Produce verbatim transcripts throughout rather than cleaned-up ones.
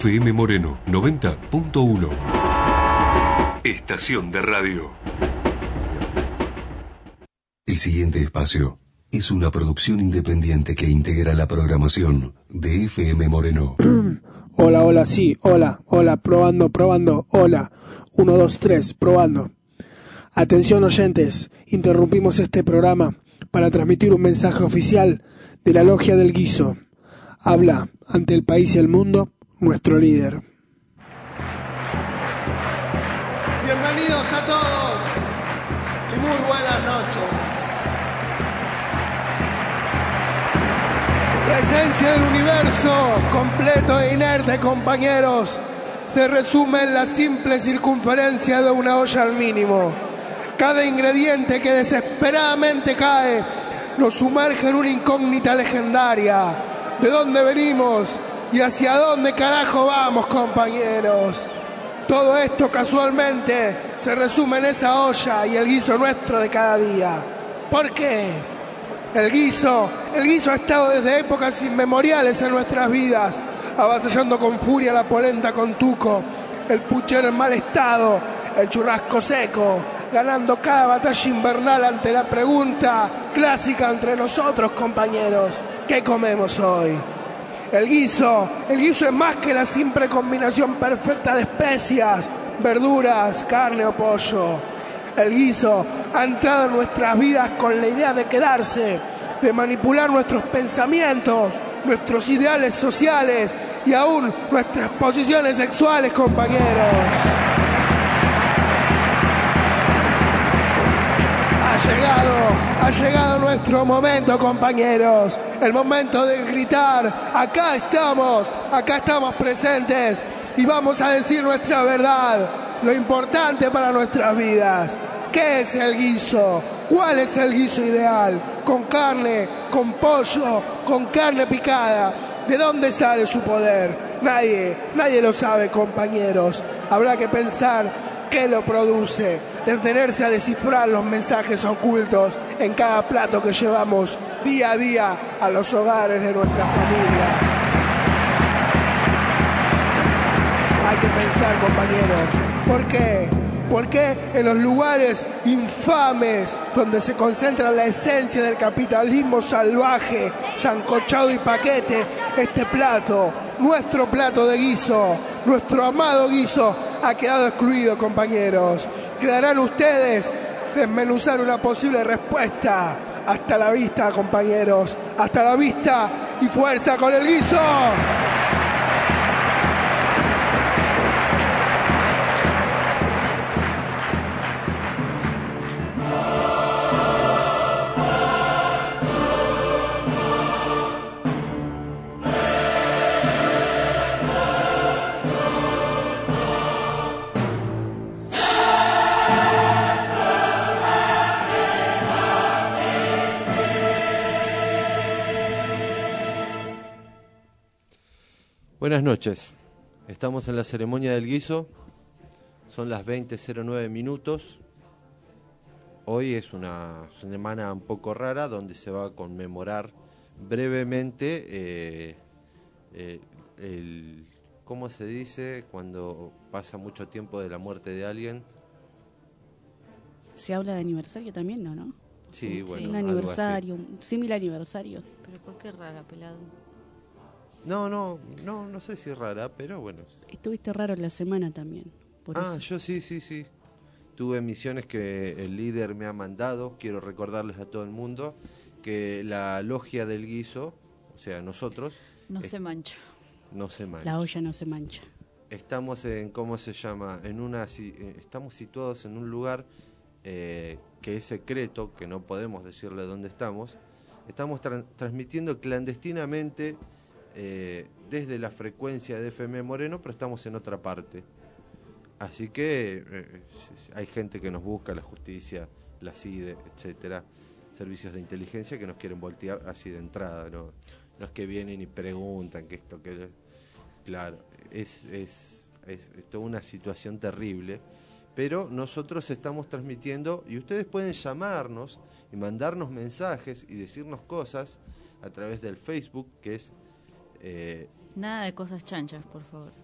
F M Moreno noventa punto uno. Estación de radio. El siguiente espacio es una producción independiente que integra la programación de F M Moreno. Hola, hola, sí, hola, hola, probando, probando, hola. Uno, dos, tres, probando. Atención oyentes, interrumpimos este programa para transmitir un mensaje oficial de la Logia del Guiso. Habla ante el país y el mundo nuestro líder. Bienvenidos a todos y muy buenas noches. La esencia del universo, completo e inerte, compañeros, se resume en la simple circunferencia de una olla al mínimo. Cada ingrediente que desesperadamente cae nos sumerge en una incógnita legendaria. ¿De dónde venimos y hacia dónde carajo vamos, compañeros? Todo esto casualmente se resume en esa olla y el guiso nuestro de cada día. ¿Por qué? El guiso, el guiso ha estado desde épocas inmemoriales en nuestras vidas, avasallando con furia la polenta con tuco, el puchero en mal estado, el churrasco seco, ganando cada batalla invernal ante la pregunta clásica entre nosotros, compañeros: ¿qué comemos hoy? El guiso, el guiso es más que la simple combinación perfecta de especias, verduras, carne o pollo. El guiso ha entrado en nuestras vidas con la idea de quedarse, de manipular nuestros pensamientos, nuestros ideales sociales y aún nuestras posiciones sexuales, compañeros. Ha llegado, ha llegado nuestro momento, compañeros. El momento de gritar: acá estamos, acá estamos presentes y vamos a decir nuestra verdad, lo importante para nuestras vidas. ¿Qué es el guiso? ¿Cuál es el guiso ideal? ¿Con carne, con pollo, con carne picada? ¿De dónde sale su poder? Nadie, nadie lo sabe, compañeros. Habrá que pensar qué lo produce, detenerse a descifrar los mensajes ocultos en cada plato que llevamos día a día a los hogares de nuestras familias. Hay que pensar, compañeros, ¿por qué? ¿Por qué en los lugares infames donde se concentra la esencia del capitalismo salvaje, sancochado y paquete, este plato, nuestro plato de guiso, nuestro amado guiso, ha quedado excluido, compañeros? Quedarán ustedes desmenuzar una posible respuesta. Hasta la vista, compañeros, hasta la vista y fuerza con el guiso. Buenas noches, estamos en la ceremonia del guiso, son las veinte cero nueve minutos. Hoy es una semana un poco rara donde se va a conmemorar brevemente eh, eh, el, ¿cómo se dice cuando pasa mucho tiempo de la muerte de alguien? Se habla de aniversario también, ¿no? ¿no? Sí, sí bueno, un aniversario, un símil aniversario. ¿Pero por qué rara, pelado? No, no, no, no sé si es rara, pero bueno. Estuviste raro la semana también. Por ah, eso. yo sí, sí, sí. Tuve misiones que el líder me ha mandado. Quiero recordarles a todo el mundo que la logia del guiso, o sea, nosotros... No es, se mancha. No se mancha. La olla no se mancha. Estamos en, ¿cómo se llama? En una, estamos situados en un lugar eh, que es secreto, que no podemos decirle dónde estamos. Estamos tra- transmitiendo clandestinamente... Eh, desde la frecuencia de F M Moreno, pero estamos en otra parte. Así que eh, hay gente que nos busca, la justicia, la C I D E, etcétera, servicios de inteligencia que nos quieren voltear así de entrada, no, no es que vienen y preguntan que esto, que claro, es, es, es, es toda una situación terrible, pero nosotros estamos transmitiendo y ustedes pueden llamarnos y mandarnos mensajes y decirnos cosas a través del Facebook, que es... Eh, Nada de cosas chanchas, por favor.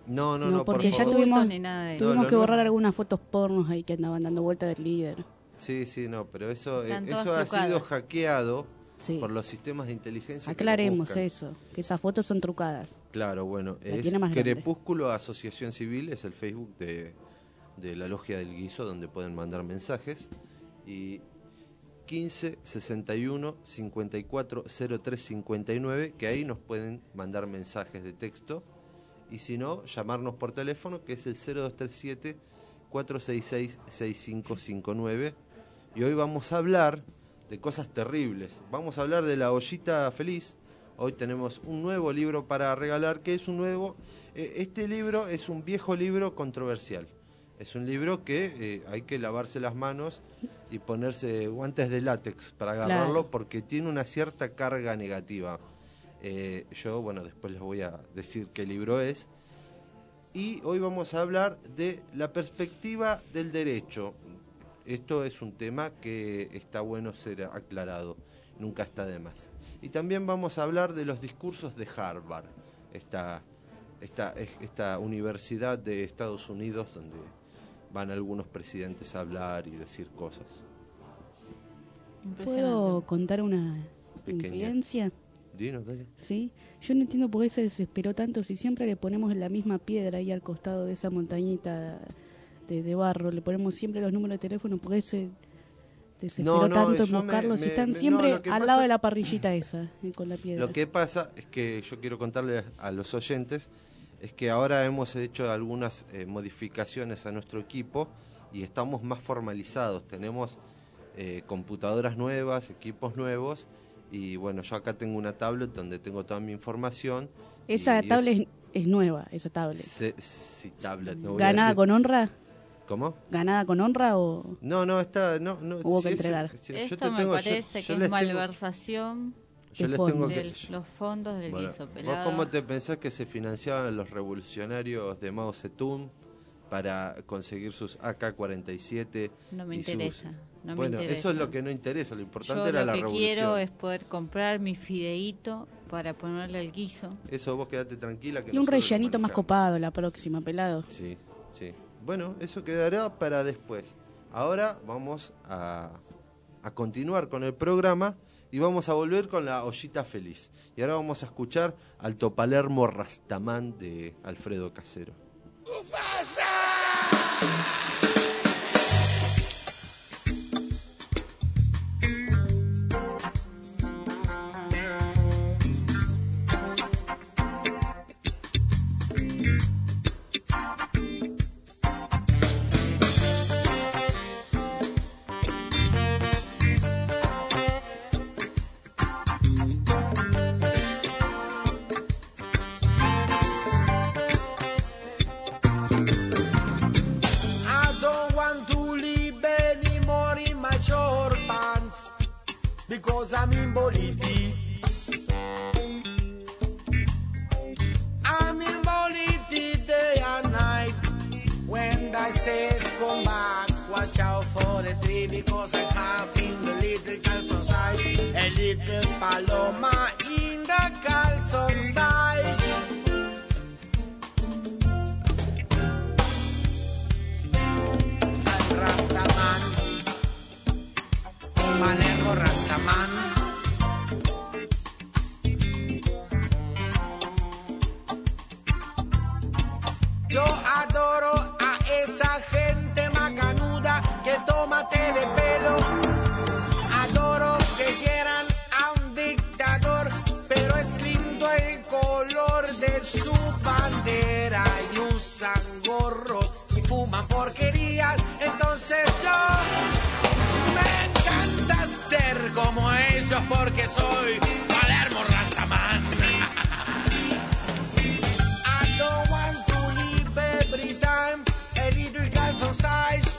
No, no, No, no, por porque ya favor. tuvimos, ni nada de eso. tuvimos No, lo que no- borrar algunas fotos pornos ahí que andaban dando vuelta del líder. Sí, sí, no, pero eso, eh, Están eso todas ha sido trucadas. hackeado Sí. por los sistemas de inteligencia. que lo Aclaremos buscan. eso, que esas fotos son trucadas. Claro, bueno, La es tiene más grande. Crepúsculo Asociación Civil, es el Facebook de, de la Logia del Guiso, donde pueden mandar mensajes. Y quince sesenta y uno cincuenta y cuatro cero tres cincuenta y nueve, que ahí nos pueden mandar mensajes de texto. Y si no, llamarnos por teléfono, que es el cero dos tres siete cuatro seis seis seis cinco cinco nueve. Y hoy vamos a hablar de cosas terribles. Vamos a hablar de la ollita feliz. Hoy tenemos un nuevo libro para regalar, que es un nuevo... Eh, este libro es un viejo libro controversial. Es un libro que eh, hay que lavarse las manos y ponerse guantes de látex para agarrarlo, Claro. porque tiene una cierta carga negativa. Eh, yo, bueno, después les voy a decir qué libro es. Y hoy vamos a hablar de la perspectiva del derecho. Esto es un tema que está bueno ser aclarado, nunca está de más. Y también vamos a hablar de los discursos de Harvard, esta, esta, esta universidad de Estados Unidos donde van algunos presidentes a hablar y decir cosas. Impresionante. ¿Puedo contar una Pequeña. infidencia? Dino, dale. Sí, yo no entiendo por qué se desesperó tanto si siempre le ponemos la misma piedra ahí al costado de esa montañita de, de barro, le ponemos siempre los números de teléfono, por qué se desesperó No, no, tanto en yo me- buscarlos me- si están me- no, siempre lo que al pasa- lado de la parrillita esa, eh, con la piedra. Lo que pasa es que yo quiero contarle a los oyentes es que ahora hemos hecho algunas eh, modificaciones a nuestro equipo y estamos más formalizados. Tenemos eh, computadoras nuevas, equipos nuevos y bueno, yo acá tengo una tablet donde tengo toda mi información. Esa y- y tablet es- es, es nueva, esa tablet. se- sí, tablet. No voy a ¿Ganada decir- con honra? ¿Cómo? ¿Ganada con honra o...? No, no, está... No, no, Hubo que si es- entregar. si- yo Esto te me tengo- yo- parece yo que les es tengo- malversación yo de les fondos. tengo de que... los fondos del Bueno, guiso ¿vos pelado. cómo te pensás que se financiaban los revolucionarios de Mao Zedong para conseguir sus A K cuarenta y siete? No me y sus- interesa. No bueno, me interesa. eso es lo que no interesa, lo importante Yo era lo la que revolución. quiero es poder comprar mi fideíto para ponerle al guiso. Eso vos quedate tranquila. Que Y un nosotros lo rellenito más manejamos. copado la próxima, pelado. Sí, sí. Bueno, eso quedará para después. Ahora vamos a, a continuar con el programa y vamos a volver con la ollita feliz. Y ahora vamos a escuchar Alto Palermo Rastamán de Alfredo Casero. I don't want to live anymore in my short pants because I'm in Bolivia. I'm in Bolivia day and night. When I say come back, watch out for the tree because I have in the little calzone size a little paloma in the calzone size. Rastaman, Palermo Rastaman. Yo adoro a esa gente macanuda que toma té de pelo. Adoro que quieran a un dictador, pero es lindo el color de su bandera y usan gorros y fuman porquerías. Entonces yo me encanta ser como ellos porque soy Palermo Rastaman. I don't want to live every time a little calzone size.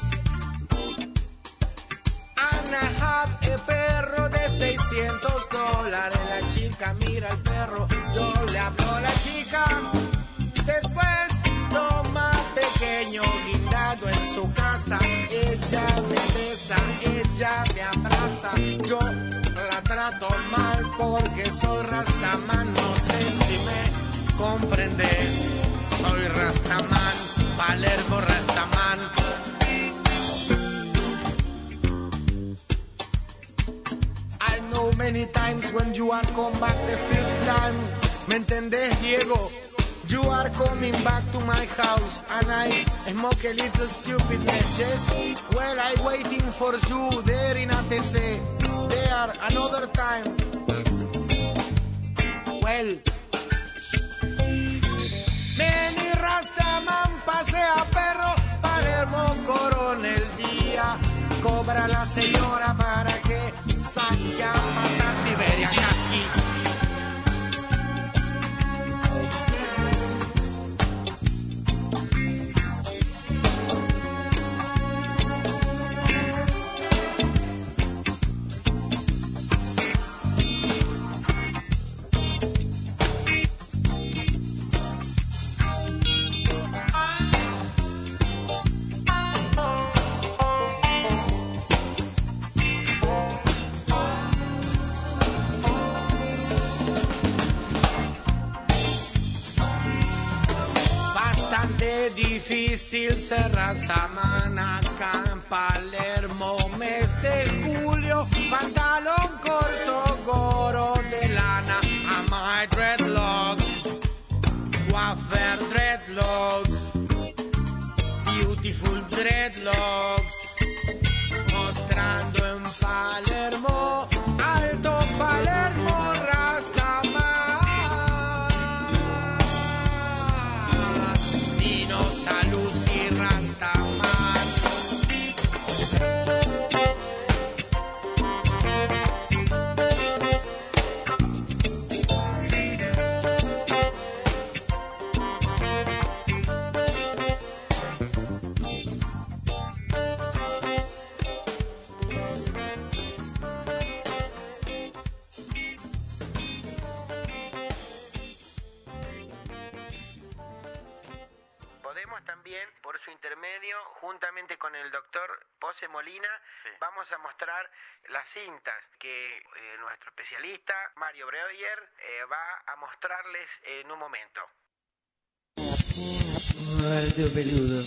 And I have a perro de seiscientos dólares. La chica mira al perro, yo le hablo a la chica. Después toma pequeño guindado en su casa. Ella me besa, ella me abraza. Yo la trato mal porque soy Rastaman. No sé si me comprendes. Soy Rastaman, Palermo Rastaman. I know many times when you are come back the first time. ¿Me entendés, Diego? You are coming back to my house and I smoke a little stupidness, yes? Well, I waiting for you there in A T C. There, another time. Well, Benny Rastaman pasea perro, Palermo corona el día. Cobra la señora para que saque a pasar Siberia Casqui. Difícil ser Rastaman acá en Palermo, mes de julio, pantalón corto, gorro de lana, a my dreadlocks, wafer dreadlocks, beautiful dreadlocks, mostrando en Palermo, alto Palermo Rastaman. Juntamente con el doctor Pose Molina, sí, vamos a mostrar las cintas que eh, nuestro especialista Mario Breuer eh, va a mostrarles en un momento. Ay, tío peludo.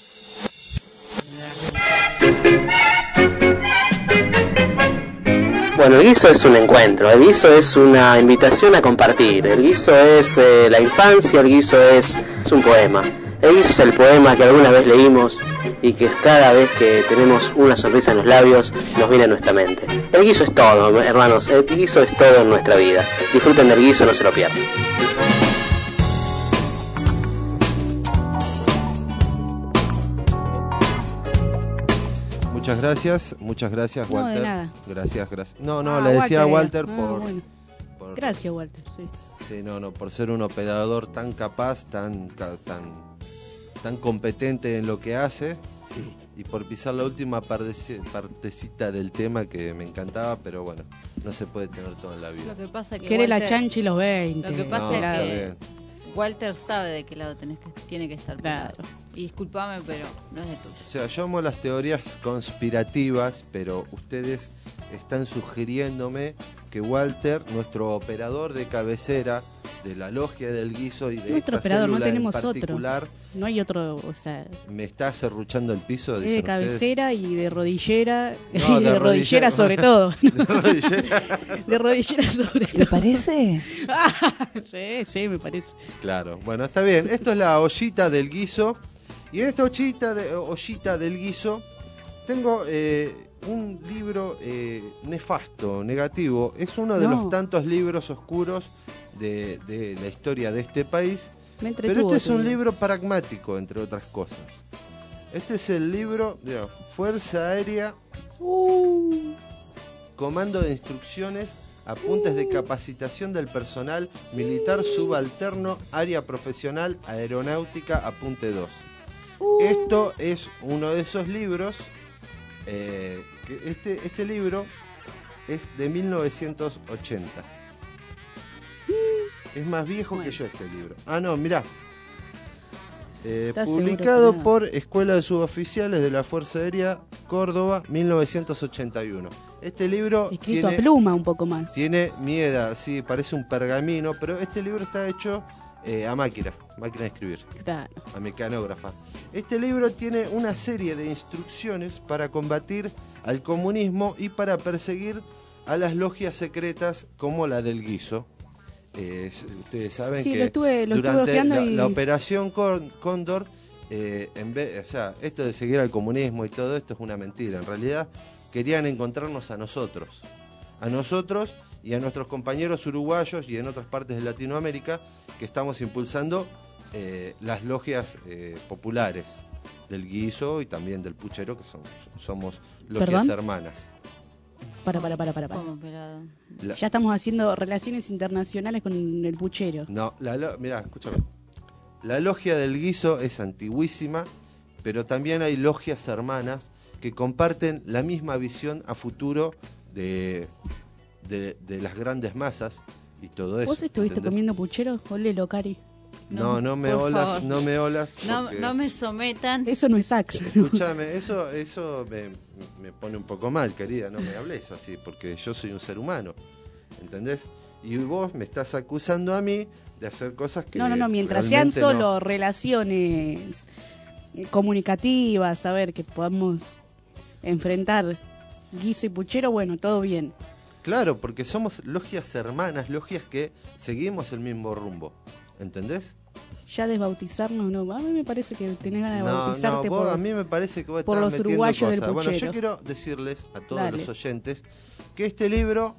Bueno, el guiso es un encuentro, el guiso es una invitación a compartir, el guiso es eh, la infancia, el guiso es, es un poema. El guiso es el poema que alguna vez leímos y que cada vez que tenemos una sonrisa en los labios nos viene a nuestra mente. El guiso es todo, hermanos, el guiso es todo en nuestra vida. Disfruten del guiso, no se lo pierdan. Muchas gracias, muchas gracias, Walter. No, de nada. Gracias, gracias. No, no, Ah, le decía a Walter ah, por, bueno. por... Gracias, Walter, sí. Sí, no, no, por ser un operador tan capaz, tan, tan, tan competente en lo que hace, y por pisar la última partecita del tema que me encantaba, pero bueno, no se puede tener todo en la vida. Lo que pasa que Quiere Walter, la chanchi los veinte. Lo que pasa No, es está que bien. Walter sabe de qué lado tenés que, tiene que estar. Claro. Y discúlpame, pero no es de tuyo. O sea, yo amo las teorías conspirativas, pero ustedes están sugiriéndome que Walter, nuestro operador de cabecera de la logia del guiso y de Nuestro esta operador, no célula en tenemos otro. particular, No hay otro, o sea, me está serruchando el piso. es de dicen cabecera ustedes. y de rodillera, No, y de de, rodillera rodillera. sobre todo. De rodillera. De rodillera sobre todo. ¿Te parece? Sí, sí, me parece. Claro, bueno, está bien. Esto es la ollita del guiso. Y en esta ollita, de, ollita del guiso tengo eh, un libro eh, nefasto, negativo. Es uno de No. los tantos libros oscuros de, de la historia de este país. Me Pero entretuvo. este es un te digo. libro pragmático, entre otras cosas. Este es el libro de Fuerza Aérea, Uh, Comando de Instrucciones, Apuntes de Capacitación del Personal Militar Subalterno, Área Profesional, Aeronáutica, Apunte dos. uh. Esto es uno de esos libros, eh, que este, este libro es de mil novecientos ochenta. Es más viejo Bueno. que yo este libro. Ah, no, mirá. Eh, ¿Estás publicado seguro que no? por Escuela de Suboficiales de la Fuerza Aérea, Córdoba, mil novecientos ochenta y uno. Este libro Escrito tiene, a pluma un poco más. tiene mi edad, sí, parece un pergamino, pero este libro está hecho eh, a máquina, máquina de escribir, Claro. a mecanógrafa. Este libro tiene una serie de instrucciones para combatir al comunismo y para perseguir a las logias secretas como la del guiso. Eh, ustedes saben Sí, que lo estuve- lo estuve durante hojeando la, y- la operación Con- Cóndor, eh, en vez, o sea, esto de seguir al comunismo y todo esto es una mentira. En realidad querían encontrarnos a nosotros, a nosotros y a nuestros compañeros uruguayos y en otras partes de Latinoamérica que estamos impulsando eh, las logias eh, populares del guiso y también del puchero, que son, somos logias ¿Perdón? hermanas. Para, para, para, para. para. ¿Cómo, pelado? La- Ya estamos haciendo relaciones internacionales con el puchero. No, la lo- mirá, escúchame. La logia del guiso es antiguísima, pero también hay logias hermanas que comparten la misma visión a futuro de, de, de las grandes masas y todo eso. ¿Vos estuviste ¿entendés? comiendo puchero? Olelo, Cari. No, no me por olas, favor. no me olas. No, porque- no me sometan. Eso no es saxo. Escúchame, eso, eso me, me pone un poco mal, querida, no me hables así, porque yo soy un ser humano, ¿entendés? Y vos me estás acusando a mí de hacer cosas que No, no, no, mientras sean realmente solo no. relaciones eh, comunicativas, a ver, que podamos enfrentar guiso y puchero, bueno, todo bien. Claro, porque somos logias hermanas, logias que seguimos el mismo rumbo, ¿entendés? Ya desbautizarnos, no, a mí me parece que tenés ganas de No, no, bautizarte vos, por... a mí me parece que vos por estás los metiendo uruguayos del cosas. Bueno, yo puchero. quiero decirles a todos Dale. los oyentes que este libro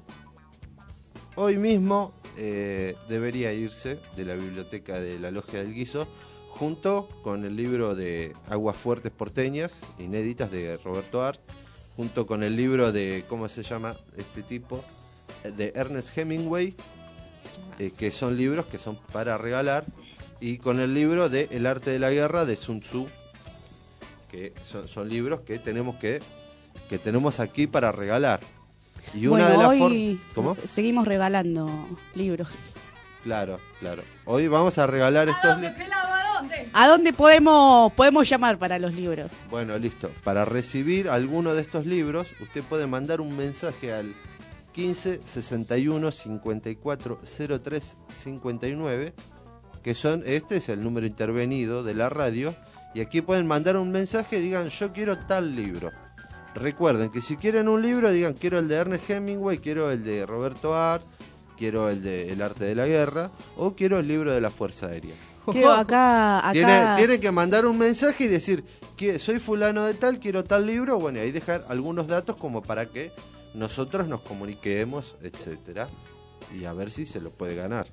hoy mismo eh, debería irse de la biblioteca de la Logia del Guiso junto con el libro de Aguas Fuertes Porteñas, inéditas de Roberto Art, junto con el libro de, ¿cómo se llama este tipo? De Ernest Hemingway, eh, que son libros que son para regalar, y con el libro de El arte de la guerra de Sun Tzu, que son, son libros que tenemos que que tenemos aquí para regalar. Y una bueno, de las hoy for- ¿Cómo? seguimos regalando libros. Claro, claro. Hoy vamos a regalar estos libros. pelado? ¿A dónde? ¿A dónde podemos podemos llamar para los libros? Bueno, listo. Para recibir alguno de estos libros, usted puede mandar un mensaje al quince sesenta y uno cincuenta y cuatro cero tres cincuenta y nueve, que son, este es el número intervenido de la radio, y aquí pueden mandar un mensaje y digan, yo quiero tal libro. Recuerden que si quieren un libro, digan, quiero el de Ernest Hemingway, quiero el de Roberto Art, quiero el de El arte de la guerra, o quiero el libro de la Fuerza Aérea. Creo acá, acá Tiene, tiene que mandar un mensaje y decir, que soy fulano de tal, quiero tal libro, bueno, y ahí dejar algunos datos como para que nosotros nos comuniquemos, etcétera, y a ver si se lo puede ganar.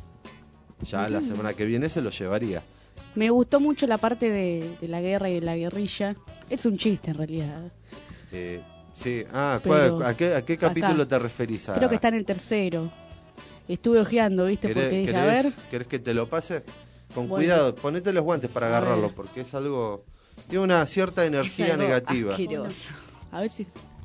Ya la semana que viene se lo llevaría. me gustó mucho la parte de, de la guerra y de la guerrilla. Es un chiste en realidad. Eh, sí, ah, Pero ¿cuál- ¿a qué, a qué capítulo acá. te referís? A, Creo que está en el tercero. Estuve ojeando, ¿viste? ¿Querés, Porque dije, querés- a ver, querés que te lo pase? Con Bueno. cuidado, ponete los guantes para A agarrarlo, ver. porque es algo... Tiene una cierta energía algo negativa. asqueroso. A ver si...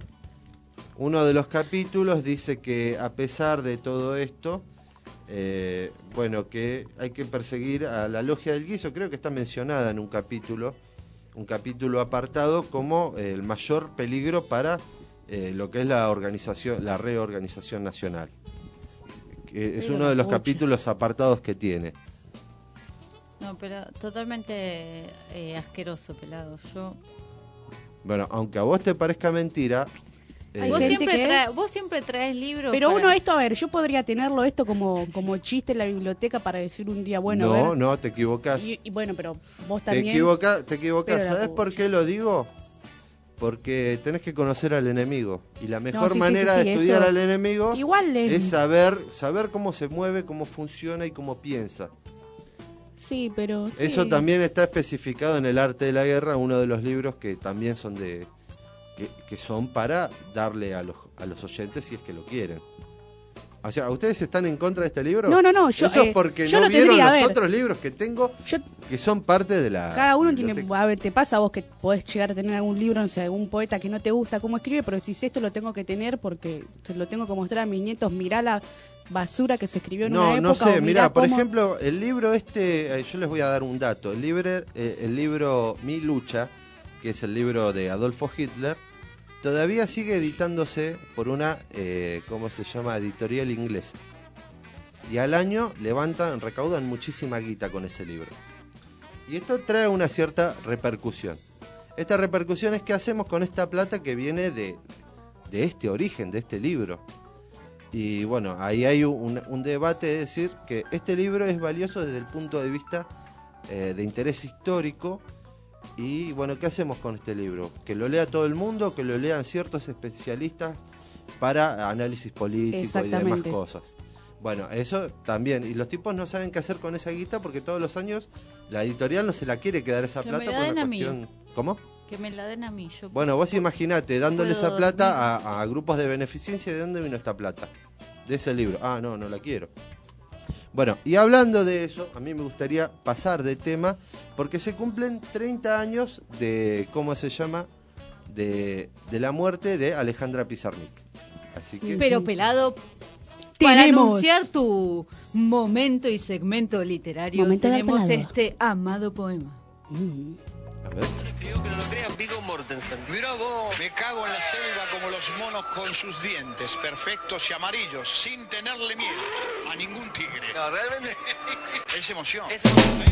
Uno de los capítulos dice que a pesar de todo esto, eh, bueno, que hay que perseguir a la Logia del Guiso, creo que está mencionada en un capítulo, un capítulo apartado como eh, el mayor peligro para eh, lo que es la organización, la reorganización nacional. Que es Pero uno de los pucha. capítulos apartados que tiene. No, pero totalmente eh, asqueroso, pelado. Yo. Bueno, aunque a vos te parezca mentira, eh, Hay Vos gente siempre, que- trae- vos siempre traes libros. Pero para- uno esto, a ver, yo podría tenerlo esto como, como chiste en la biblioteca para decir un día, bueno, a no, ver. no, te equivocás. Y, y bueno, pero vos Te también... equivocas, te equivocas. Pero la ¿Sabes por pucha. qué lo digo? Porque tenés que conocer al enemigo. Y la mejor sí, sí, manera sí, sí, de estudiar eso- al enemigo Igual es... es saber, saber cómo se mueve, cómo funciona y cómo piensa. Sí, pero... sí. Eso también está especificado en El arte de la guerra, uno de los libros que también son de que, que son para darle a los, a los oyentes si es que lo quieren. O sea, ¿ustedes están en contra de este libro? No, no, no, yo, Eso eh, es porque yo no lo vieron tendría, a los ver. otros libros que tengo Yo- que son parte de la Cada uno tiene, biblioteca. a ver, te pasa a vos que podés llegar a tener algún libro, no sé, algún poeta que no te gusta cómo escribe, pero decís esto lo tengo que tener porque se lo tengo que mostrar a mis nietos, mirá la basura que se escribió en No, una no época. sé, o mirá mirá, por cómo- ejemplo, el libro este, eh, yo les voy a dar un dato, el libro, eh, el libro Mi lucha, que es el libro de Adolfo Hitler, todavía sigue editándose por una, eh, ¿cómo se llama?, editorial inglesa. y al año levantan, recaudan muchísima guita con ese libro. Y esto trae una cierta repercusión. Esta repercusión es que hacemos con esta plata que viene de, de este origen, de este libro. Y bueno, ahí hay un, un debate de decir que este libro es valioso desde el punto de vista eh, de interés histórico. Y bueno, ¿qué hacemos con este libro? Que lo lea todo el mundo, que lo lean ciertos especialistas para análisis político y demás cosas. Bueno, eso también. Y los tipos no saben qué hacer con esa guita porque todos los años la editorial no se la quiere quedar esa que plata me la por den una a cuestión... mí. ¿Cómo? Que me la den a mí. Yo bueno, vos imaginate dándole esa dormir. plata a, a grupos de beneficencia. ¿De dónde vino esta plata? De ese libro. Ah, no, no la quiero. Bueno, y hablando de eso, a mí me gustaría pasar de tema porque se cumplen treinta años de, ¿cómo se llama? De, de la muerte de Alejandra Pizarnik. Así que... Pero pelado, Tenemos. para anunciar tu momento y segmento literario, Momento del tenemos pelado. este amado poema. Mm. A ver. Escribió, que no lo crean, Viggo Mortensen. Mirá vos, me cago en la selva como los monos con sus dientes, perfectos y amarillos, sin tenerle miedo a ningún tigre. No, realmente. Es emoción. Es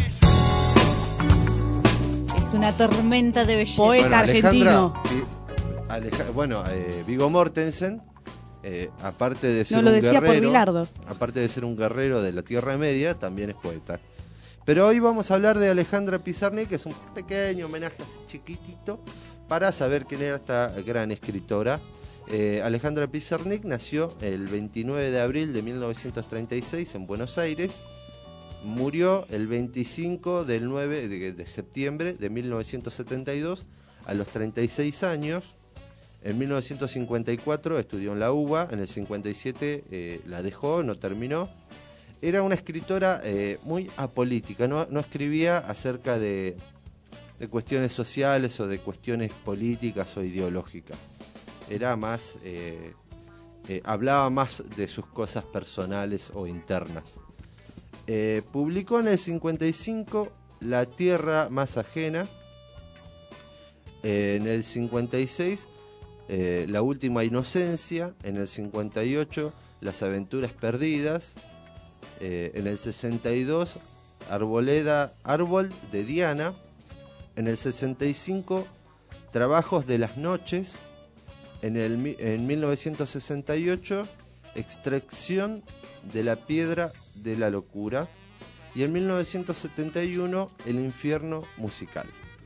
Es una tormenta de belleza. Poeta Bueno, argentino. Alejandra, eh, Aleja- bueno, eh, Viggo Mortensen, eh, aparte de ser No lo un decía por guerrero, Bilardo. aparte de ser un guerrero de la Tierra Media, también es poeta. Pero hoy vamos a hablar de Alejandra Pizarnik, que es un pequeño homenaje así chiquitito para saber quién era esta gran escritora. Eh, Alejandra Pizarnik nació el veintinueve de abril de mil novecientos treinta y seis en Buenos Aires. Murió el veinticinco del nueve de, de septiembre de mil novecientos setenta y dos a los treinta y seis años. En mil novecientos cincuenta y cuatro estudió en la U B A, en el cincuenta y siete eh, la dejó, no terminó. Era una escritora eh, muy apolítica, no, no escribía acerca de, de cuestiones sociales o de cuestiones políticas o ideológicas. Era más, eh, eh, hablaba más de sus cosas personales o internas. Eh, publicó en el cincuenta y cinco La Tierra Más Ajena, eh, en el cincuenta y seis eh, La Última Inocencia, en el cincuenta y ocho Las Aventuras Perdidas, eh, en el sesenta y dos Arboleda, Árbol de Diana, en el sesenta y cinco Trabajos de las Noches, en, el, en mil novecientos sesenta y ocho Extracción de la Piedra de la Locura, y en mil novecientos setenta y uno El Infierno Musical.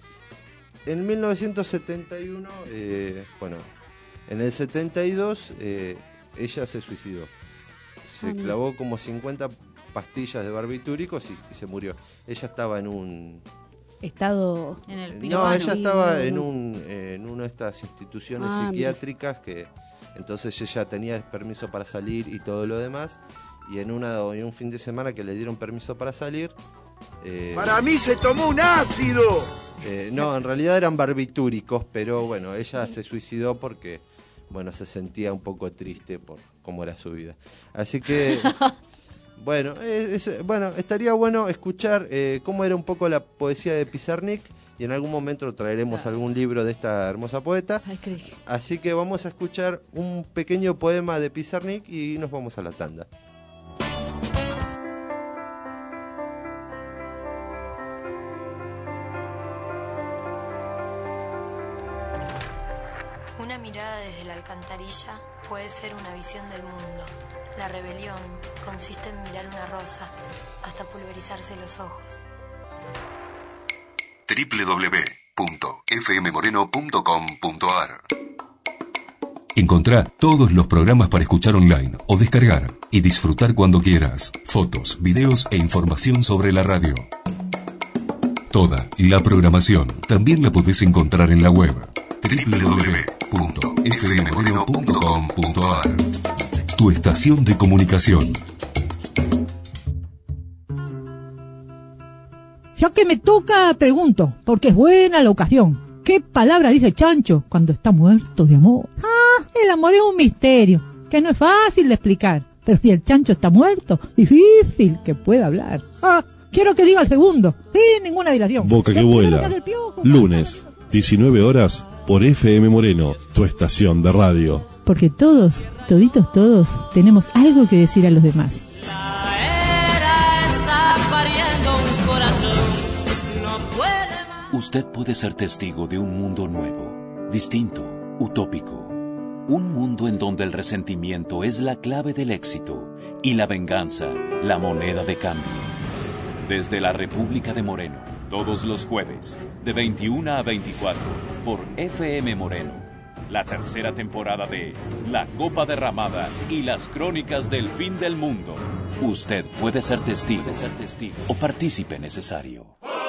En mil novecientos setenta y uno, eh, bueno, en el setenta y dos eh, ella se suicidó. Se Ah, clavó como cincuenta pastillas de barbitúricos y, y se murió. Ella estaba en un... Estado. En el No, pirobano. ella estaba no, en no. un en una de estas instituciones Ah, psiquiátricas que entonces ella tenía permiso para salir y todo lo demás, y en una en un fin de semana que le dieron permiso para salir eh, Para mí se tomó un ácido. eh, no, en realidad eran barbitúricos, pero bueno, ella se suicidó porque bueno, se sentía un poco triste por cómo era su vida. Así que bueno, es, es- bueno, estaría bueno escuchar eh, cómo era un poco la poesía de Pizarnik, y en algún momento traeremos Claro. algún libro de esta hermosa poeta. Ay, creí. Así que vamos a escuchar un pequeño poema de Pizarnik y nos vamos a la tanda. Una mirada desde la alcantarilla puede ser una visión del mundo. La rebelión consiste en mirar una rosa hasta pulverizarse los ojos. doble u doble u doble u punto f m moreno punto com punto a r. Encontrá todos los programas para escuchar online o descargar y disfrutar cuando quieras. Fotos, videos e información sobre la radio. Toda la programación también la podés encontrar en la web doble u doble u doble u punto f m moreno punto com punto a r. Tu estación de comunicación. Ya que me toca, pregunto, porque es buena la ocasión. ¿Qué palabra dice Chancho cuando está muerto de amor? Ah, el amor es un misterio, que no es fácil de explicar. Pero si el Chancho está muerto, difícil que pueda hablar. Ah, quiero que diga el segundo, sin ninguna dilación. Boca que El primero vuela. que hace el piojo. Lunes, diecinueve horas, por F M Moreno, tu estación de radio. Porque todos, toditos todos, tenemos algo que decir a los demás. Usted puede ser testigo de un mundo nuevo, distinto, utópico. Un mundo en donde el resentimiento es la clave del éxito y la venganza, la moneda de cambio. Desde la República de Moreno, todos los jueves, de veintiuna a veinticuatro, por F M Moreno. La tercera temporada de La Copa Derramada y las Crónicas del Fin del Mundo. Usted puede ser testigo, ser testigo o partícipe necesario.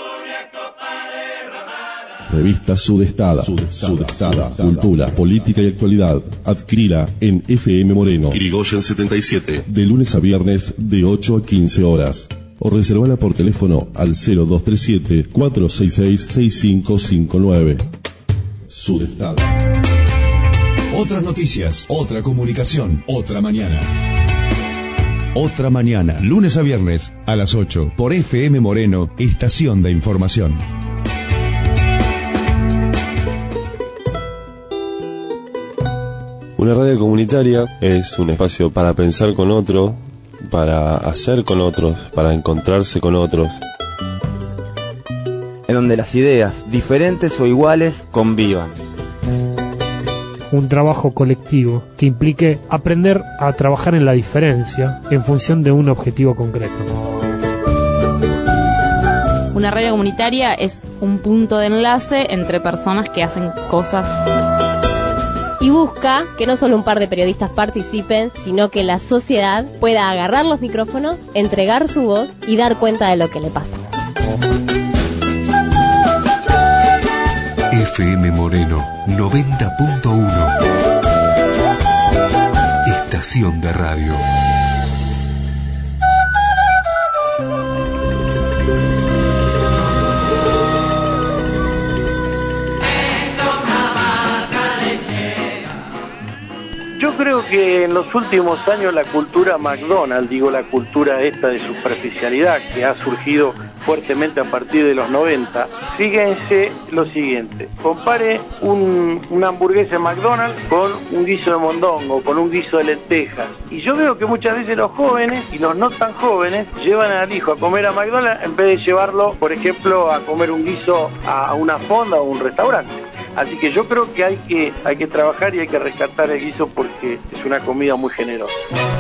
Revista Sudestada. Sudestada. Sudestada. Cultura, política y actualidad. Adquirila en F M Moreno. Irigoyen setenta y siete. De lunes a viernes de ocho a quince horas. O reservala por teléfono al cero dos tres siete, cuatro seis seis, seis cinco cinco nueve. Sudestada. Otras noticias, otra comunicación, otra mañana. Otra mañana, lunes a viernes a las ocho, por F M Moreno, estación de información. Una radio comunitaria es un espacio para pensar con otro, para hacer con otros, para encontrarse con otros. En donde las ideas, diferentes o iguales, convivan. Un trabajo colectivo que implique aprender a trabajar en la diferencia en función de un objetivo concreto. Una radio comunitaria es un punto de enlace entre personas que hacen cosas. Y busca que no solo un par de periodistas participen, sino que la sociedad pueda agarrar los micrófonos, entregar su voz y dar cuenta de lo que le pasa. F M Moreno noventa punto uno. Estación de radio. Yo creo que en los últimos años la cultura McDonald's, digo la cultura esta de superficialidad que ha surgido fuertemente a partir de los noventa, fíjense lo siguiente, compare un, una hamburguesa de McDonald's con un guiso de mondongo, con un guiso de lentejas, y yo veo que muchas veces los jóvenes y los no tan jóvenes llevan al hijo a comer a McDonald's en vez de llevarlo, por ejemplo, a comer un guiso a una fonda o un restaurante. Así que yo creo que hay que hay que trabajar y hay que rescatar el guiso porque es una comida muy generosa.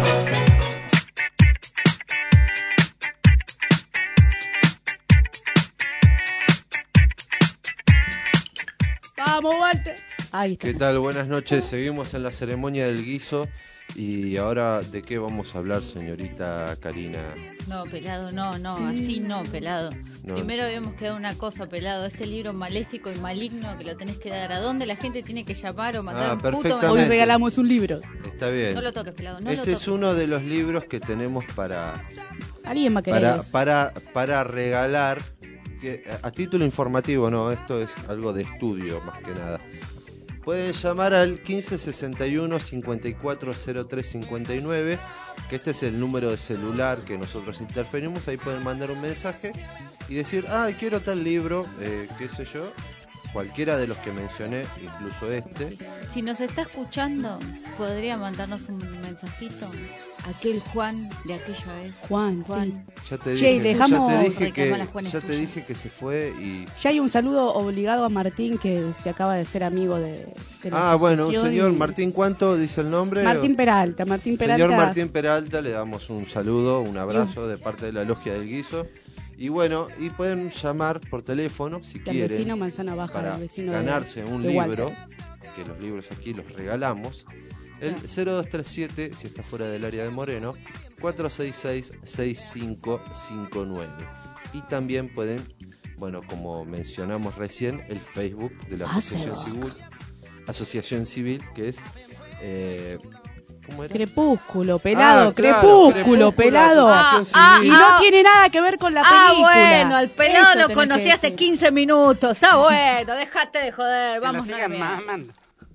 Vamos, Walter. Ahí está. ¿Qué tal? Buenas noches. Seguimos en la ceremonia del guiso. Y ahora, ¿de qué vamos a hablar, señorita Karina? No, pelado, no, no, así no, pelado. No. Primero habíamos quedado una cosa, pelado, este libro maléfico y maligno que lo tenés que dar. ¿A dónde la gente tiene que llamar o mandar Ah, un puto perfectamente. Hoy regalamos un libro. Está bien. No lo toques, pelado, no lo Este toques. es uno de los libros que tenemos para Alguien va a querer para, eso. para, para regalar, que, a título informativo, no, esto es algo de estudio más que nada. Pueden llamar al quince sesenta y uno, cincuenta y cuatro cero tres cincuenta y nueve, que este es el número de celular que nosotros interferimos. Ahí pueden mandar un mensaje y decir, ah, quiero tal libro, eh, qué sé yo, cualquiera de los que mencioné, incluso este. Si nos está escuchando, podría mandarnos un mensajito. Aquel Juan de aquella vez. Juan, Juan. Ya te Che, dije, dejamos- ya te dije que Reclama la Juana ya te tuya. dije que se fue y Ya hay un saludo obligado a Martín que se acaba de ser amigo de, de la ah, bueno, un asociación señor y- Martín, ¿cuánto dice el nombre? Martín Peralta, Martín Peralta. Señor Martín Peralta, le damos un saludo, un abrazo de parte de la Logia del Guiso. Y bueno, y pueden llamar por teléfono si Del quieren vecino Manzana Baja, para del vecino de- ganarse un de libro, Walter. que los libros aquí los regalamos. El cero dos tres siete, si está fuera del área de Moreno, cuatro seis seis, seis cinco cinco nueve. Y también pueden, bueno, como mencionamos recién, el Facebook de la Asociación Civil, Asociación Civil, que es... Eh, ¿cómo era? Crepúsculo, pelado, Ah, claro, crepúsculo, Crepúsculo, pelado. Asociación Ah, Civil. y no tiene nada que ver con la Ah, película. bueno, al pelado Eso lo tenés conocí que hace decir. quince minutos. Ah, bueno, dejate de joder. Vamos a sigan ver. mamando.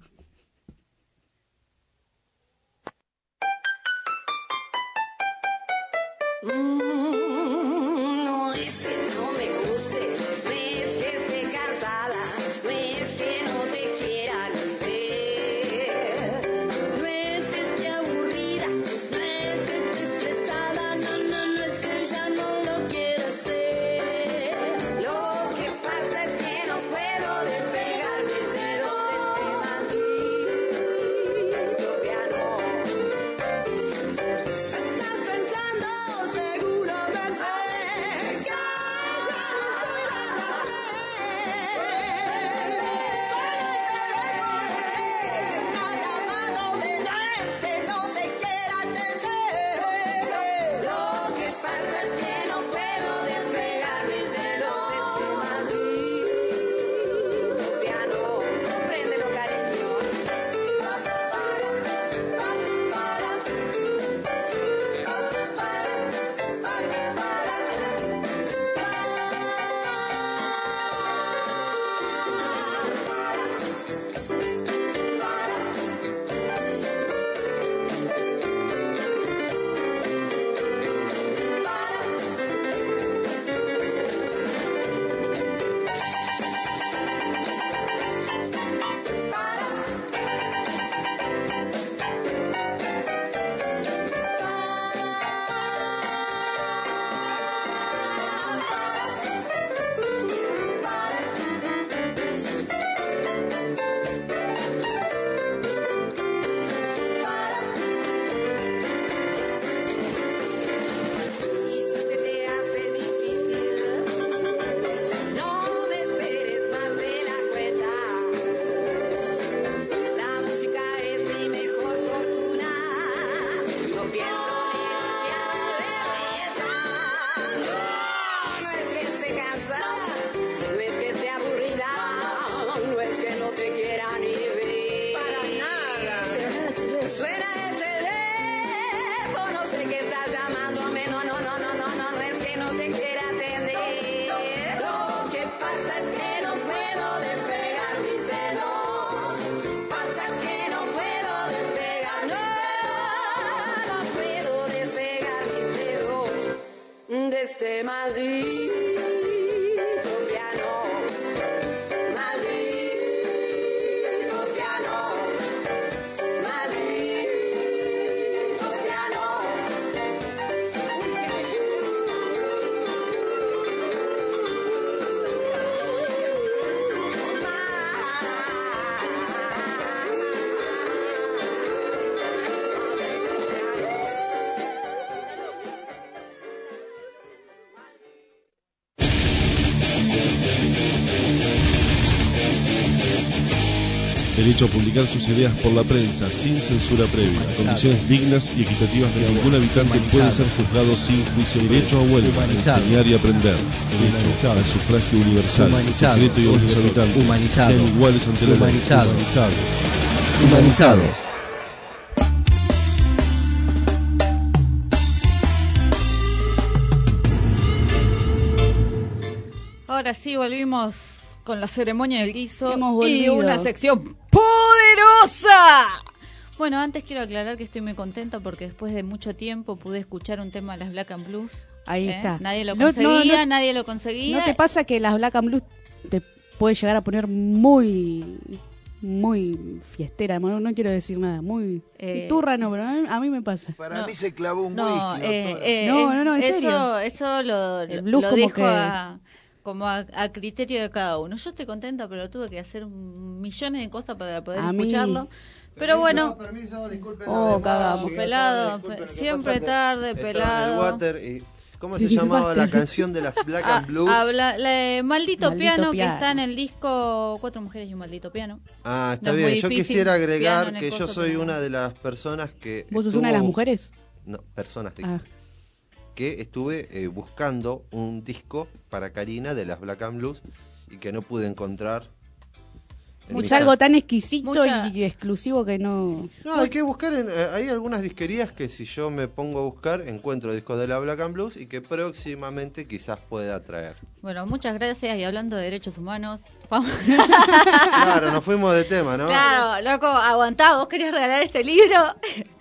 No es que no me gustes, no es que esté cansada, no es que no te quiera ver, no es que esté aburrida, no es que esté estresada, no, no, no es que ya no lo quiera hacer. Lo que pasa es que Derecho a publicar sus ideas por la prensa, sin censura previa. Condiciones dignas y equitativas de ningún habitante puede ser juzgado sin juicio. Derecho a huelga, a enseñar y aprender. Derecho al sufragio universal, secreto y de los habitantes sean iguales ante la ley. Humanizados. Humanizados. Ahora sí, volvimos con la ceremonia del guiso Hemos y volvido. una sección poderosa. Bueno, antes quiero aclarar que estoy muy contenta porque después de mucho tiempo pude escuchar un tema de las Black and Blues. Ahí ¿eh? está. Nadie lo No, no, conseguía, no- nadie lo conseguía. ¿No te pasa que las Black and Blues te puede llegar a poner muy muy fiestera? No, no quiero decir nada, muy Eh, turra, no, pero a mí, a mí me pasa. Para No. mí se clavó un No, whisky, eh, doctora. eh, No, eh, no, no, en eso, serio. Eso lo, El blues lo como dejo que- a, como a, a criterio de cada uno. Yo estoy contenta, pero tuve que hacer millones de cosas para poder A mí- escucharlo. Pero bueno, Permiso, disculpen Oh, la demora, cagamos. llegué pelado, tarde, disculpen, lo que siempre pasa que tarde, estaba en pelado. el water y- ¿Cómo se llamaba la canción de las Black and Blues? Ah, habla, la- maldito, Maldito piano, que piano. está en el disco Cuatro mujeres y un maldito piano. Ah, está No es bien. muy Yo difícil, quisiera piano agregar en el que yo coso, soy pero- una de las personas que... ¿Vos sos estuvo- una de las mujeres? No, personas, dije. Ah. Que estuve eh, buscando un disco para Karina de las Black and Blues y que no pude encontrar. en Es mi algo casa. tan exquisito Mucha- y exclusivo que no... No, hay que buscar, en, eh, hay algunas disquerías que si yo me pongo a buscar encuentro discos de la Black and Blues y que próximamente quizás pueda traer. Bueno, muchas gracias. Y hablando de derechos humanos, vamos. Claro, nos fuimos de tema, ¿no? Claro, loco, aguantá, vos querías regalar ese libro.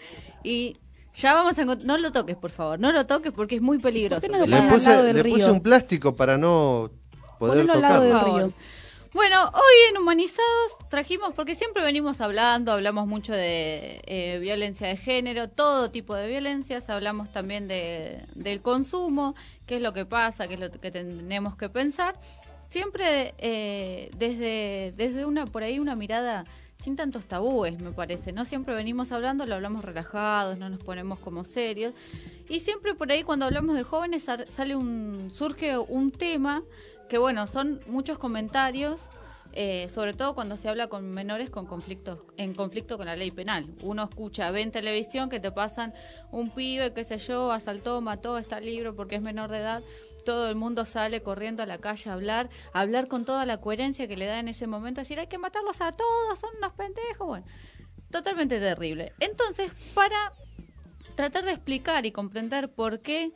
Y ya vamos a encont- no lo toques, por favor, no lo toques porque es muy peligroso. no lo Le Al lado puse, del le río. puse un plástico para no poder Ponelo al lado del tocarlo. río. Bueno, hoy en Humanizados trajimos, porque siempre venimos hablando, hablamos mucho de eh, violencia de género, todo tipo de violencias, hablamos también de, del consumo, qué es lo que pasa, qué es lo que tenemos que pensar, siempre eh, desde, desde una por ahí una mirada sin tantos tabúes, me parece, ¿no? Siempre venimos hablando, lo hablamos relajados, no nos ponemos como serios, y siempre por ahí cuando hablamos de jóvenes sar- sale un surge un tema que bueno, son muchos comentarios, eh, sobre todo cuando se habla con menores con conflictos, en conflicto con la ley penal. Uno escucha, ve en televisión que te pasan un pibe, qué sé yo, asaltó, mató, está libre porque es menor de edad. Todo el mundo sale corriendo a la calle a hablar, a hablar con toda la coherencia que le da en ese momento, decir hay que matarlos a todos, son unos pendejos, bueno, totalmente terrible. Entonces, para tratar de explicar y comprender por qué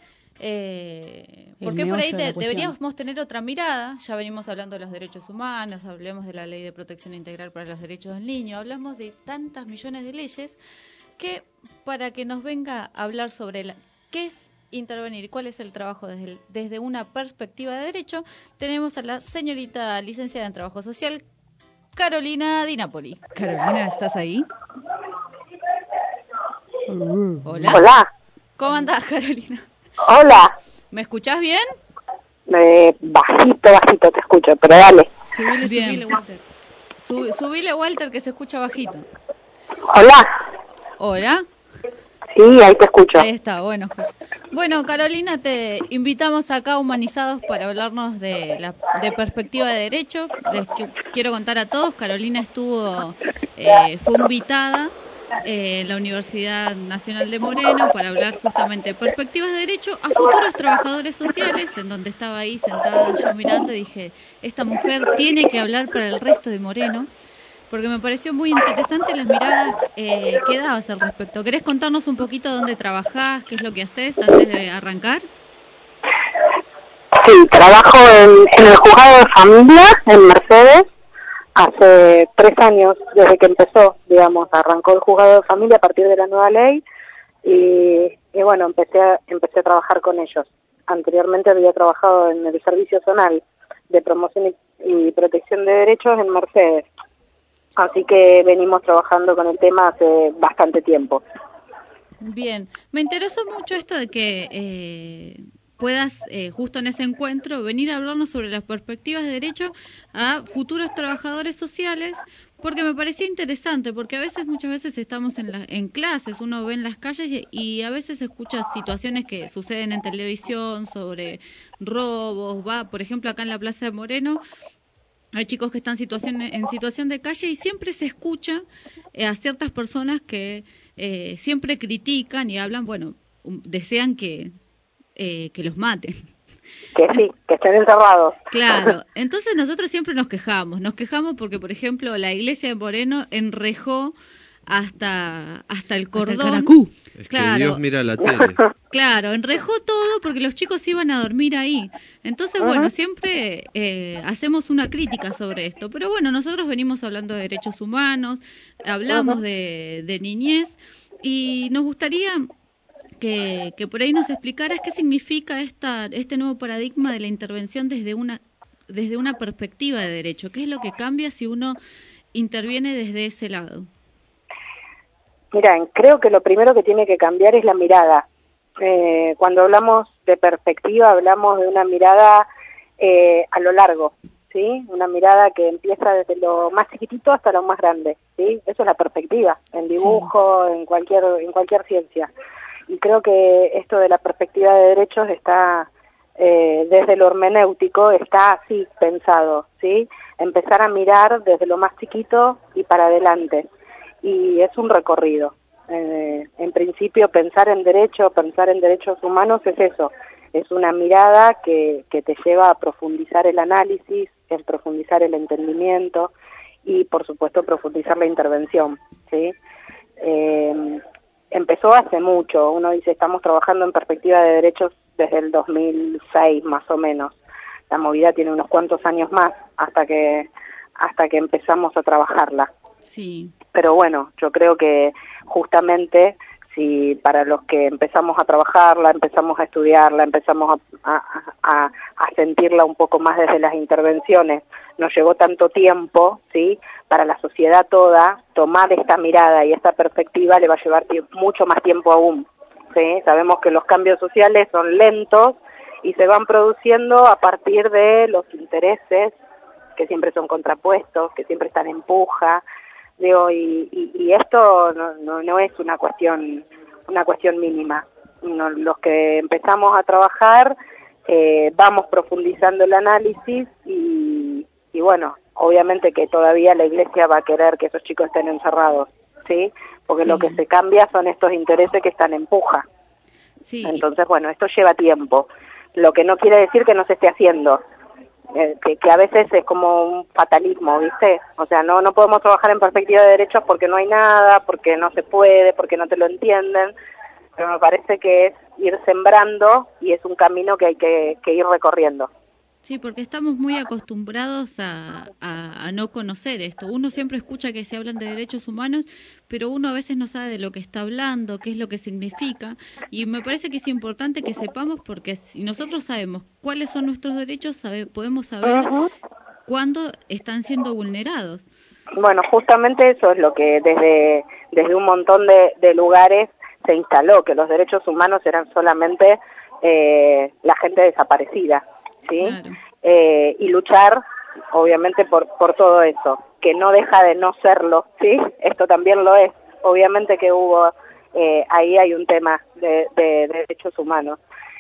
Eh, El porque por ahí meollo de la te- cuestión. deberíamos tener otra mirada. Ya venimos hablando de los derechos humanos, hablemos de la ley de protección integral para los derechos del niño, hablamos de tantas millones de leyes que para que nos venga a hablar sobre la, qué es intervenir y cuál es el trabajo desde, el- desde una perspectiva de derecho, tenemos a la señorita licenciada en Trabajo Social, Carolina Di Napoli. Carolina, ¿estás ahí? Hola. Hola. ¿Cómo andás, Carolina? Hola. ¿Me escuchás bien? Eh, bajito, bajito te escucho, pero dale. Subile, Bien. subile, Walter. Su- subile, Walter, que se escucha bajito. Hola. Hola. Sí, ahí te escucho. Ahí está, bueno. pues. Bueno, Carolina, te invitamos acá a Humanizados para hablarnos de la de perspectiva de derecho. Les qui- quiero contar a todos, Carolina estuvo, eh, fue invitada eh, en la Universidad Nacional de Moreno para hablar justamente de perspectivas de derecho a futuros trabajadores sociales, en donde estaba ahí sentada yo mirando y dije, esta mujer tiene que hablar para el resto de Moreno, porque me pareció muy interesante las miradas eh, que dabas al respecto. ¿Querés contarnos un poquito dónde trabajás, qué es lo que haces antes de arrancar? Sí, trabajo en, en el juzgado de familia en Mercedes hace tres años, desde que empezó, digamos, arrancó el juzgado de familia a partir de la nueva ley y, y bueno, empecé a, empecé a trabajar con ellos. Anteriormente había trabajado en el Servicio Zonal de Promoción y, y Protección de Derechos en Mercedes, así que venimos trabajando con el tema hace bastante tiempo. Bien, me interesó mucho esto de que eh, puedas, eh, justo en ese encuentro, venir a hablarnos sobre las perspectivas de derecho a futuros trabajadores sociales, porque me parecía interesante, porque a veces, muchas veces estamos en, la, en clases, uno ve en las calles y, y a veces escucha situaciones que suceden en televisión sobre robos, va, por ejemplo, acá en la Plaza de Moreno, hay chicos que están situación, en situación de calle y siempre se escucha eh, a ciertas personas que eh, siempre critican y hablan, bueno, um, desean que, eh, que los maten. Que sí, que estén encerrados. Claro, entonces nosotros siempre nos quejamos, nos quejamos porque, por ejemplo, la iglesia de Moreno enrejó hasta hasta el cordón. Es claro, que Dios mira la tele. Claro, enrejó todo porque los chicos iban a dormir ahí. Entonces, uh-huh. bueno, siempre eh, hacemos una crítica sobre esto. Pero bueno, nosotros venimos hablando de derechos humanos, hablamos uh-huh. de, de niñez y nos gustaría que, que por ahí nos explicaras qué significa esta este nuevo paradigma de la intervención desde una desde una perspectiva de derecho. ¿Qué es lo que cambia si uno interviene desde ese lado? Miren, creo que lo primero que tiene que cambiar es la mirada. Eh, cuando hablamos de perspectiva, hablamos de una mirada eh, a lo largo, ¿sí? Una mirada que empieza desde lo más chiquitito hasta lo más grande, ¿sí? Eso es la perspectiva, en dibujo, sí. en cualquier en cualquier ciencia. Y creo que esto de la perspectiva de derechos está, eh, desde lo hermenéutico, está así pensado, ¿sí? Empezar a mirar desde lo más chiquito y para adelante. Y es un recorrido. Eh, en principio, pensar en derecho, pensar en derechos humanos es eso, es una mirada que, que te lleva a profundizar el análisis, es profundizar el entendimiento y, por supuesto, profundizar la intervención, ¿sí? Eh, empezó hace mucho, uno dice, estamos trabajando en perspectiva de derechos desde el dos mil seis, más o menos. La movida tiene unos cuantos años más hasta que, hasta que empezamos a trabajarla. Sí. Pero bueno, yo creo que justamente si para los que empezamos a trabajarla, empezamos a estudiarla, empezamos a, a, a sentirla un poco más desde las intervenciones, nos llevó tanto tiempo, ¿sí? Para la sociedad toda, tomar esta mirada y esta perspectiva le va a llevar mucho más tiempo aún, ¿sí? Sabemos que los cambios sociales son lentos y se van produciendo a partir de los intereses que siempre son contrapuestos, que siempre están en puja. Digo, y, y, y esto no, no, no es una cuestión una cuestión mínima. No, los que empezamos a trabajar eh, vamos profundizando el análisis y, y bueno, obviamente que todavía la Iglesia va a querer que esos chicos estén encerrados, ¿sí? Porque sí. Lo que se cambia son estos intereses que están en puja. Sí. Entonces, bueno, esto lleva tiempo. Lo que no quiere decir que no se esté haciendo. Eh, que, que a veces es como un fatalismo, ¿viste? O sea, no no podemos trabajar en perspectiva de derechos porque no hay nada, porque no se puede, porque no te lo entienden, pero me parece que es ir sembrando y es un camino que hay que, que ir recorriendo. Sí, porque estamos muy acostumbrados a, a, a no conocer esto. Uno siempre escucha que se hablan de derechos humanos, pero uno a veces no sabe de lo que está hablando, qué es lo que significa. Y me parece que es importante que sepamos, porque si nosotros sabemos cuáles son nuestros derechos, sabe, podemos saber uh-huh. cuándo están siendo vulnerados. Bueno, justamente eso es lo que desde, desde un montón de, de lugares se instaló, que los derechos humanos eran solamente eh, la gente desaparecida. ¿sí? Claro. Eh, y luchar, obviamente, por por todo eso, que no deja de no serlo, ¿sí? Esto también lo es. Obviamente que hubo, eh, ahí hay un tema de, de, de derechos humanos,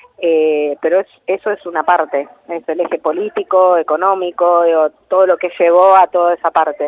eh, pero es, eso es una parte, es el eje político, económico, digo, todo lo que llevó a toda esa parte.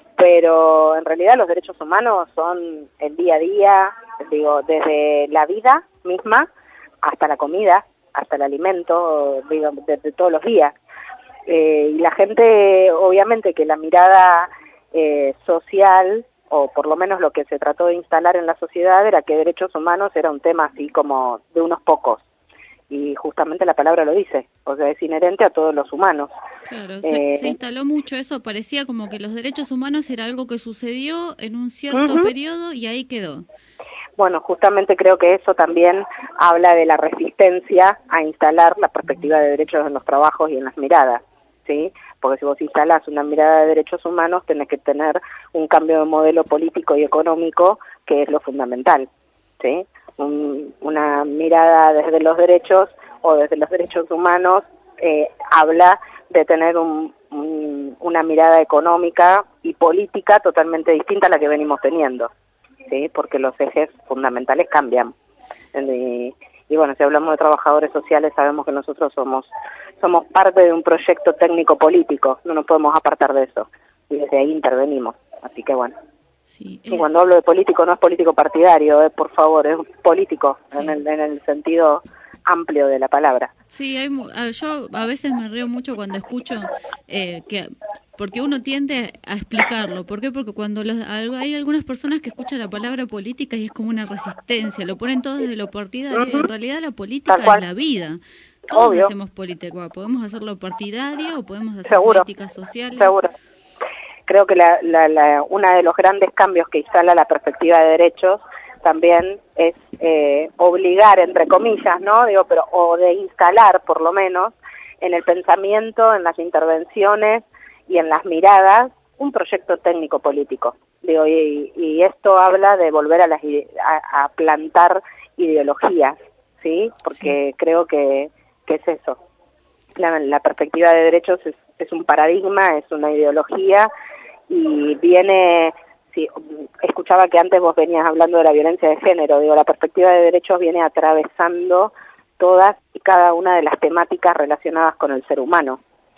Pero en realidad los derechos humanos son el día a día, digo, desde la vida misma hasta la comida, hasta el alimento, digo, desde todos los días. Eh, y la gente, obviamente que la mirada eh, social, o por lo menos lo que se trató de instalar en la sociedad, era que derechos humanos era un tema así como de unos pocos. Y justamente la palabra lo dice, o sea, es inherente a todos los humanos. Claro, eh, se, se instaló mucho eso, parecía como que los derechos humanos era algo que sucedió en un cierto uh-huh. periodo y ahí quedó. Bueno, justamente creo que eso también habla de la resistencia a instalar la perspectiva de derechos en los trabajos y en las miradas, ¿sí? Porque si vos instalás una mirada de derechos humanos, tenés que tener un cambio de modelo político y económico, que es lo fundamental, ¿sí? Un, una mirada desde los derechos o desde los derechos humanos eh, habla de tener un, un, una mirada económica y política totalmente distinta a la que venimos teniendo, ¿sí? Porque los ejes fundamentales cambian. Y, y bueno, si hablamos de trabajadores sociales, sabemos que nosotros somos somos parte de un proyecto técnico-político, no nos podemos apartar de eso, y desde ahí intervenimos, así que bueno. Sí, eh. Y cuando hablo de político, no es político partidario, eh, por favor, es político, sí. en, el, en el sentido amplio de la palabra. Sí, hay, yo a veces me río mucho cuando escucho eh, que... porque uno tiende a explicarlo. ¿Por qué? Porque cuando los, hay algunas personas que escuchan la palabra política y es como una resistencia, lo ponen todo desde lo partidario, uh-huh. En realidad la política es la vida. Todos Obvio. hacemos política, podemos hacerlo partidario o podemos hacer Seguro. políticas sociales. Seguro. Creo que la, la, la, uno de los grandes cambios que instala la perspectiva de derechos también es eh, obligar, entre comillas, ¿no? Digo, pero o de instalar, por lo menos, en el pensamiento, en las intervenciones y en las miradas, un proyecto técnico-político. Digo, y, y esto habla de volver a, las, a, a plantar ideologías, ¿sí? Porque sí. creo que, que es eso. La, la perspectiva de derechos es, es un paradigma, es una ideología, y viene... Sí, escuchaba que antes vos venías hablando de la violencia de género. Digo, la perspectiva de derechos viene atravesando todas y cada una de las temáticas relacionadas con el ser humano.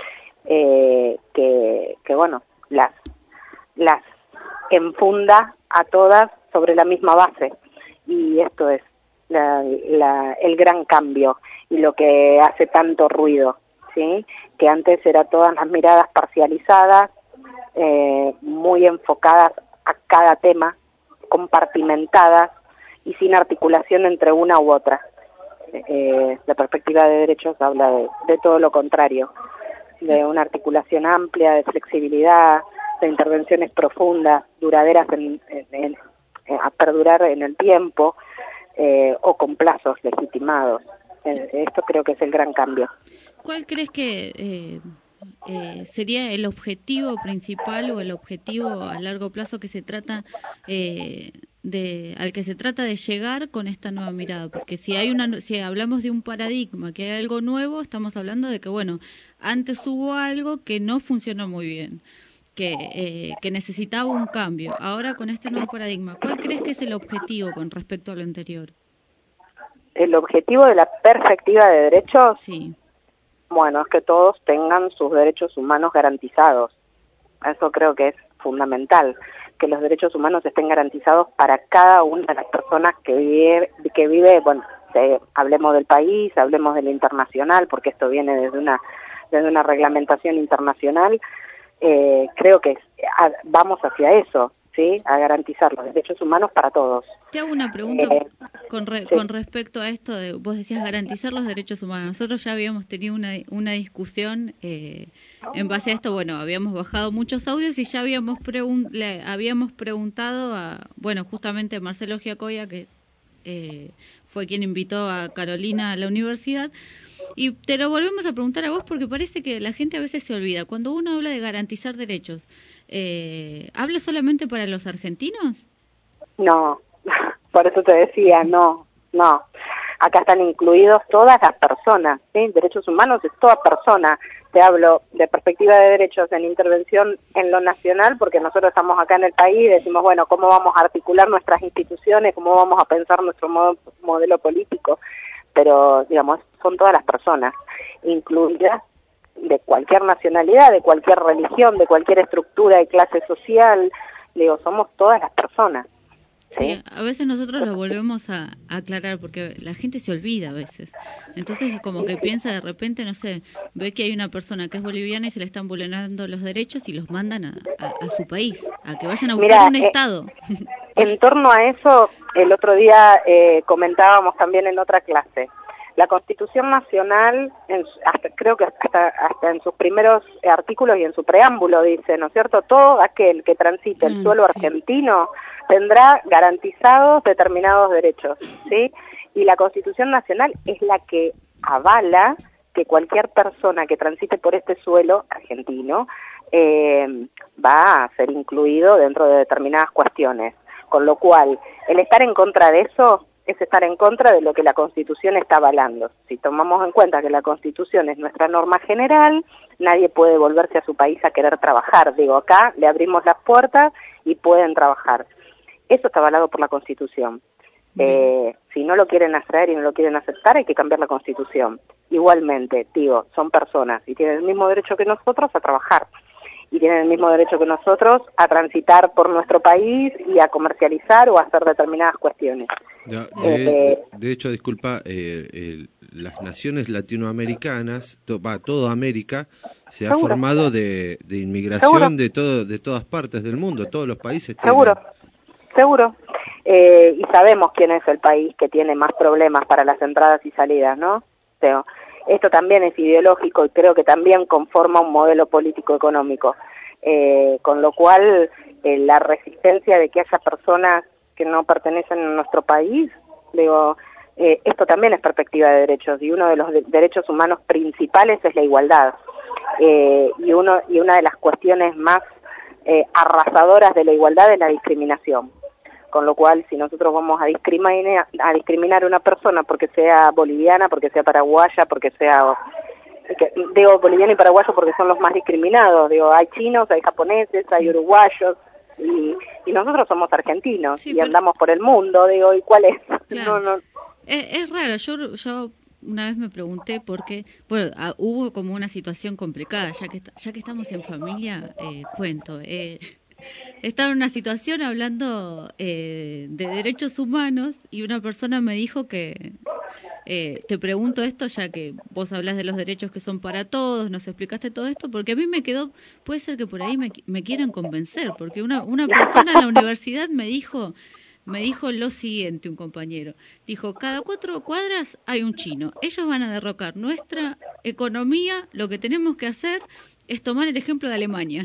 Eh, que, que bueno, las, las enfunda a todas sobre la misma base, y esto es la, la, el gran cambio y lo que hace tanto ruido, ¿sí? Que antes era todas las miradas parcializadas, eh, muy enfocadas a cada tema, compartimentadas y sin articulación entre una u otra. Eh, la perspectiva de derechos habla de, de todo lo contrario, de una articulación amplia, de flexibilidad, de intervenciones profundas, duraderas en, en, en, a perdurar en el tiempo, eh, o con plazos legitimados. Eh, esto creo que es el gran cambio. ¿Cuál crees que eh, eh, sería el objetivo principal o el objetivo a largo plazo que se trata eh, de al que se trata de llegar con esta nueva mirada? Porque si hay una si hablamos de un paradigma, que hay algo nuevo, estamos hablando de que bueno, antes hubo algo que no funcionó muy bien, que eh, que necesitaba un cambio. Ahora con este nuevo paradigma, ¿cuál crees que es el objetivo con respecto a lo anterior? El objetivo de la perspectiva de derechos, sí. Bueno, es que todos tengan sus derechos humanos garantizados. Eso creo que es fundamental, que los derechos humanos estén garantizados para cada una de las personas que vive, que vive, bueno, eh, hablemos del país, hablemos de lo internacional, porque esto viene desde una, desde una reglamentación internacional. Eh, creo que a, vamos hacia eso, ¿sí? A garantizar los derechos humanos para todos. Te hago una pregunta eh, con, re, sí. con respecto a esto de, vos decías garantizar los derechos humanos. Nosotros ya habíamos tenido una, una discusión eh, en base a esto. Bueno, habíamos bajado muchos audios y ya habíamos pregun le habíamos preguntado a, bueno, justamente a Marcelo Giacoya, que eh, fue quien invitó a Carolina a la universidad. Y te lo volvemos a preguntar a vos porque parece que la gente a veces se olvida. Cuando uno habla de garantizar derechos, eh, ¿habla solamente para los argentinos? No, por eso te decía, no, no. Acá están incluidos todas las personas, ¿sí? Derechos humanos es toda persona. Te hablo de perspectiva de derechos en intervención en lo nacional, porque nosotros estamos acá en el país y decimos, bueno, ¿cómo vamos a articular nuestras instituciones? ¿Cómo vamos a pensar nuestro modo, modelo político? Pero, digamos, son todas las personas, incluidas de cualquier nacionalidad, de cualquier religión, de cualquier estructura y clase social. Digo, somos todas las personas. Sí, sí, a veces nosotros lo volvemos a, a aclarar porque la gente se olvida a veces. Entonces como que piensa de repente, no sé, ve que hay una persona que es boliviana y se le están vulnerando los derechos y los mandan a, a, a su país, a que vayan a buscar Mirá, un eh, estado. En torno a eso, el otro día eh, comentábamos también en otra clase. La Constitución Nacional, en, hasta, creo que hasta, hasta en sus primeros artículos y en su preámbulo dice, ¿no es cierto? Todo aquel que transite el Mm, suelo sí. argentino tendrá garantizados determinados derechos, ¿sí? Y la Constitución Nacional es la que avala que cualquier persona que transite por este suelo argentino eh, va a ser incluido dentro de determinadas cuestiones. Con lo cual, el estar en contra de eso es estar en contra de lo que la Constitución está avalando. Si tomamos en cuenta que la Constitución es nuestra norma general, nadie puede volverse a su país a querer trabajar. Digo, acá le abrimos las puertas y pueden trabajar. Eso está avalado por la Constitución. Eh, si no lo quieren hacer y no lo quieren aceptar, hay que cambiar la Constitución. Igualmente, digo, son personas y tienen el mismo derecho que nosotros a trabajar. Y tienen el mismo derecho que nosotros a transitar por nuestro país y a comercializar o a hacer determinadas cuestiones. De, Eh, de, de hecho, disculpa, eh, eh, las naciones latinoamericanas, to, va, toda América, se ha Seguro. formado de, de inmigración Seguro. de todo, de todas partes del mundo, todos los países tienen. Seguro, seguro. Eh, y sabemos quién es el país que tiene más problemas para las entradas y salidas, ¿no? Pero esto también es ideológico y creo que también conforma un modelo político-económico, eh, con lo cual eh, la resistencia de que haya personas que no pertenecen a nuestro país, digo, eh, esto también es perspectiva de derechos y uno de los de- derechos humanos principales es la igualdad. Eh, y, uno, y una de las cuestiones más eh, arrasadoras de la igualdad es la discriminación. Con lo cual, si nosotros vamos a discriminar a discriminar a una persona porque sea boliviana, porque sea paraguaya, porque sea... que- digo boliviano y paraguayo porque son los más discriminados. Digo, hay chinos, hay japoneses, hay uruguayos, y, y nosotros somos argentinos Sí, y pero- andamos por el mundo. Digo, ¿y cuál es? Claro. No, no. Es, es raro, yo, yo una vez me pregunté por qué, bueno, ah, hubo como una situación complicada, ya que est- ya que estamos en familia, eh, cuento, eh, estaba en una situación hablando eh, de derechos humanos y una persona me dijo que, eh, te pregunto esto ya que vos hablas de los derechos que son para todos, nos explicaste todo esto, porque a mí me quedó, puede ser que por ahí me, me quieran convencer, porque una, una persona en la universidad me dijo... Me dijo lo siguiente un compañero. Dijo, cada cuatro cuadras hay un chino. Ellos van a derrocar nuestra economía. Lo que tenemos que hacer es tomar el ejemplo de Alemania.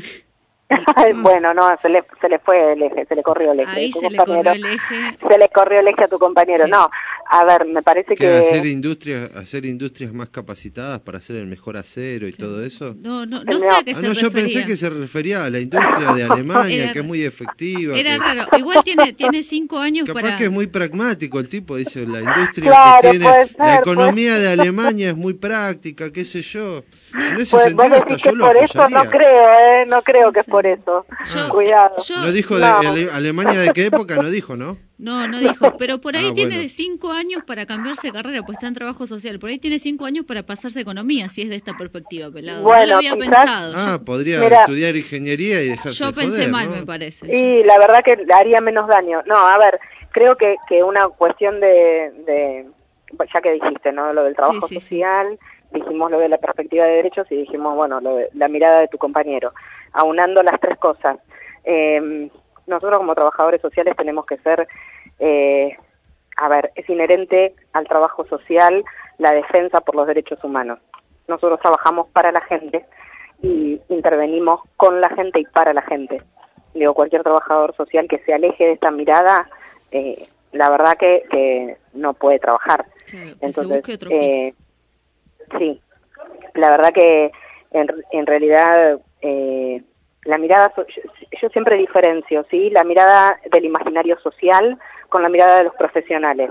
Bueno, no, se le, se le fue el eje, se le corrió el eje. Ahí tu se le compañero. corrió el eje. Se le corrió el eje a tu compañero. Sí. No, a ver, me parece Que hacer que... industrias, hacer industrias más capacitadas para hacer el mejor acero y todo eso. No, no, no sé a qué Ah, se no, yo refería. pensé que se refería a la industria de Alemania, Era- que es muy efectiva. Era que- raro. Igual tiene, tiene cinco años Capaz para... que es muy pragmático el tipo, dice, la industria Claro, que tiene, puede ser, la economía puede- de Alemania es muy práctica, qué sé yo. En ese Pues vos sentido hasta decís yo que lo por eso apoyaría. no creo, ¿eh? No creo que es por eso. Cuidado. No dijo de No. Ale- Alemania de qué época, no dijo, ¿no? No, no dijo, pero por ahí Ah, tiene bueno. cinco años para cambiarse de carrera, pues está en trabajo social. Por ahí tiene cinco años para pasarse a economía, si es de esta perspectiva, pelado. no Bueno, lo había quizás- pensado. Ah, Yo- podría Mira. estudiar ingeniería y dejarse Yo de pensé joder, mal, ¿no? me parece. Y la verdad que le haría menos daño. No, a ver, creo que, que una cuestión de, de, ya que dijiste, ¿no? Lo del trabajo Sí, sí, sí. social, dijimos lo de la perspectiva de derechos y dijimos, bueno, lo de la mirada de tu compañero. Aunando las tres cosas. Eh, nosotros como trabajadores sociales tenemos que ser, eh, a ver, es inherente al trabajo social la defensa por los derechos humanos. Nosotros trabajamos para la gente y intervenimos con la gente y para la gente. Digo, cualquier trabajador social que se aleje de esta mirada, eh, la verdad que, que no puede trabajar. Claro, que se Entonces, busque otro oficio. eh, sí, la verdad que en, en realidad eh, la mirada, so- yo, yo siempre diferencio, ¿sí? La mirada del imaginario social con la mirada de los profesionales.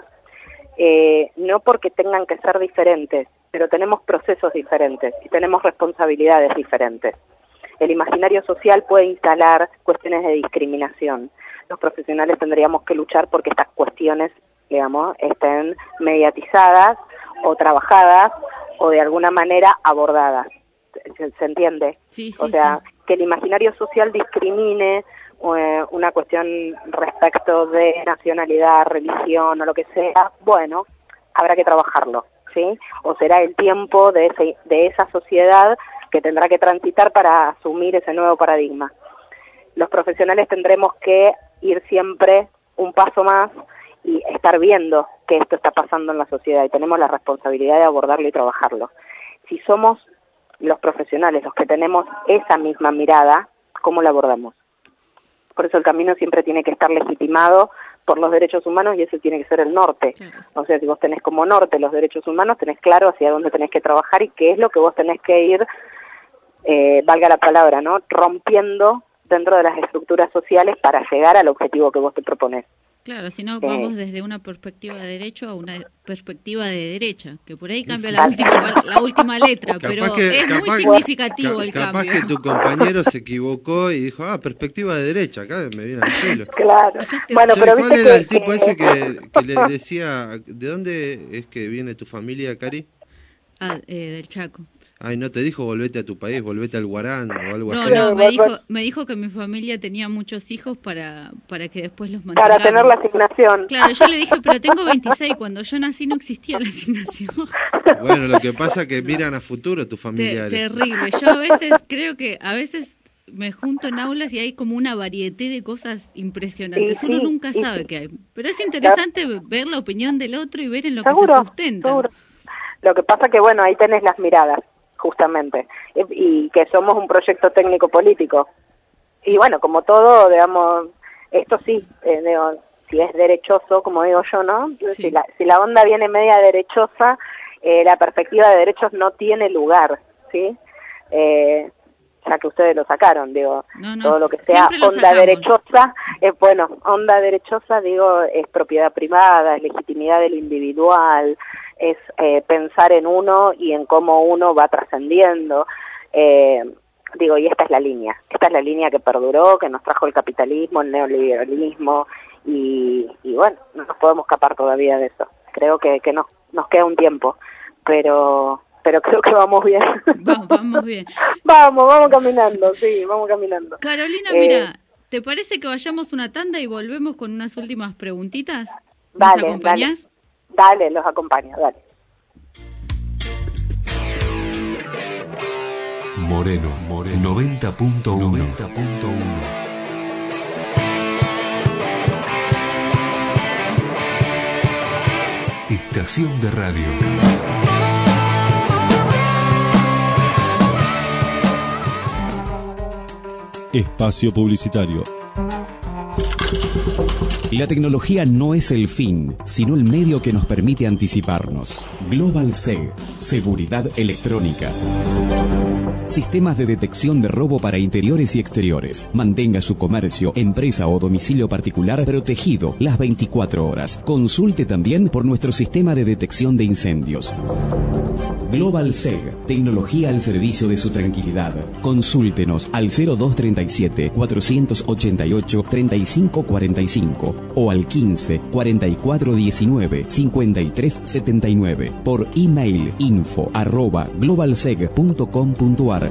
Eh, no porque tengan que ser diferentes, pero tenemos procesos diferentes y tenemos responsabilidades diferentes. El imaginario social puede instalar cuestiones de discriminación. Los profesionales tendríamos que luchar porque estas cuestiones, digamos, estén mediatizadas o trabajadas o de alguna manera abordadas. ¿Se, se entiende? Sí, sí, o sea, sí. que el imaginario social discrimine eh, una cuestión respecto de nacionalidad, religión o lo que sea, bueno, habrá que trabajarlo, ¿sí? O será el tiempo de, ese, de esa sociedad que tendrá que transitar para asumir ese nuevo paradigma. Los profesionales tendremos que ir siempre un paso más y estar viendo que esto está pasando en la sociedad y tenemos la responsabilidad de abordarlo y trabajarlo. Si somos los profesionales los que tenemos esa misma mirada, ¿cómo la abordamos? Por eso el camino siempre tiene que estar legitimado por los derechos humanos y ese tiene que ser el norte. O sea, si vos tenés como norte los derechos humanos, tenés claro hacia dónde tenés que trabajar y qué es lo que vos tenés que ir, eh, valga la palabra, ¿no? Rompiendo dentro de las estructuras sociales para llegar al objetivo que vos te propones. Claro, si no Eh, vamos desde una perspectiva de derecho a una perspectiva de derecha, que por ahí cambia la última, la última letra, Capaz pero que- es muy capaz- significativo ca- el capaz cambio. que tu compañero se equivocó y dijo, ah, perspectiva de derecha, acá me viene al pelo. Claro. Bueno, Che, pero ¿cuál viste era que- el tipo que- ese que, que le decía, ¿de dónde es que viene tu familia, Cari? Ah, eh, del Chaco. Ay, no te dijo volvete a tu país, volvete al Guarán o algo No, así. no, me dijo, me dijo que mi familia tenía muchos hijos para, para que después los mantengamos. Para tener la asignación. Claro, yo le dije, pero tengo veintiséis, cuando yo nací no existía la asignación. Bueno, lo que pasa es que miran a futuro tus Te- familiares. terrible. Yo a veces creo que, a veces me junto en aulas y hay como una variedad de cosas impresionantes. Y Uno sí, nunca y sabe sí. qué hay. Pero es interesante ver la opinión del otro y ver en lo que Seguro, se sustenta. seguro. Lo que pasa que, bueno, ahí tenés las miradas, justamente, y, y que somos un proyecto técnico-político. Y bueno, como todo, digamos, esto sí, eh, digo, si es derechoso, como digo yo, ¿no? Si, la, si la onda viene media derechosa, eh, la perspectiva de derechos no tiene lugar, ¿sí? Eh, ya que ustedes lo sacaron, digo, No, no, todo lo que sea siempre lo onda sacamos. derechosa, eh, bueno, onda derechosa, digo, es propiedad privada, es legitimidad de lo individual, es eh, pensar en uno y en cómo uno va trascendiendo, eh, digo, y esta es la línea, esta es la línea que perduró, que nos trajo el capitalismo, el neoliberalismo, y, y bueno, no nos podemos escapar todavía de eso, creo que, que nos, nos queda un tiempo, pero... pero creo que vamos bien. Vamos, vamos bien. Vamos, vamos caminando, sí, vamos caminando. Carolina, Eh, mira, ¿te parece que vayamos una tanda y volvemos con unas últimas preguntitas? ¿Nos Dale, acompañás? dale, dale, los acompaño, dale. Moreno, Moreno, noventa punto uno. noventa punto uno. Estación de radio. Espacio publicitario. La tecnología no es el fin, sino el medio que nos permite anticiparnos. Global Seg, seguridad electrónica. Sistemas de detección de robo para interiores y exteriores. Mantenga su comercio, empresa o domicilio particular protegido las veinticuatro horas. Consulte también por nuestro sistema de detección de incendios. Global Seg, tecnología al servicio de su tranquilidad. Consúltenos al cero dos treinta y siete, cuatrocientos ochenta y ocho, treinta y cinco cuarenta y cinco o al quince, cuarenta y cuatro diecinueve, cincuenta y tres setenta y nueve por email info arroba globalseg punto com punto ar.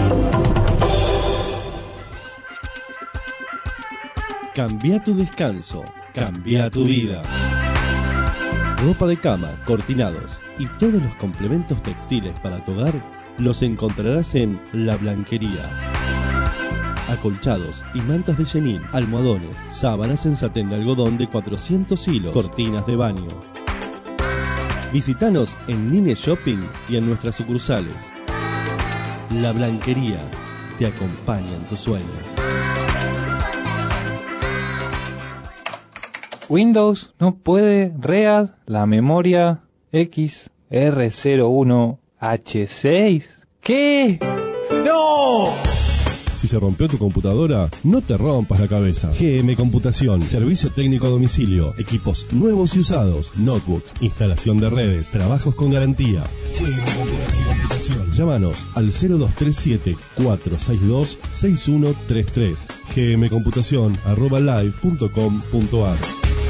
Cambia tu descanso, cambia tu vida. Ropa de cama, cortinados y todos los complementos textiles para tu hogar los encontrarás en La Blanquería. Acolchados y mantas de chenil, almohadones, sábanas en satén de algodón de cuatrocientos hilos, cortinas de baño. Visítanos en Nine Shopping y en nuestras sucursales. La Blanquería te acompaña en tus sueños. Windows no puede read la memoria X R cero uno H seis. ¿Qué? ¡No! Si se rompió tu computadora, no te rompas la cabeza. G M Computación, servicio técnico a domicilio, equipos nuevos y usados, notebooks, instalación de redes, trabajos con garantía. G M Computación. Llámanos al cero dos tres siete, cuatro seis dos, seis uno tres tres. gmcomputación arroba live punto com punto ar.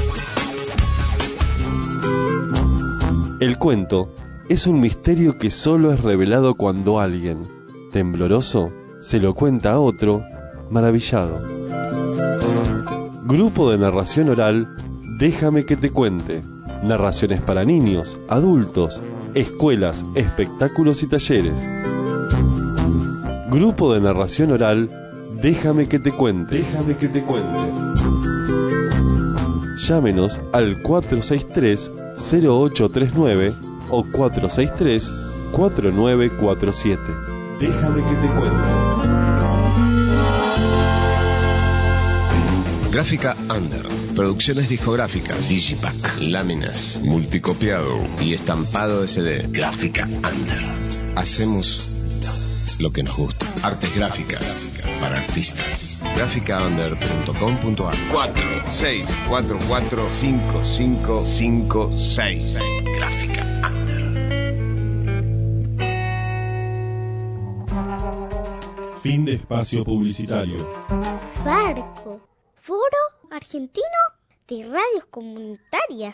El cuento es un misterio que solo es revelado cuando alguien, tembloroso, se lo cuenta a otro, maravillado. Grupo de narración oral, Déjame que te cuente. Narraciones para niños, adultos, escuelas, espectáculos y talleres. Grupo de narración oral, Déjame que te cuente. Déjame que te cuente. Llámenos al cuatro seis tres, cero ocho tres nueve o cuatro seis tres, cuatro nueve cuatro siete. Déjame que te cuente. Gráfica Under. Producciones discográficas. Digipack. Láminas. Multicopiado. Y estampado S D. Gráfica Under. Hacemos lo que nos gusta. Artes gráficas para artistas. gráfica under punto com punto a r. cuatro seis cuatro cuatro cinco cinco cinco seis. Gráfica Under. Fin de espacio publicitario. Farco, Foro Argentino de Radios Comunitarias.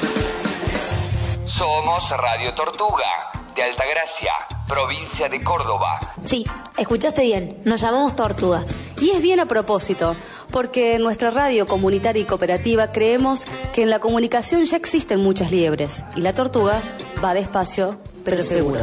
Somos Radio Tortuga, de Altagracia, provincia de Córdoba. Sí, escuchaste bien, nos llamamos Tortuga. Y es bien a propósito, porque en nuestra radio comunitaria y cooperativa creemos que en la comunicación ya existen muchas liebres, y la tortuga va despacio, pero seguro.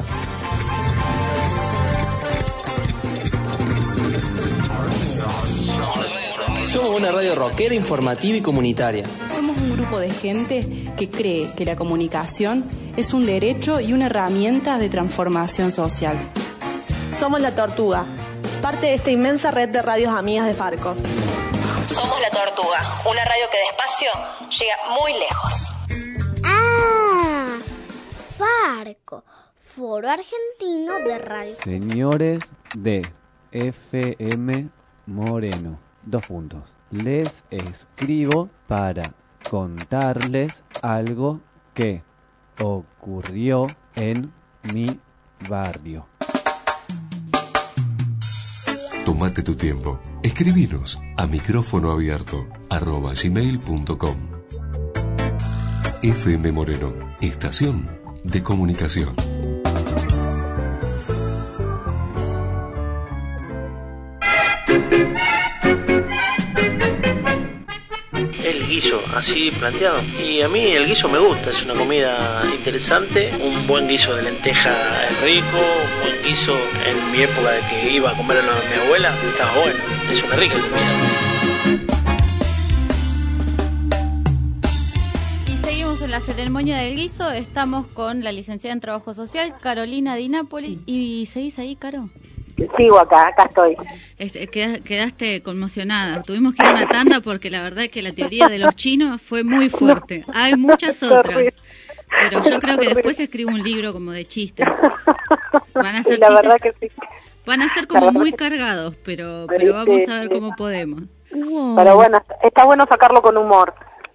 Somos una radio rockera, informativa y comunitaria. Somos un grupo de gente que cree que la comunicación es un derecho y una herramienta de transformación social. Somos La Tortuga, parte de esta inmensa red de radios amigas de Farco. Somos La Tortuga, una radio que despacio llega muy lejos. Ah, Farco, Foro Argentino de Radio. Señores de F M Moreno, dos puntos. Les escribo para contarles algo que ocurrió en mi barrio. Tómate tu tiempo. Escribinos a micrófono abierto arroba gmail punto com. F M Moreno, estación de comunicación. El guiso, así planteado. Y a mí el guiso me gusta, es una comida interesante. Un buen guiso de lenteja es rico, un buen guiso en mi época de que iba a comer a mi abuela, estaba bueno, es una rica comida. Y seguimos en la ceremonia del guiso, estamos con la licenciada en Trabajo Social, Carolina Di Napoli. ¿Y seguís ahí, Caro? Sigo acá, acá estoy. Este, queda- quedaste conmocionada. Tuvimos que ir a una tanda porque la verdad es que la teoría de los chinos fue muy fuerte. Hay muchas otras, pero yo creo que después escribo un libro como de chistes. Van a ser Sí, la chistes, verdad que sí. van a ser La como verdad muy que- cargados, pero, Sí, pero vamos sí, a ver sí. cómo podemos. Pero bueno, está- está bueno sacarlo con humor.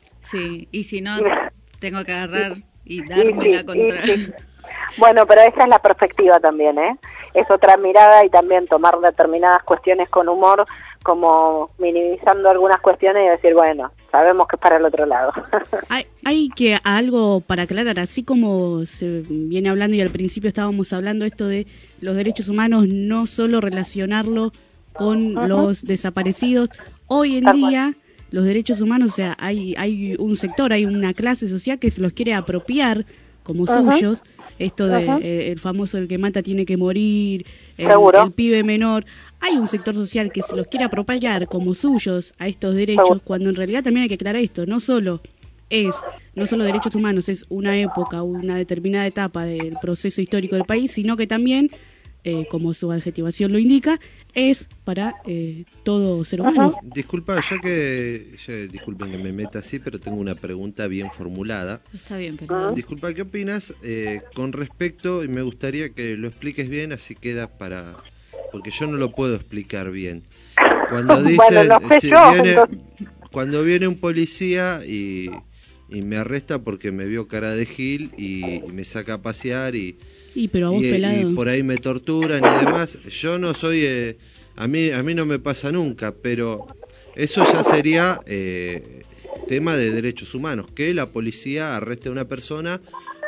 Sí, y si no, tengo que agarrar y Y darme sí, la contra. y sí. Bueno, pero esa es la perspectiva también, ¿eh? Es otra mirada y también tomar determinadas cuestiones con humor, como minimizando algunas cuestiones y decir, bueno, sabemos que es para el otro lado. Hay, hay que algo para aclarar, así como se viene hablando y al principio estábamos hablando esto de los derechos humanos, no solo relacionarlo con Ujú. los desaparecidos. Hoy en Tal día los derechos humanos, o sea, hay hay un sector, hay una clase social que se los quiere apropiar como Ujú. suyos. Esto de Ujú. eh, el famoso el que mata tiene que morir, el, Seguro. el pibe menor. Hay un sector social que se los quiere apropiar como suyos a estos derechos, Seguro. cuando en realidad también hay que aclarar esto, no solo es, no solo derechos humanos, es una época, una determinada etapa del proceso histórico del país, sino que también, eh, como su adjetivación lo indica, es para eh, todo ser humano. Disculpa, yo que, yo, disculpen que me meta así, pero tengo una pregunta bien formulada. Está bien, pero... Disculpa, ¿qué opinas eh, con respecto, y me gustaría que lo expliques bien, así queda para... porque yo no lo puedo explicar bien. Cuando dicen, Bueno, no sé si yo, viene, entonces. cuando viene un policía y, y me arresta porque me vio cara de gil y, y me saca a pasear y, Y pero a vos y, pelado. y por ahí me torturan y demás, yo no soy... eh, a mí a mí no me pasa nunca, pero eso ya sería eh, tema de derechos humanos, que la policía arreste a una persona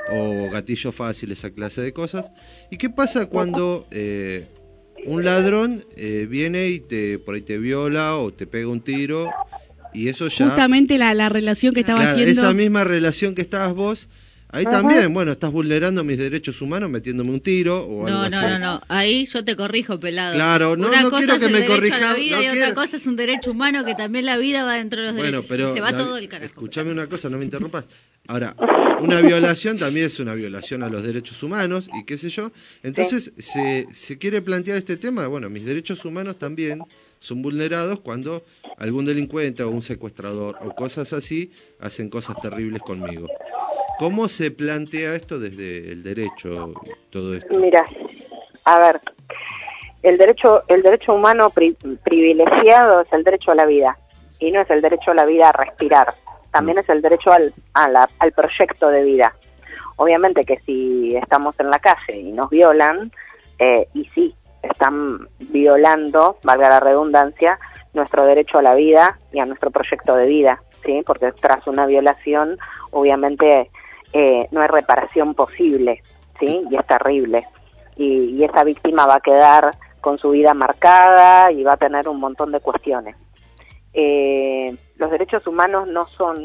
o gatillo fácil, esa clase de cosas. ¿Y qué pasa cuando eh, un ladrón eh, viene y te por ahí te viola o te pega un tiro y eso ya... Justamente la, la relación que estaba Claro, haciendo... esa misma relación que estabas vos, ahí Ajá. también, bueno, estás vulnerando mis derechos humanos metiéndome un tiro o algo No, así. no, no, no, ahí yo te corrijo, pelado. Claro, no, Una no cosa quiero es que el me derecho a la corrija, vida no y quiero- otra cosa es un derecho humano que también la vida va dentro de los Bueno, derechos. pero Se va la- todo el carajo. escuchame una cosa, no me interrumpas. Ahora, una violación también es una violación a los derechos humanos y qué sé yo. Entonces, se, se quiere plantear este tema, bueno, mis derechos humanos también son vulnerados cuando algún delincuente o un secuestrador o cosas así hacen cosas terribles conmigo. ¿Cómo se plantea esto desde el derecho y todo esto? Mira, a ver, el derecho, el derecho humano pri, privilegiado es el derecho a la vida, y no es el derecho a la vida a respirar, también es el derecho al, a la, al proyecto de vida. Obviamente que si estamos en la calle y nos violan, eh, y sí, están violando, valga la redundancia, nuestro derecho a la vida y a nuestro proyecto de vida, ¿sí? Porque tras una violación, obviamente, eh, no hay reparación posible, ¿sí? Y es terrible. Y, y esa víctima va a quedar con su vida marcada y va a tener un montón de cuestiones. Eh, los derechos humanos no son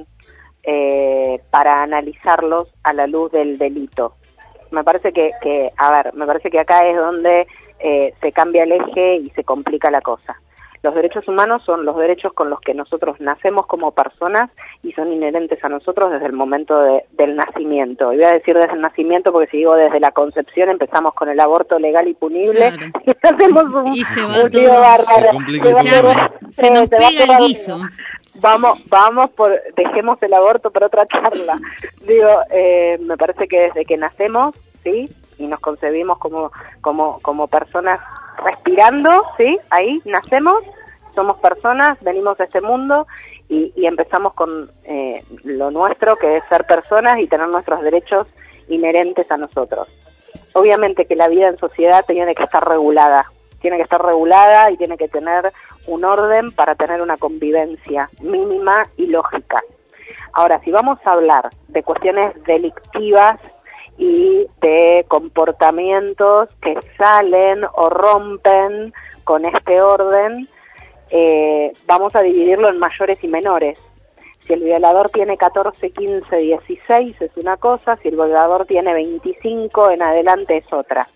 eh, para analizarlos a la luz del delito. Me parece que, que, a ver, me parece que acá es donde eh, se cambia el eje y se complica la cosa. Los derechos humanos son los derechos con los que nosotros nacemos como personas y son inherentes a nosotros desde el momento de, del nacimiento. Y voy a decir desde el nacimiento porque si digo desde la concepción empezamos con el aborto legal y punible, claro. Y hacemos un, y se va un todo, lío bárbaro. Se complica se, va todo, se nos se pega todo, el guiso. Vamos, vamos por, dejemos el aborto por otra charla. Digo, eh, me parece que desde que nacemos, ¿sí? Y nos concebimos como, como, como personas respirando, ¿sí? Ahí nacemos, somos personas, venimos a este mundo y, y empezamos con eh, lo nuestro, que es ser personas y tener nuestros derechos inherentes a nosotros. Obviamente que la vida en sociedad tiene que estar regulada, tiene que estar regulada y tiene que tener un orden para tener una convivencia mínima y lógica. Ahora, si vamos a hablar de cuestiones delictivas y de comportamientos que salen o rompen con este orden, eh, vamos a dividirlo en mayores y menores. Si el violador tiene catorce, quince, dieciséis es una cosa, si el violador tiene veinticinco en adelante es otra,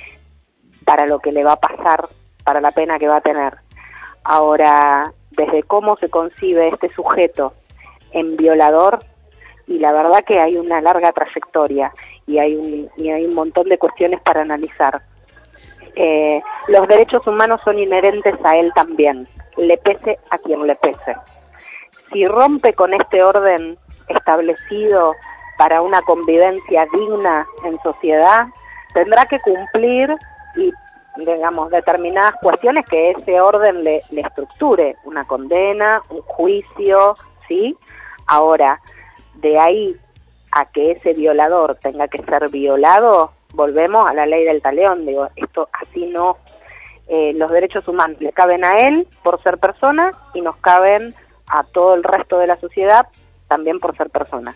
para lo que le va a pasar, para la pena que va a tener. Ahora, desde cómo se concibe este sujeto en violador, y la verdad que hay una larga trayectoria y hay un, y hay un montón de cuestiones para analizar. Eh, los derechos humanos son inherentes a él también, le pese a quien le pese. Si rompe con este orden establecido para una convivencia digna en sociedad, tendrá que cumplir y digamos, determinadas cuestiones que ese orden le, le estructure, una condena, un juicio, ¿sí? Ahora, de ahí a que ese violador tenga que ser violado, volvemos a la ley del talión, digo, esto así no, eh, los derechos humanos le caben a él por ser persona y nos caben a todo el resto de la sociedad también por ser persona.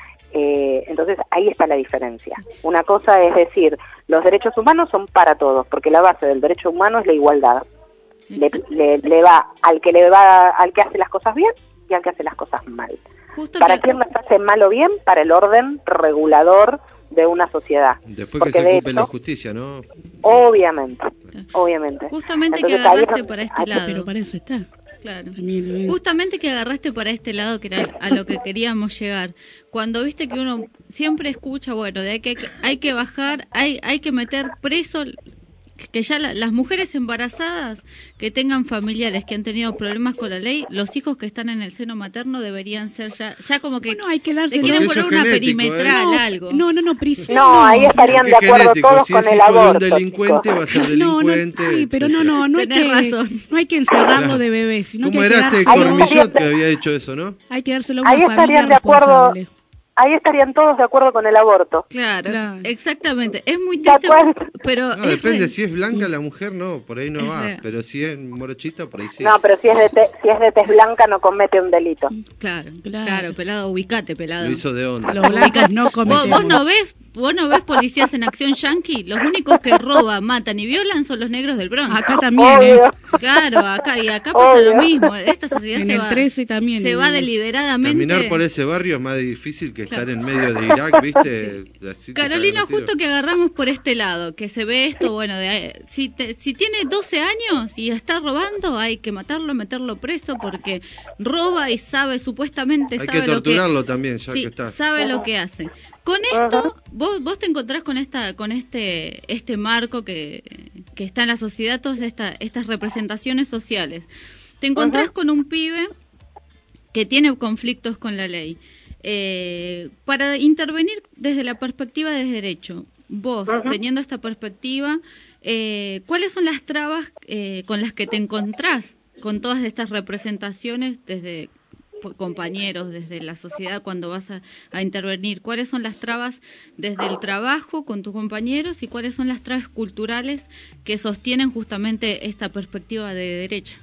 Eh, entonces ahí está la diferencia. Una cosa es decir, los derechos humanos son para todos, porque la base del derecho humano es la igualdad. Le, le, le va al que le va al que hace las cosas bien y al que hace las cosas mal. Justo ¿Para que... quién las hace mal o bien? Para el orden regulador de una sociedad. Después porque que se ocupe hecho, la justicia, ¿no? Obviamente, obviamente. Justamente Entonces, que agarraste ahí, para este lado. Pero para eso está. Claro. Justamente que agarraste para este lado, que era a lo que queríamos llegar. Cuando viste que uno siempre escucha, bueno, de que hay que, hay que bajar, hay hay que meter preso, que ya la, las mujeres embarazadas que tengan familiares que han tenido problemas con la ley, los hijos que están en el seno materno deberían ser ya ya como que no hay que darse, le quieren poner una genético, perimetral, ¿eh? algo. No, no, no, prisión. No, no, ahí estarían de acuerdo genético, todos si con es el hijo aborto. de un delincuente chicos. va a ser No, no, delincuente. sí, pero no, no, no hay Tenés que, razón. no hay que encerrarlo de bebé, sino ¿Cómo que hay era que este dárselo- Cormillot que había hecho eso, no? Hay que dárselo a una Ahí familia estarían de acuerdo. responsable. Ahí estarían todos de acuerdo con el aborto. Claro, Claro. exactamente. Es muy triste, pero No, es depende, re- si es blanca la mujer, no, por ahí no Es va. real. Pero si es morochita, por ahí sí. No, pero si es de te- si es de tez blanca no comete un delito. Claro, Claro. claro, pelado, ubicate, pelado. Lo hizo de onda. Los blancos no ¿Vos, cometemos. vos no ves, vos no ves policías en acción yanqui, los únicos que roban, matan y violan son los negros del Bronx. Acá también, ¿eh? Obvio. Claro, acá y acá pasa Obvio. lo mismo. Esta sociedad En se el va, trece también. se en va el- deliberadamente. Caminar por ese barrio es más difícil que estar en medio de Irak, ¿viste? Así te Carolina, cagan un tiro. justo que agarramos por este lado, que se ve esto, bueno, de, si, te- si tiene doce años y está robando, hay que matarlo, meterlo preso, porque roba y sabe, supuestamente Hay sabe que lo que... torturarlo también, ya Sí, que está. sabe lo que hace. Con esto, vos vos te encontrás con esta con este este marco que, que está en la sociedad, todas esta, estas representaciones sociales. Te encontrás con un pibe que tiene conflictos con la ley. Eh, para intervenir desde la perspectiva de derecho, vos, teniendo esta perspectiva, eh, ¿cuáles son las trabas eh, con las que te encontrás con todas estas representaciones desde compañeros, desde la sociedad, cuando vas a, a intervenir? ¿Cuáles son las trabas desde el trabajo con tus compañeros y cuáles son las trabas culturales que sostienen justamente esta perspectiva de derecha?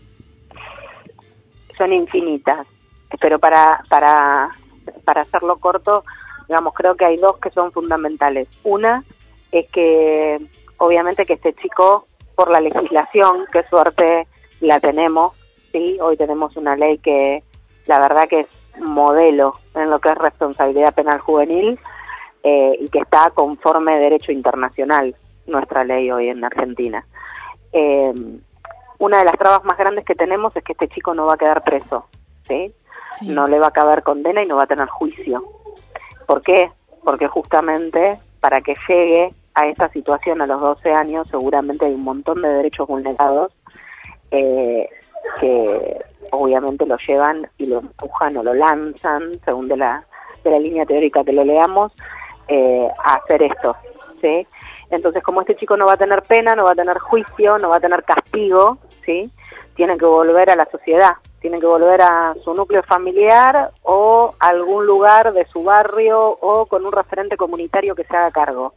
Son infinitas, pero para, para, para hacerlo corto, digamos, creo que hay dos que son fundamentales. Una es que, obviamente, que este chico, por la legislación, qué suerte la tenemos, ¿sí? Hoy tenemos una ley que la verdad que es modelo en lo que es responsabilidad penal juvenil eh, y que está conforme a derecho internacional, nuestra ley hoy en Argentina. Eh, una de las trabas más grandes que tenemos es que este chico no va a quedar preso, ¿sí? Sí. No le va a caber condena y no va a tener juicio. ¿Por qué? Porque justamente para que llegue a esta situación a los doce años seguramente hay un montón de derechos vulnerados eh, que obviamente lo llevan y lo empujan o lo lanzan, según de la, de la línea teórica que lo leamos, eh, a hacer esto, ¿sí? Entonces, como este chico no va a tener pena, no va a tener juicio, no va a tener castigo, ¿sí? Tiene que volver a la sociedad, tiene que volver a su núcleo familiar o a algún lugar de su barrio o con un referente comunitario que se haga cargo.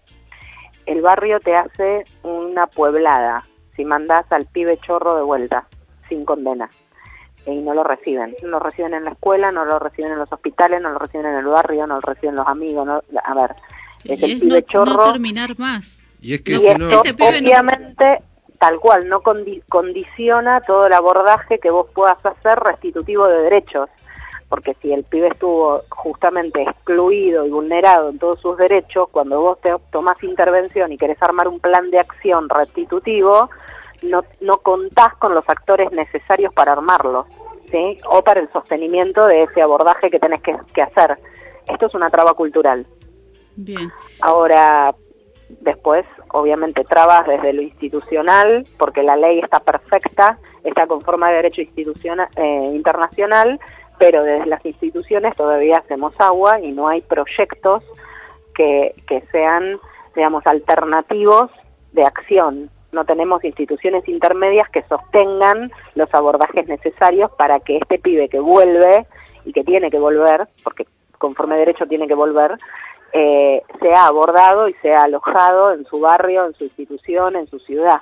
El barrio te hace una pueblada si mandás al pibe chorro de vuelta, sin condena. Y no lo reciben, no lo reciben en la escuela, no lo reciben en los hospitales, no lo reciben en el barrio, no lo reciben los amigos, no, a ver, es el es pibe no, chorro. No terminar más. Y es que y si esto, no... obviamente, no... tal cual, no condi condiciona todo el abordaje que vos puedas hacer restitutivo de derechos, porque si el pibe estuvo justamente excluido y vulnerado en todos sus derechos, cuando vos te tomás intervención y querés armar un plan de acción restitutivo, no, no contás con los actores necesarios para armarlo, ¿sí? O para el sostenimiento de ese abordaje que tenés que, que hacer. Esto es una traba cultural. Bien. Ahora, después, obviamente, trabas desde lo institucional, porque la ley está perfecta, está conforme a derecho institucional eh, internacional, pero desde las instituciones todavía hacemos agua y no hay proyectos que, que sean, digamos, alternativos de acción. No tenemos instituciones intermedias que sostengan los abordajes necesarios para que este pibe que vuelve, y que tiene que volver, porque conforme derecho tiene que volver, eh, sea abordado y sea alojado en su barrio, en su institución, en su ciudad.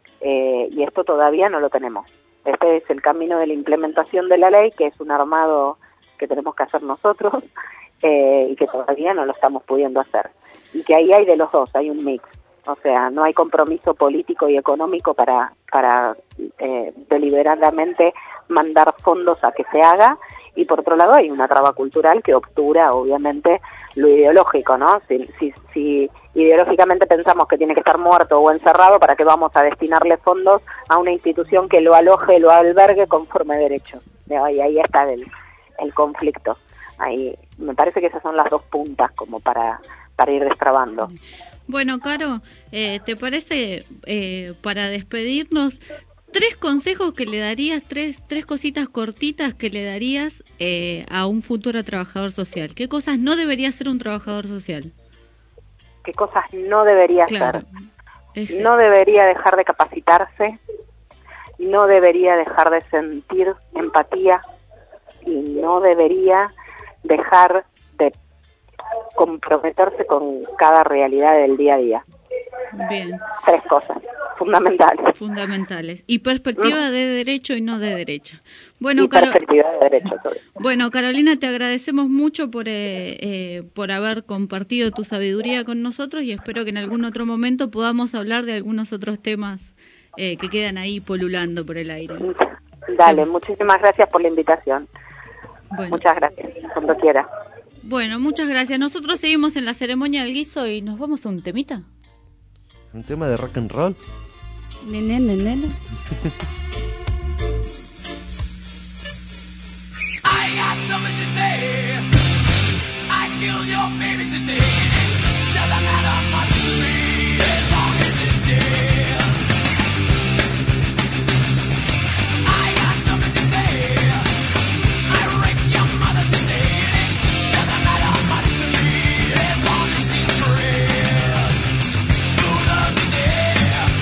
Eh, y esto todavía no lo tenemos. Este es el camino de la implementación de la ley, que es un armado que tenemos que hacer nosotros eh, y que todavía no lo estamos pudiendo hacer. Y que ahí hay de los dos, hay un mix. O sea, no hay compromiso político y económico para, para eh, deliberadamente mandar fondos a que se haga, y por otro lado hay una traba cultural que obtura, obviamente, lo ideológico, ¿no? Si, si, si ideológicamente pensamos que tiene que estar muerto o encerrado, ¿para qué vamos a destinarle fondos a una institución que lo aloje, lo albergue conforme derecho? Y ahí está el, el conflicto. Ahí me parece que esas son las dos puntas como para, para ir destrabando. Bueno, Caro, eh, ¿te parece, eh, para despedirnos, tres consejos que le darías, tres, tres cositas cortitas que le darías eh, a un futuro trabajador social? ¿Qué cosas no debería hacer un trabajador social? ¿Qué cosas no debería claro, hacer? Ese. No debería dejar de capacitarse, no debería dejar de sentir empatía y no debería dejar de comprometerse con cada realidad del día a día. Bien. Tres cosas fundamentales. Fundamentales. Y perspectiva mm. de derecho y no de derecha. Bueno, y Caro... perspectiva de derecho. Sobre. Bueno, Carolina, te agradecemos mucho por, eh, eh, por haber compartido tu sabiduría con nosotros y espero que en algún otro momento podamos hablar de algunos otros temas eh, que quedan ahí polulando por el aire. Dale, sí. Muchísimas gracias por la invitación. Bueno. Muchas gracias, cuando quiera. Bueno, muchas gracias. Nosotros seguimos en la ceremonia del guiso y nos vamos a un temita. ¿Un tema de rock and roll? Nene, nene, nene. I got something to say. I killed your baby today. Doesn't matter much to me as long as it's dead. I got something to say. I raped your mother today. Doesn't matter much to me as long as she's free. Who loves you there?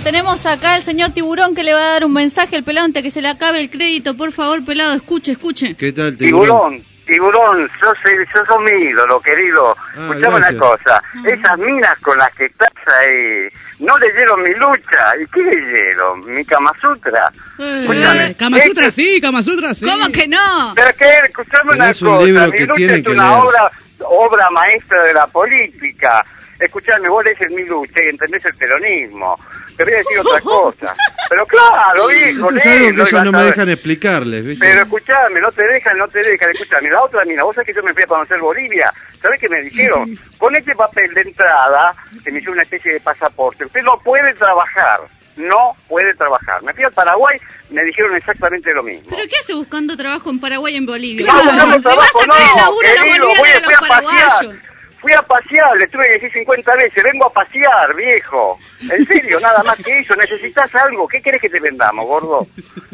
tenemos acá el señor Tiburón que le va a dar un mensaje al pelado antes que se le acabe el crédito. Por favor, pelado, escuche, escuche. ¿Qué tal, Tiburón? Tiburón, Tiburón, sos, sos mi ídolo, querido. Ah, Escuchame una cosa, esas minas con las que estás ahí, no leyeron mi lucha. ¿Y qué leyeron? ¿Mi Kama Sutra? Eh, Kama Sutra sí, Kama Sutra sí. ¿Cómo que no? Pero que, escuchame Pero una es un cosa, libro mi que lucha tienen es que una leer. obra, obra maestra de la política. Escuchame, vos lees en mi lucha y entendés el peronismo. Te voy a decir otra cosa. Pero claro, hijo, Esto es algo léelo que y ellos vas no a me ver. dejan explicarles, ¿viste? Pero escuchame, no te dejan, no te dejan. Escuchame, la otra mina, vos sabés que yo me fui a conocer Bolivia. ¿Sabés qué me dijeron? Con este papel de entrada, que me hizo una especie de pasaporte, usted no puede trabajar. No puede trabajar. Me fui al Paraguay, me dijeron exactamente lo mismo. ¿Pero qué hace buscando trabajo en Paraguay y en Bolivia? No, buscando trabajo, Le va a sacar el no, laburo a los querido, bolivianos voy, y a fui los a pasear. paraguayos. Fui a pasear, le tuve que decir cincuenta veces, vengo a pasear, viejo. En serio, nada más que eso. ¿Necesitas algo? ¿Qué querés que te vendamos, gordo?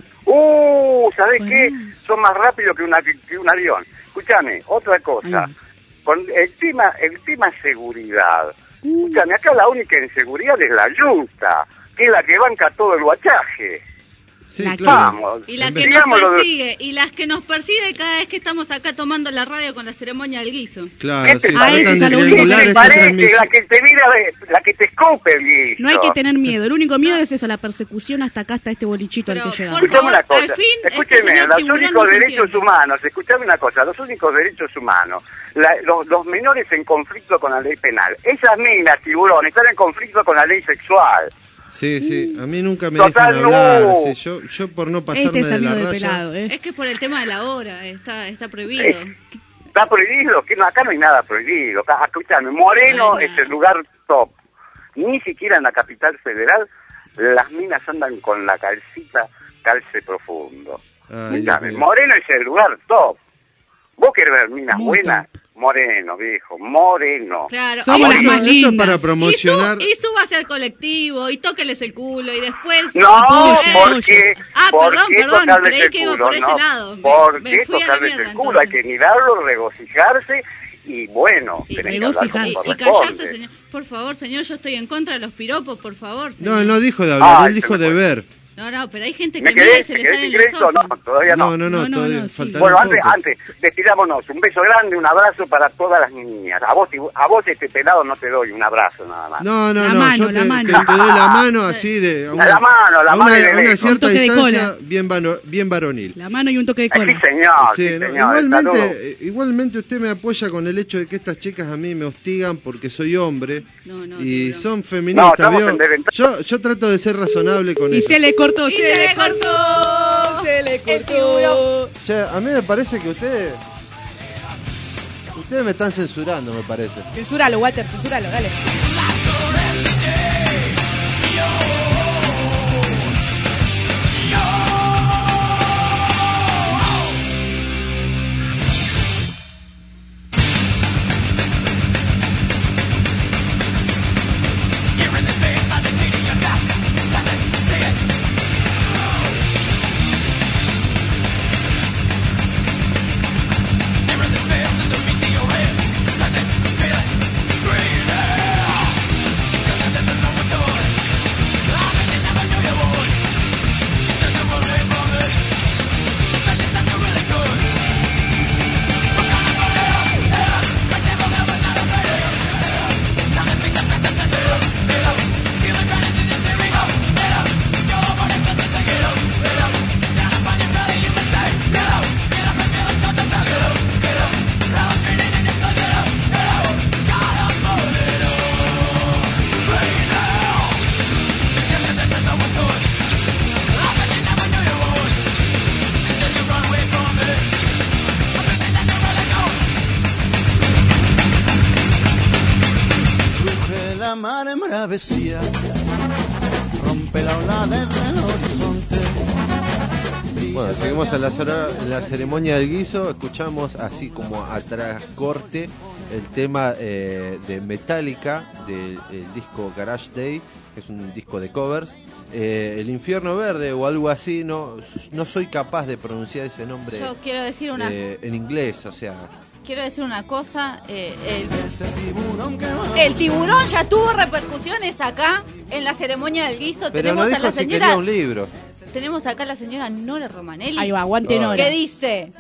Uh, ¿sabés qué? Son más rápidos que, una, que un avión. Escúchame, otra cosa. Con el tema, el tema seguridad. Escúchame, acá la única inseguridad es la yuta, que es la que banca todo el guachaje. Sí, La claro. Vamos, Y la que nos digámoslo de- persigue, y las que nos persigue cada vez que estamos acá tomando la radio con la ceremonia del guiso. Claro, sí, ¿Qué te tratan de parece? triangular ¿Qué te esta parece? transmisión. La que te mira, la que te escupe el guiso. No hay que tener miedo, el único miedo es eso, la persecución hasta acá, hasta este bolichito al que llegamos. Escúchame una cosa, al fin, este escúcheme, señor los Tiburón únicos nos derechos entiende. humanos, escúchame una cosa, los únicos derechos humanos, la- los, los menores en conflicto con la ley penal, esas minas, Tiburón, están en conflicto con la ley sexual. Sí, sí, a mí nunca me Total, dejan hablar. no. Sí, yo, yo por no pasarme Este es de amigo la del raya. pelado, ¿eh? Es que por el tema de la hora, está, está prohibido. Eh, ¿Está prohibido? Que no, acá no hay nada prohibido. Acá, escúchame, Moreno Ay, es el lugar top. Ni siquiera en la capital federal las minas andan con la calcita calce profundo. Ay, Escúchame, Dios mío. Moreno es el lugar top. ¿Vos querés ver minas Muy buenas? Moreno, viejo, Moreno. Claro. Somos Y las su- más Esto es lindas. para Y, promocionar. su, y súbase al colectivo y tóqueles el culo y después... No, Apoyo, porque... Ah, ¿por perdón, qué perdón, tocarles creí el que iba culo? por ese No, lado. Me- ¿por me qué fui a la tocarles mierda, el culo? Hay entonces. que mirarlo, regocijarse y bueno, Y tenés que hablar como Y, y corresponde. callarse, señor. Por favor, señor, yo estoy en contra de los piropos, por favor, señor. No, él no dijo de hablar, Ay, él dijo se me de fue. ver. No, no, pero hay gente ¿Me que mira quedé, y se me le quedé salen sin los crédito? ojos. No, todavía no. No, no, no, No, no, todavía no, sí. faltan Bueno, un antes, poco. antes, despidámonos. Un beso grande, un abrazo para todas las niñas. A vos, a vos este pelado no te doy un abrazo nada más. No, no, La no, mano, yo la te, mano. te- te doy la mano así de... a La mano, la a mano una, y de a una lejos. cierta Un toque de distancia cola. bien, vano- bien varonil. La mano y un toque de Sí, cola. señor, Sí, sí, no, señor. saludos. igualmente, eh, igualmente usted me apoya con el hecho de que estas chicas a mí me hostigan porque soy hombre No, no, y no. son No, feministas. estamos ¿vio? en desventaja. Yo, yo trato de ser razonable con Y eso. se le cortó, Y se, se le le cortó, se le El tiburón. cortó. Che, a mí me parece que ustedes... Ustedes me están censurando, me parece. Censúralo, Walter, censúralo, dale. Ruge la mar en bravesía, rompe la ola desde el horizonte. Bueno, seguimos en la, cera- en la ceremonia del guiso, escuchamos así como atrás corte el tema eh, de Metallica del el disco Garage Day, que es un disco de covers. Eh, el Infierno Verde o algo así, no no soy capaz de pronunciar ese nombre. Yo quiero decir una eh, en inglés, o sea. Quiero decir una cosa, eh, el, el tiburón ya tuvo repercusiones acá en la ceremonia del guiso. Pero tenemos no dijo a la si señora, quería un libro. Tenemos acá a la señora Nora Romanelli. Ahí va, aguante Nora. Que dice: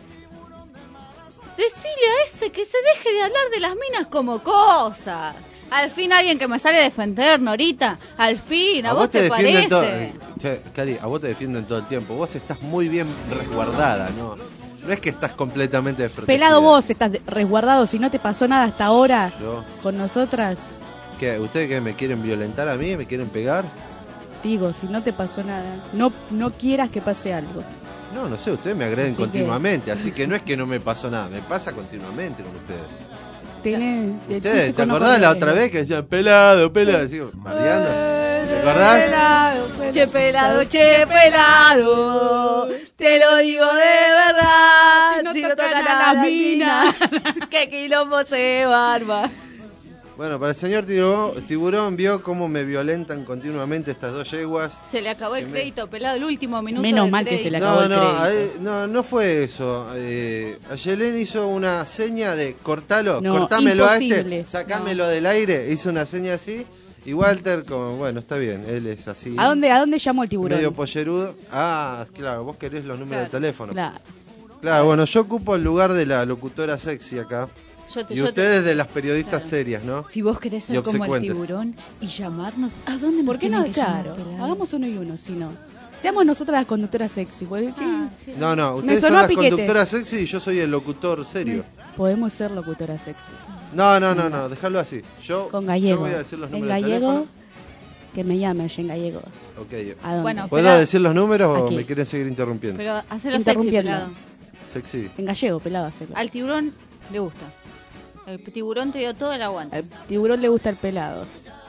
decile a ese que se deje de hablar de las minas como cosas. Al fin alguien que me sale a defender, Norita. Al fin, ¿a, ¿A vos, vos te, te parece? Todo, che, Cari, a vos te defienden todo el tiempo. Vos estás muy bien resguardada, ¿no? No es que estás completamente desprotegida. Pelado, vos estás resguardado. Si no te pasó nada hasta ahora ¿Yo? con nosotras. ¿Qué? ¿Ustedes qué? ¿Me quieren violentar a mí? ¿Me quieren pegar? Digo, si no te pasó nada. No, no quieras que pase algo. No, no sé, ustedes me agreden así continuamente. Que... Así que no es que no me pasó nada. Me pasa continuamente con ustedes. Tenés, ¿Ustedes te acordás la otra vez que decían pelado, pelado? Así, bardeando. ¿Te acordás? Pelado, che pelado, che pelado. Te lo digo de verdad. Si no, si no tocan a las minas, que quilombo se barba. Bueno, para el señor Tiburón, Tiburón vio cómo me violentan continuamente estas dos yeguas. Se le acabó el crédito, me... pelado, el último minuto. Menos mal crédito. que se le acabó no, el no, crédito. No, no, no fue eso. Eh, Ayelén hizo una seña de cortalo, no, cortámelo imposible. a este, sacámelo no. del aire. Hizo una seña así. Y Walter, como, bueno, está bien, él es así. ¿A dónde, a dónde llamó el tiburón? Medio pollerudo. Ah, claro, vos querés los números claro, de teléfono. Claro. Claro, bueno, yo ocupo el lugar de la locutora sexy acá. Yo te, y yo ustedes te... de las periodistas claro. serias, ¿no? Si vos querés ser como el tiburón y llamarnos, ¿a dónde nos ¿Por qué no? que Claro, hagamos uno y uno, si no. Seamos nosotras las conductoras sexy. Ah, sí. No, no, ustedes son las piquete. conductoras sexy y yo soy el locutor serio. Podemos ser locutoras sexy. No, no, no, no, déjalo así. Yo, Con gallego. yo voy a decir los números en de gallego, teléfono. Que me llame en gallego. Ok. ¿A dónde? Bueno, ¿puedo pelado. decir los números o Aquí. me quieren seguir interrumpiendo? Pero hacelo sexy, pelado. Sexy. En gallego, pelado, hacerlo. Al tiburón le gusta. El tiburón te dio todo el aguante. Al tiburón le gusta el pelado.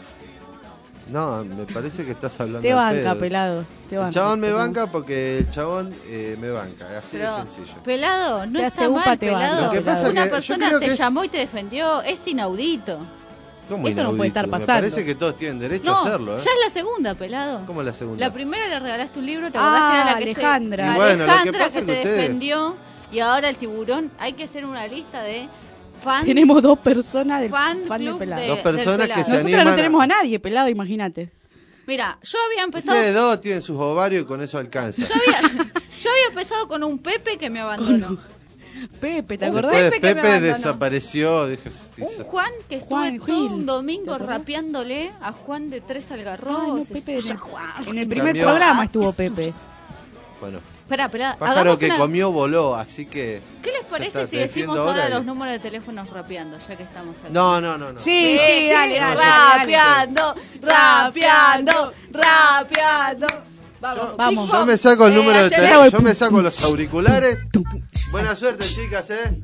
No, me parece que estás hablando Te banca, pedo. pelado. Te banca, el chabón me te banca porque el chabón eh, me banca. Así Pero, de sencillo. Pelado, no te está mal, pelado. Lo que pasa Una que persona yo creo te que es... llamó y te defendió. Es inaudito. ¿Cómo Esto inaudito? no puede estar Me pasando. parece que todos tienen derecho No, a hacerlo, ¿eh? ya es la segunda, pelado. ¿Cómo la segunda? La primera le regalaste un libro, te acordás Ah, que era la que Alejandra. se... Y bueno, lo que Alejandra pasa que es te que ustedes- defendió. Y ahora el tiburón, hay que hacer una lista de fan. Tenemos dos personas del Fan fan, club de pelado. de- Dos personas del que pelado. se Nosotros animan no a- tenemos a nadie, pelado, imagínate. Mira, yo había empezado... Ustedes dos tienen sus ovarios y con eso alcanza. Yo había, yo había empezado con un Pepe que me abandonó. Pepe, ¿te Un acordás? Después Pepe que me Pepe abandonó. desapareció. Dije, sí, Un sí. Juan que estuve Juan todo Gil. un domingo ¿Te acordás? rapeándole a Juan de Tres Ay, no, Algarrobos. Pepe, en, el, Juan. en el primer Cambió. programa estuvo Pepe. Bueno, Espera, espera. pájaro hagamos que una- comió voló, así que... ¿Qué les Ya parece está, si te decimos defiendo ahora ahora y- los números de teléfonos rapeando, ya que estamos aquí? No, no, no, no. Sí, sí, dale, dale, dale, Rapeando, rapeando, rapeando. Vamos, Vamos. Yo me saco el Eh, número de ayer- teléfono, yo me saco los auriculares. Buena suerte, chicas, ¿eh?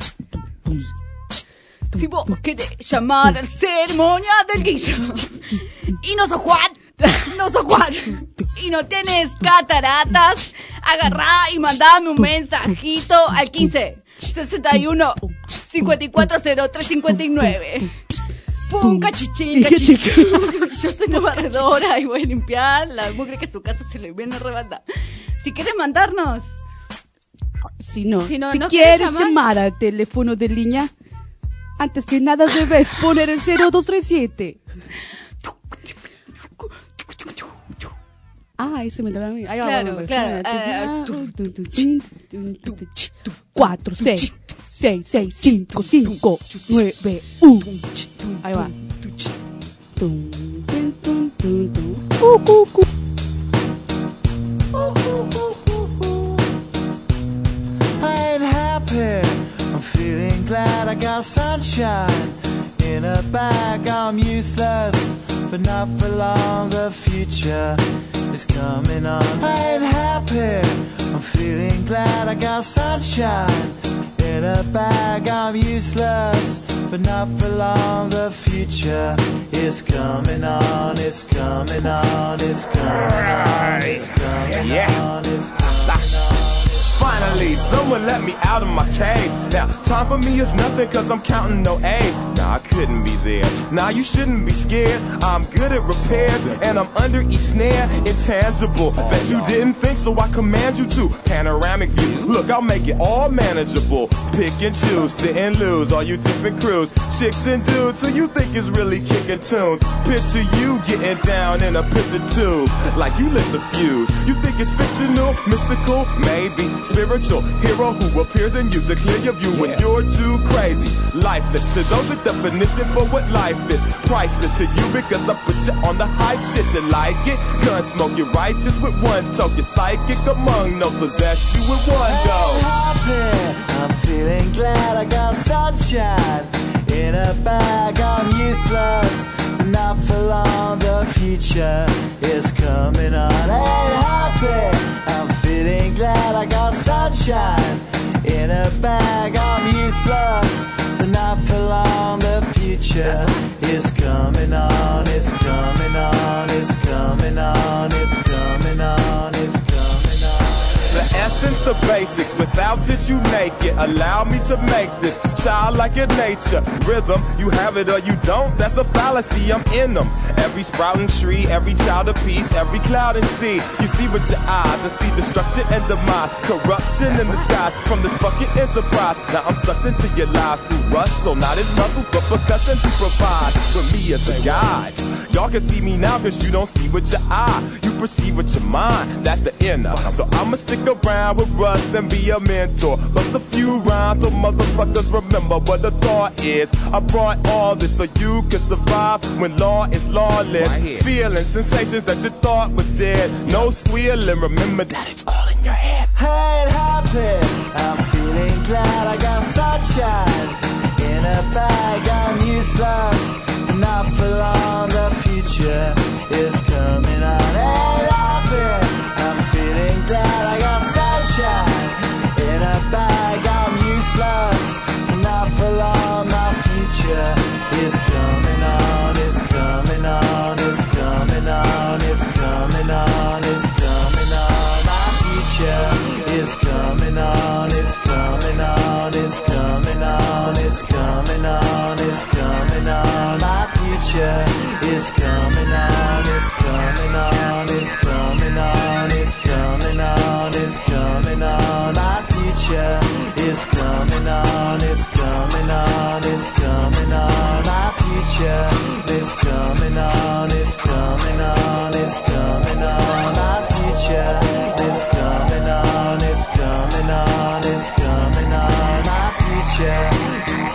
Si vos querés llamar al ceremonia del guiso y no sos Juan, no sos Juan, y no tienes cataratas, agarrá y mandame un mensajito al quince sesenta y uno cincuenta y cuatro cero tres cincuenta y nueve. Pum, cachichín, cachichín. Yo soy la barredora y voy a limpiar la mugre que su casa se le viene a rebandar. Si quieres mandarnos, Si no, Si no, si ¿no quieres quieres llamar? llamar al teléfono de línea, antes que nada debes poner el cero dos tres siete. Ah, ese me toca a mí. Ahí va, Claro, vamos, claro. persona. Eh, cuatro, seis, seis, seis, cinco, cinco, nueve, uno. Ahí va. Tum, tum, tum, tum, tum. Uh, uh, uh. I ain't happy, I'm feeling glad I got sunshine in a bag. I'm useless, but not for long. The future is coming on. I ain't happy, I'm feeling glad I got sunshine in a bag. I'm useless, but not for long. The future is coming on. It's coming on. It's coming on. It's coming on. It's coming on. Finally, someone let me out of my cage. Now, time for me is nothing cause I'm counting no A's. Nah, I couldn't be there. Nah, you shouldn't be scared. I'm good at repairs and I'm under each snare. Intangible. Bet you didn't think, so I command you to. Panoramic view. Look, I'll make it all manageable. Pick and choose, sit and lose. All you different crews, chicks and dudes who you think is really kicking tunes. Picture you getting down in a picture tube, like you lit the fuse. You think it's fictional, mystical, maybe spiritual hero who appears in you to clear your view when you're too crazy. Lifeless to those, the definition for what life is. Priceless to you because I put you on the hype shit. You like it? Gun smoke, you're righteous with one toke. You're psychic among no possess you with one go. I'm feeling glad I got sunshine in a bag. I'm useless, not for long. The future is coming on. Ain't happy. I'm feeling glad I got sunshine in a bag. I'm useless, but not for long. The future is coming on. It's coming on. It's coming on. It's coming on. It's coming on. The essence, the basics, without it you make it. Allow me to make this childlike in nature. Rhythm, you have it or you don't, that's a fallacy, I'm in them. Every sprouting tree, every child of peace, every cloud and sea. You see with your eyes, I see destruction and demise. Corruption in the skies from this fucking enterprise. Now I'm sucked into your lives through rust, so not as muscles, but percussion to provide for me as a guide. Y'all can see me now cause you don't see with your eye. You perceive with your mind, that's the inner. So I'ma stick around with Russ and be a mentor. Bust a few rhymes so motherfuckers remember what the thought is. I brought all this so you can survive when law is lawless. Right, feeling sensations that you thought was dead. No squealing, remember that it's all in your head. I ain't happy. I'm feeling glad I got sunshine in a bag. I'm useless, not for long. The future is coming on. Ain't happy. I'm feeling glad I got sunshine in a bag. I'm useless, not for long. My future is coming on. It's coming on. It's coming on. It's coming on. It's coming on. My future is coming on. It's coming on. It's coming on. It's coming on. It's coming on. My future is coming on. It's coming on. It's coming on. It's coming on. It's coming on. My future is coming on. It's coming on. It's coming on. My future is coming on. It's coming on. It's coming on. My future is coming on. It's coming on. It's coming on. My future.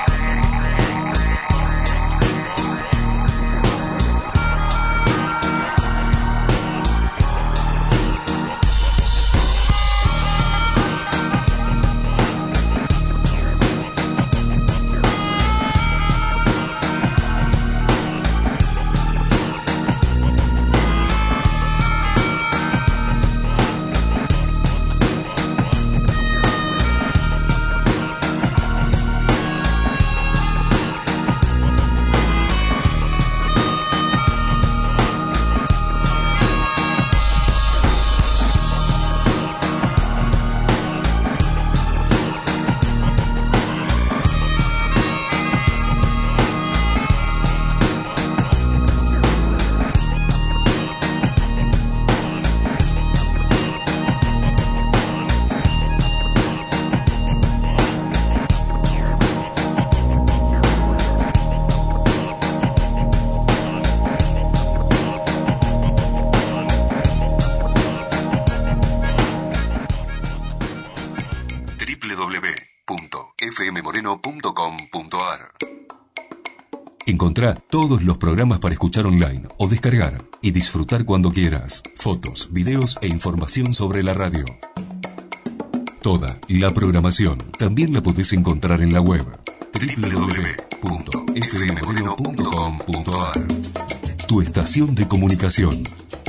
f m moreno punto com punto a r. Encontrá todos los programas para escuchar online o descargar y disfrutar cuando quieras. Fotos, videos e información sobre la radio. Toda la programación también la podés encontrar en la web doble u doble u doble u punto f m moreno punto com punto a r. Tu estación de comunicación.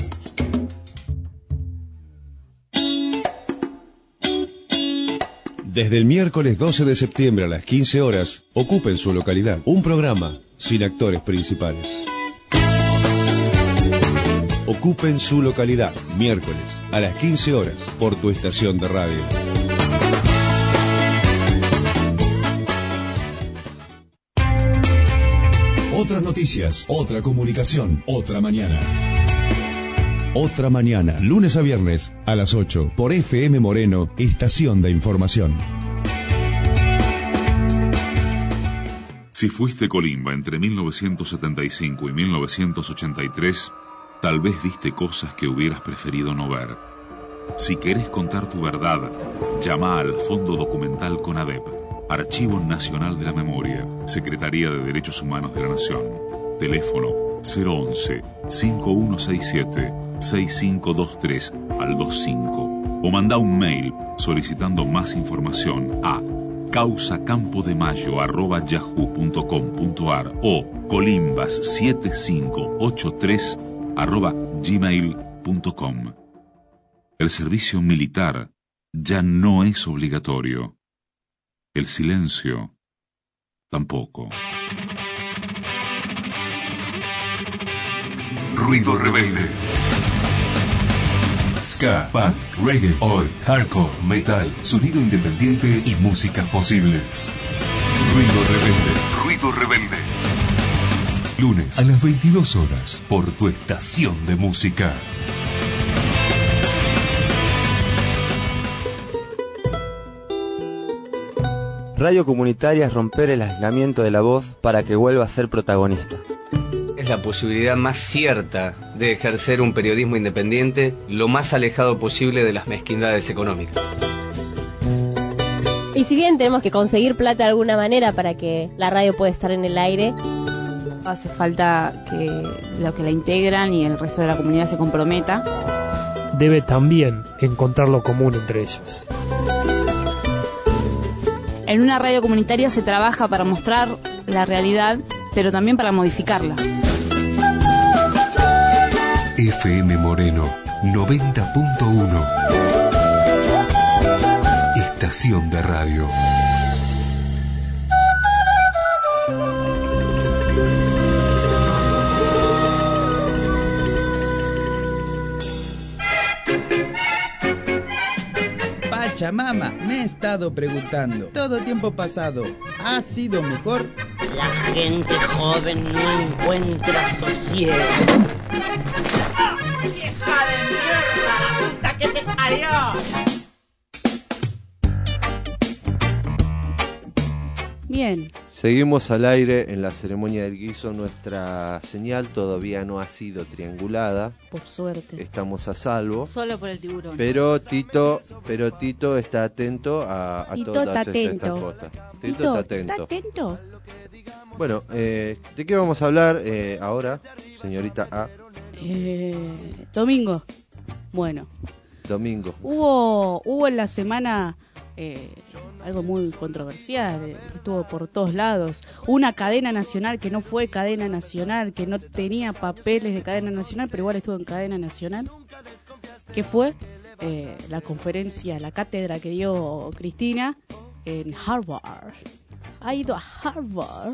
Desde el miércoles doce de septiembre a las quince horas, Ocupen su localidad. Un programa sin actores principales. Ocupen su localidad. Miércoles a las quince horas por tu estación de radio. Otras noticias, otra comunicación, otra mañana. Otra mañana, lunes a viernes a las ocho, por F M Moreno, Estación de Información. Si fuiste Colimba entre mil novecientos setenta y cinco y mil novecientos ochenta y tres, tal vez viste cosas que hubieras preferido no ver. Si querés contar tu verdad, llama al Fondo Documental CONADEP, Archivo Nacional de la Memoria, Secretaría de Derechos Humanos de la Nación. Teléfono cero once, cinco uno seis siete, seis cinco dos tres al veinticinco o manda un mail solicitando más información a causacampo-de-mayo arroba yahoo punto com punto ar o colimbas siete cinco ocho tres arroba gmail punto com. El servicio militar ya no es obligatorio. El silencio tampoco. Ruido rebelde. Ska, punk, reggae, oi, hardcore, metal, sonido independiente y músicas posibles. Ruido rebelde. Ruido rebelde. Lunes a las veintidós horas por tu estación de música. Radio comunitaria es romper el aislamiento de la voz para que vuelva a ser protagonista. Es la posibilidad más cierta de ejercer un periodismo independiente lo más alejado posible de las mezquindades económicas. Y si bien tenemos que conseguir plata de alguna manera para que la radio pueda estar en el aire, hace falta que los que la integran y el resto de la comunidad se comprometa. Debe también encontrar lo común entre ellos. En una radio comunitaria se trabaja para mostrar la realidad, pero también para modificarla. F M Moreno noventa punto uno. Estación de radio. Pachamama, me he estado preguntando, ¿todo tiempo pasado ha sido mejor? La gente joven no encuentra sosiego. ¡Vieja de mierda! ¡La puta que te parió! Bien. Seguimos al aire en la ceremonia del guiso. Nuestra señal todavía no ha sido triangulada. Por suerte. Estamos a salvo. Solo por el tiburón. Pero Tito, pero Tito está atento a, a Tito todas está estas atento. cosas. Tito, Tito, está atento. ¿está atento? Bueno, eh, ¿de qué vamos a hablar eh, ahora, señorita A? Eh, domingo. Bueno. Domingo. Hubo, hubo en la semana eh, algo muy controversial, eh, estuvo por todos lados. Una cadena nacional que no fue cadena nacional, que no tenía papeles de cadena nacional, pero igual estuvo en cadena nacional. ¿Qué fue? Eh, la conferencia, la cátedra que dio Cristina en Harvard. Ha ido a Harvard.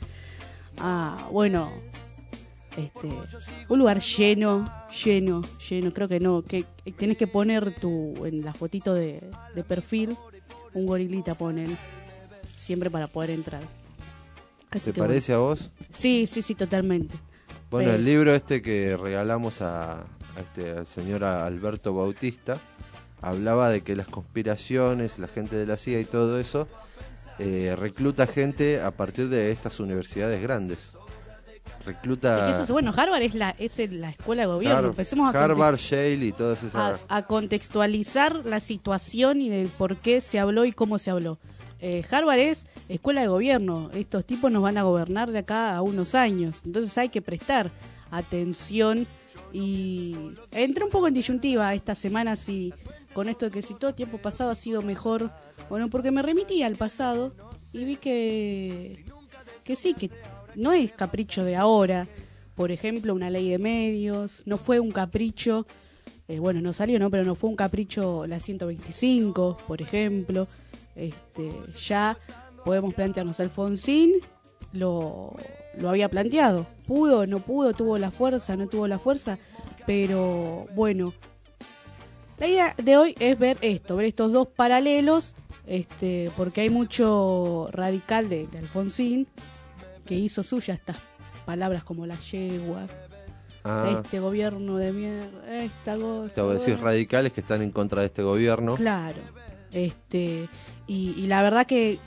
Ah, bueno, este, un lugar lleno, lleno, lleno. Creo que no, que tenés que poner tu en la fotito de, de perfil un gorilita, ponen siempre para poder entrar. Así ¿Te parece bueno. a vos? Sí, sí, sí, totalmente. Bueno, Pero... el libro este que regalamos a, a este, al señor Alberto Bautista hablaba de que las conspiraciones, la gente de la C I A y todo eso eh, recluta gente a partir de estas universidades grandes. Recluta... Es que eso, bueno, Harvard es la, es la escuela de gobierno. Har- Empecemos a Harvard, context- Yale y todas esas... a, a contextualizar la situación y del por qué se habló y cómo se habló. Eh, Harvard es escuela de gobierno. Estos tipos nos van a gobernar de acá a unos años. Entonces hay que prestar atención. Y entré un poco en disyuntiva esta semana si con esto de que si todo tiempo pasado ha sido mejor o no, porque me remití al pasado y vi que que sí, que no es capricho de ahora. Por ejemplo, una ley de medios, no fue un capricho, eh, bueno, no salió, ¿no? Pero no fue un capricho la ciento veinticinco, por ejemplo. Este, ya podemos plantearnos, Alfonsín lo, lo había planteado, pudo, no pudo, tuvo la fuerza, no tuvo la fuerza, pero bueno, la idea de hoy es ver esto, ver estos dos paralelos, este, porque hay mucho radical de, de Alfonsín que hizo suya estas palabras como la yegua, Ah, este gobierno de mierda, esta cosa. te voy a decir bueno. radicales que están en contra de este gobierno. Claro, este y, y la verdad que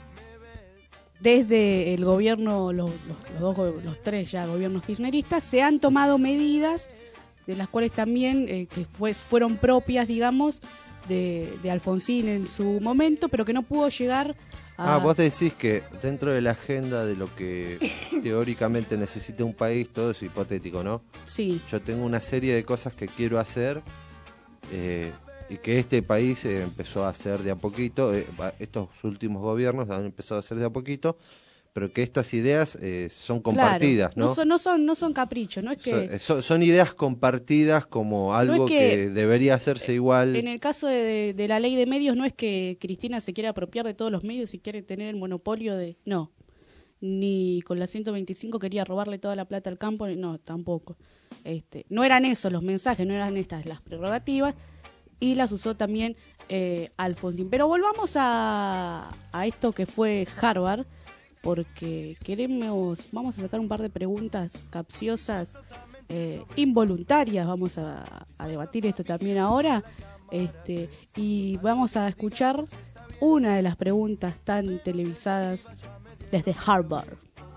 desde el gobierno, los, los, los dos, go- los tres ya gobiernos kirchneristas, se han tomado medidas de las cuales también eh, que fue, fueron propias, digamos, de, de Alfonsín en su momento, pero que no pudo llegar a... Ah, vos decís que dentro de la agenda de lo que teóricamente necesita un país, todo es hipotético, ¿no? Sí. Yo tengo una serie de cosas que quiero hacer eh, y que este país eh, empezó a hacer de a poquito, eh, va- estos últimos gobiernos han empezado a hacer de a poquito, pero que estas ideas eh, son compartidas, Claro, ¿no? son, no son, no son caprichos, no es que... Son, eh, son- son ideas compartidas como algo que- que, debería hacerse igual. En el caso de, de- de la ley de medios, no es que Cristina se quiera apropiar de todos los medios y quiere tener el monopolio de... No, ni con la ciento veinticinco quería robarle toda la plata al campo, no, tampoco. Este, no eran esos los mensajes, no eran estas las prerrogativas, y las usó también eh, Alfonsín. Pero volvamos a, a esto que fue Harvard, porque queremos, vamos a sacar un par de preguntas capciosas, eh, involuntarias, vamos a, a debatir esto también ahora, este, y vamos a escuchar una de las preguntas tan televisadas desde Harvard.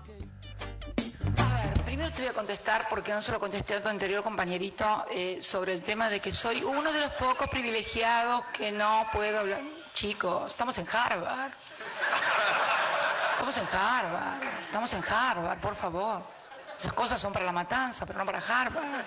A ver, primero te voy a contestar, porque no se lo contesté a tu anterior compañerito, eh, sobre el tema de que soy uno de los pocos privilegiados que no puedo hablar. Chicos, estamos en Harvard. Estamos en Harvard. Estamos en Harvard, por favor. Esas cosas son para la matanza, pero no para Harvard.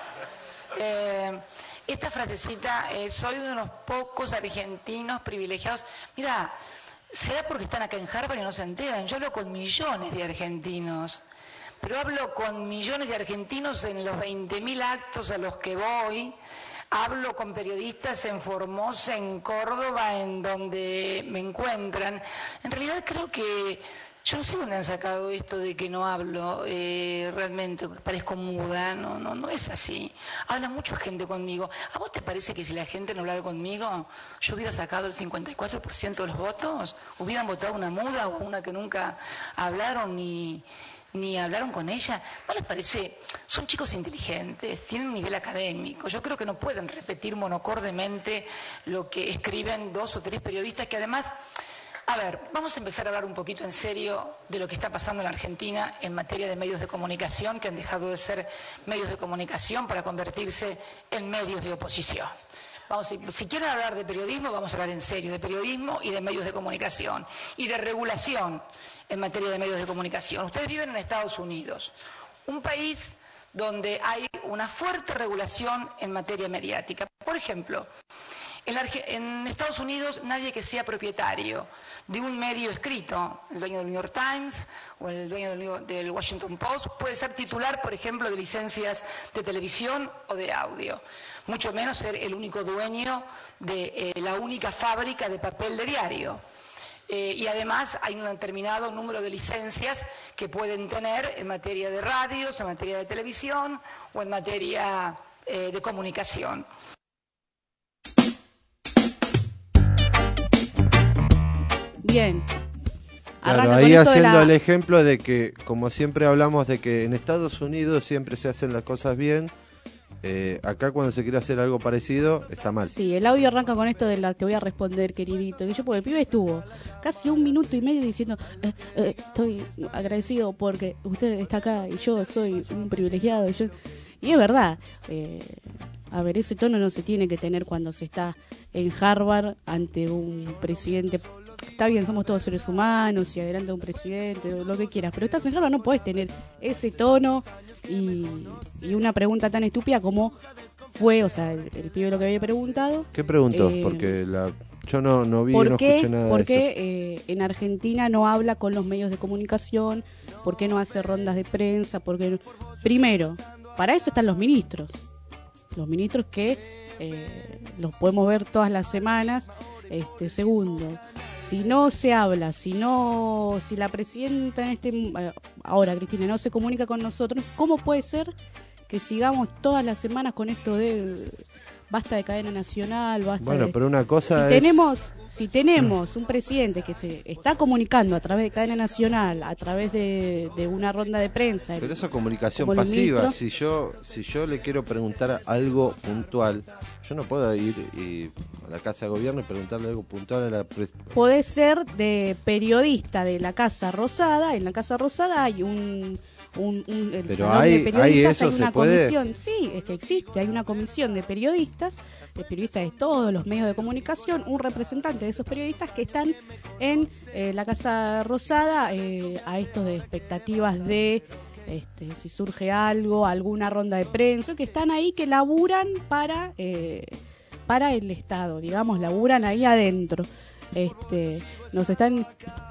Eh, esta frasecita, eh, soy uno de los pocos argentinos privilegiados. Mira, será porque están acá en Harvard y no se enteran. Yo hablo con millones de argentinos. Pero hablo con millones de argentinos en los veinte mil actos a los que voy. Hablo con periodistas en Formosa, en Córdoba, en donde me encuentran. En realidad creo que... Yo no sé dónde han sacado esto de que no hablo eh, realmente, parezco muda, no, no, no es así. Habla mucha gente conmigo. ¿A vos te parece que si la gente no hablara conmigo, yo hubiera sacado el cincuenta y cuatro por ciento de los votos? ¿Hubieran votado una muda o una que nunca hablaron ni... ni hablaron con ella? ¿No les parece? Son chicos inteligentes, tienen un nivel académico. Yo creo que no pueden repetir monocordemente lo que escriben dos o tres periodistas que además... A ver, vamos a empezar a hablar un poquito en serio de lo que está pasando en la Argentina en materia de medios de comunicación, que han dejado de ser medios de comunicación para convertirse en medios de oposición. Vamos, si, si quieren hablar de periodismo, vamos a hablar en serio de periodismo y de medios de comunicación y de regulación en materia de medios de comunicación. Ustedes viven en Estados Unidos, un país donde hay una fuerte regulación en materia mediática. Por ejemplo, en, la, en Estados Unidos nadie que sea propietario de un medio escrito, el dueño del New York Times o el dueño del, del Washington Post, puede ser titular, por ejemplo, de licencias de televisión o de audio. Mucho menos ser el único dueño de eh, la única fábrica de papel de diario. Eh, y además hay un determinado número de licencias que pueden tener en materia de radios, en materia de televisión o en materia eh, de comunicación. Bien. Claro, Arranca ahí con esto de haciendo la- el ejemplo de que, como siempre hablamos de que en Estados Unidos siempre se hacen las cosas bien, eh, acá cuando se quiere hacer algo parecido, está mal. Sí, el audio arranca con esto de la te voy a responder, queridito. Que yo, porque el pibe estuvo casi un minuto y medio diciendo, eh, eh, estoy agradecido porque usted está acá y yo soy un privilegiado. Y, yo... y es verdad, eh, a ver, ese tono no se tiene que tener cuando se está en Harvard ante un presidente. Está bien, somos todos seres humanos y adelante un presidente, lo que quieras, pero estás en Harvard, no podés tener ese tono y, y una pregunta tan estúpida como fue, o sea, el, el pibe lo que había preguntado. ¿Qué preguntó? Eh, Porque la, yo no, no vi, ¿Por no qué, escuché nada por de qué, esto. eh, en Argentina no habla con los medios de comunicación? ¿Por qué no hace rondas de prensa? Porque no... Primero, para eso están los ministros. Los ministros que eh, los podemos ver todas las semanas. Este, segundo, si no se habla, si no, si la presidenta en este eh, ahora Cristina no se comunica con nosotros, ¿cómo puede ser que sigamos todas las semanas con esto de basta de cadena nacional, basta Bueno, de... pero una cosa si es... tenemos si tenemos un presidente que se está comunicando a través de cadena nacional, a través de, de una ronda de prensa, Pero eso es comunicación como el pasiva. ministro. Si yo si yo le quiero preguntar algo puntual, yo no puedo ir y, a la Casa de Gobierno y preguntarle algo puntual a la pres- puede ser de periodista de la Casa Rosada. En la Casa Rosada hay un, un, un el Pero salón hay- de periodistas, hay eso, hay una ¿se puede? comisión, sí, es que existe, hay una comisión de periodistas, de periodistas de todos los medios de comunicación, un representante de esos periodistas que están en eh, la Casa Rosada eh, a esto de expectativas de este, si surge algo, alguna ronda de prensa, que están ahí, que laburan para eh, para el Estado, digamos, laburan ahí adentro. Este, nos están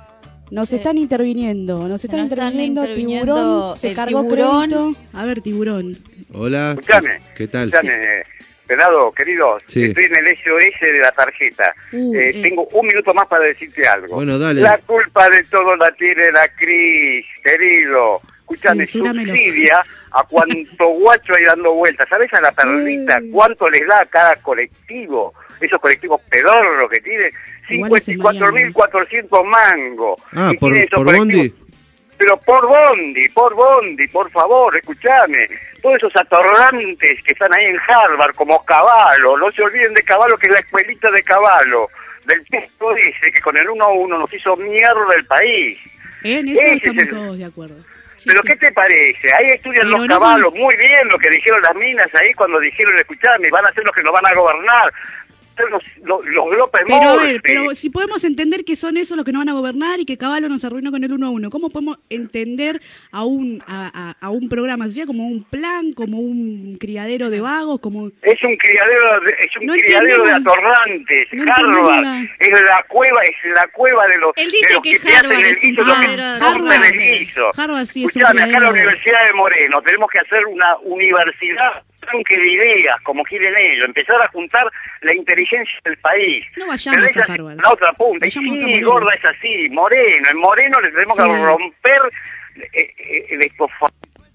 nos Sí. están interviniendo, nos están Nos están interviniendo, interviniendo Tiburón, se el cargó Tiburón. crédito. A ver, Tiburón. Hola. Escuchame, ¿Qué tal? escuchame, Pelado, querido, Sí. estoy en el S O S de la tarjeta. Uh, Eh, eh. Tengo un minuto más para decirte algo. Bueno, dale. La culpa de todo la tiene la Cris, querido. Escuchame, Censúramelo. subsidia a cuánto guacho hay dando vueltas. ¿Sabes a la perlita cuánto les da a cada colectivo? Esos colectivos pedorros que tienen. cincuenta y cuatro mil cuatrocientos mangos. Ah, Y por, tienen esos por colectivos- Bondi. Pero por Bondi, por Bondi, por favor, escúchame. Todos esos atorrantes que están ahí en Harvard, como Cavallo, no se olviden de Cavallo, que es la escuelita de Cavallo, del tipo ese que con el uno a uno nos hizo mierda el país. En eso Ese estamos es el- todos de acuerdo. ¿Pero qué te parece? Ahí estudian Pero los no Caballos con- muy bien lo que dijeron las minas ahí cuando dijeron, escuchame, van a ser los que nos van a gobernar. Son Los, los, los López Pero a ver, Morte. pero si podemos entender que son esos los que nos van a gobernar y que Caballo nos arruinó con el uno a uno, ¿cómo podemos entender a un a, a, a un programa social como un plan, como un criadero de vagos, como Es un criadero de, es un No criadero de entendemos- atorrantes. no Harvard entendemos es la cueva, es la cueva de los, Él dice de los que te hacen Harvard el es un guiso, los que criadero de rompen el atorrantes. guiso. Harvard sí es un Escuchame, acá en la criadero. Universidad de Moreno tenemos que hacer una universidad tanque de ideas, como quieren ellos, empezar a juntar la inteligencia del país. No vayamos Pero esa a es Harvard. la otra punta. Y Vayamos acá a sí, Moreno. gorda, es así. Moreno, en Moreno le tenemos Sí. que romper eh, eh, el estofado.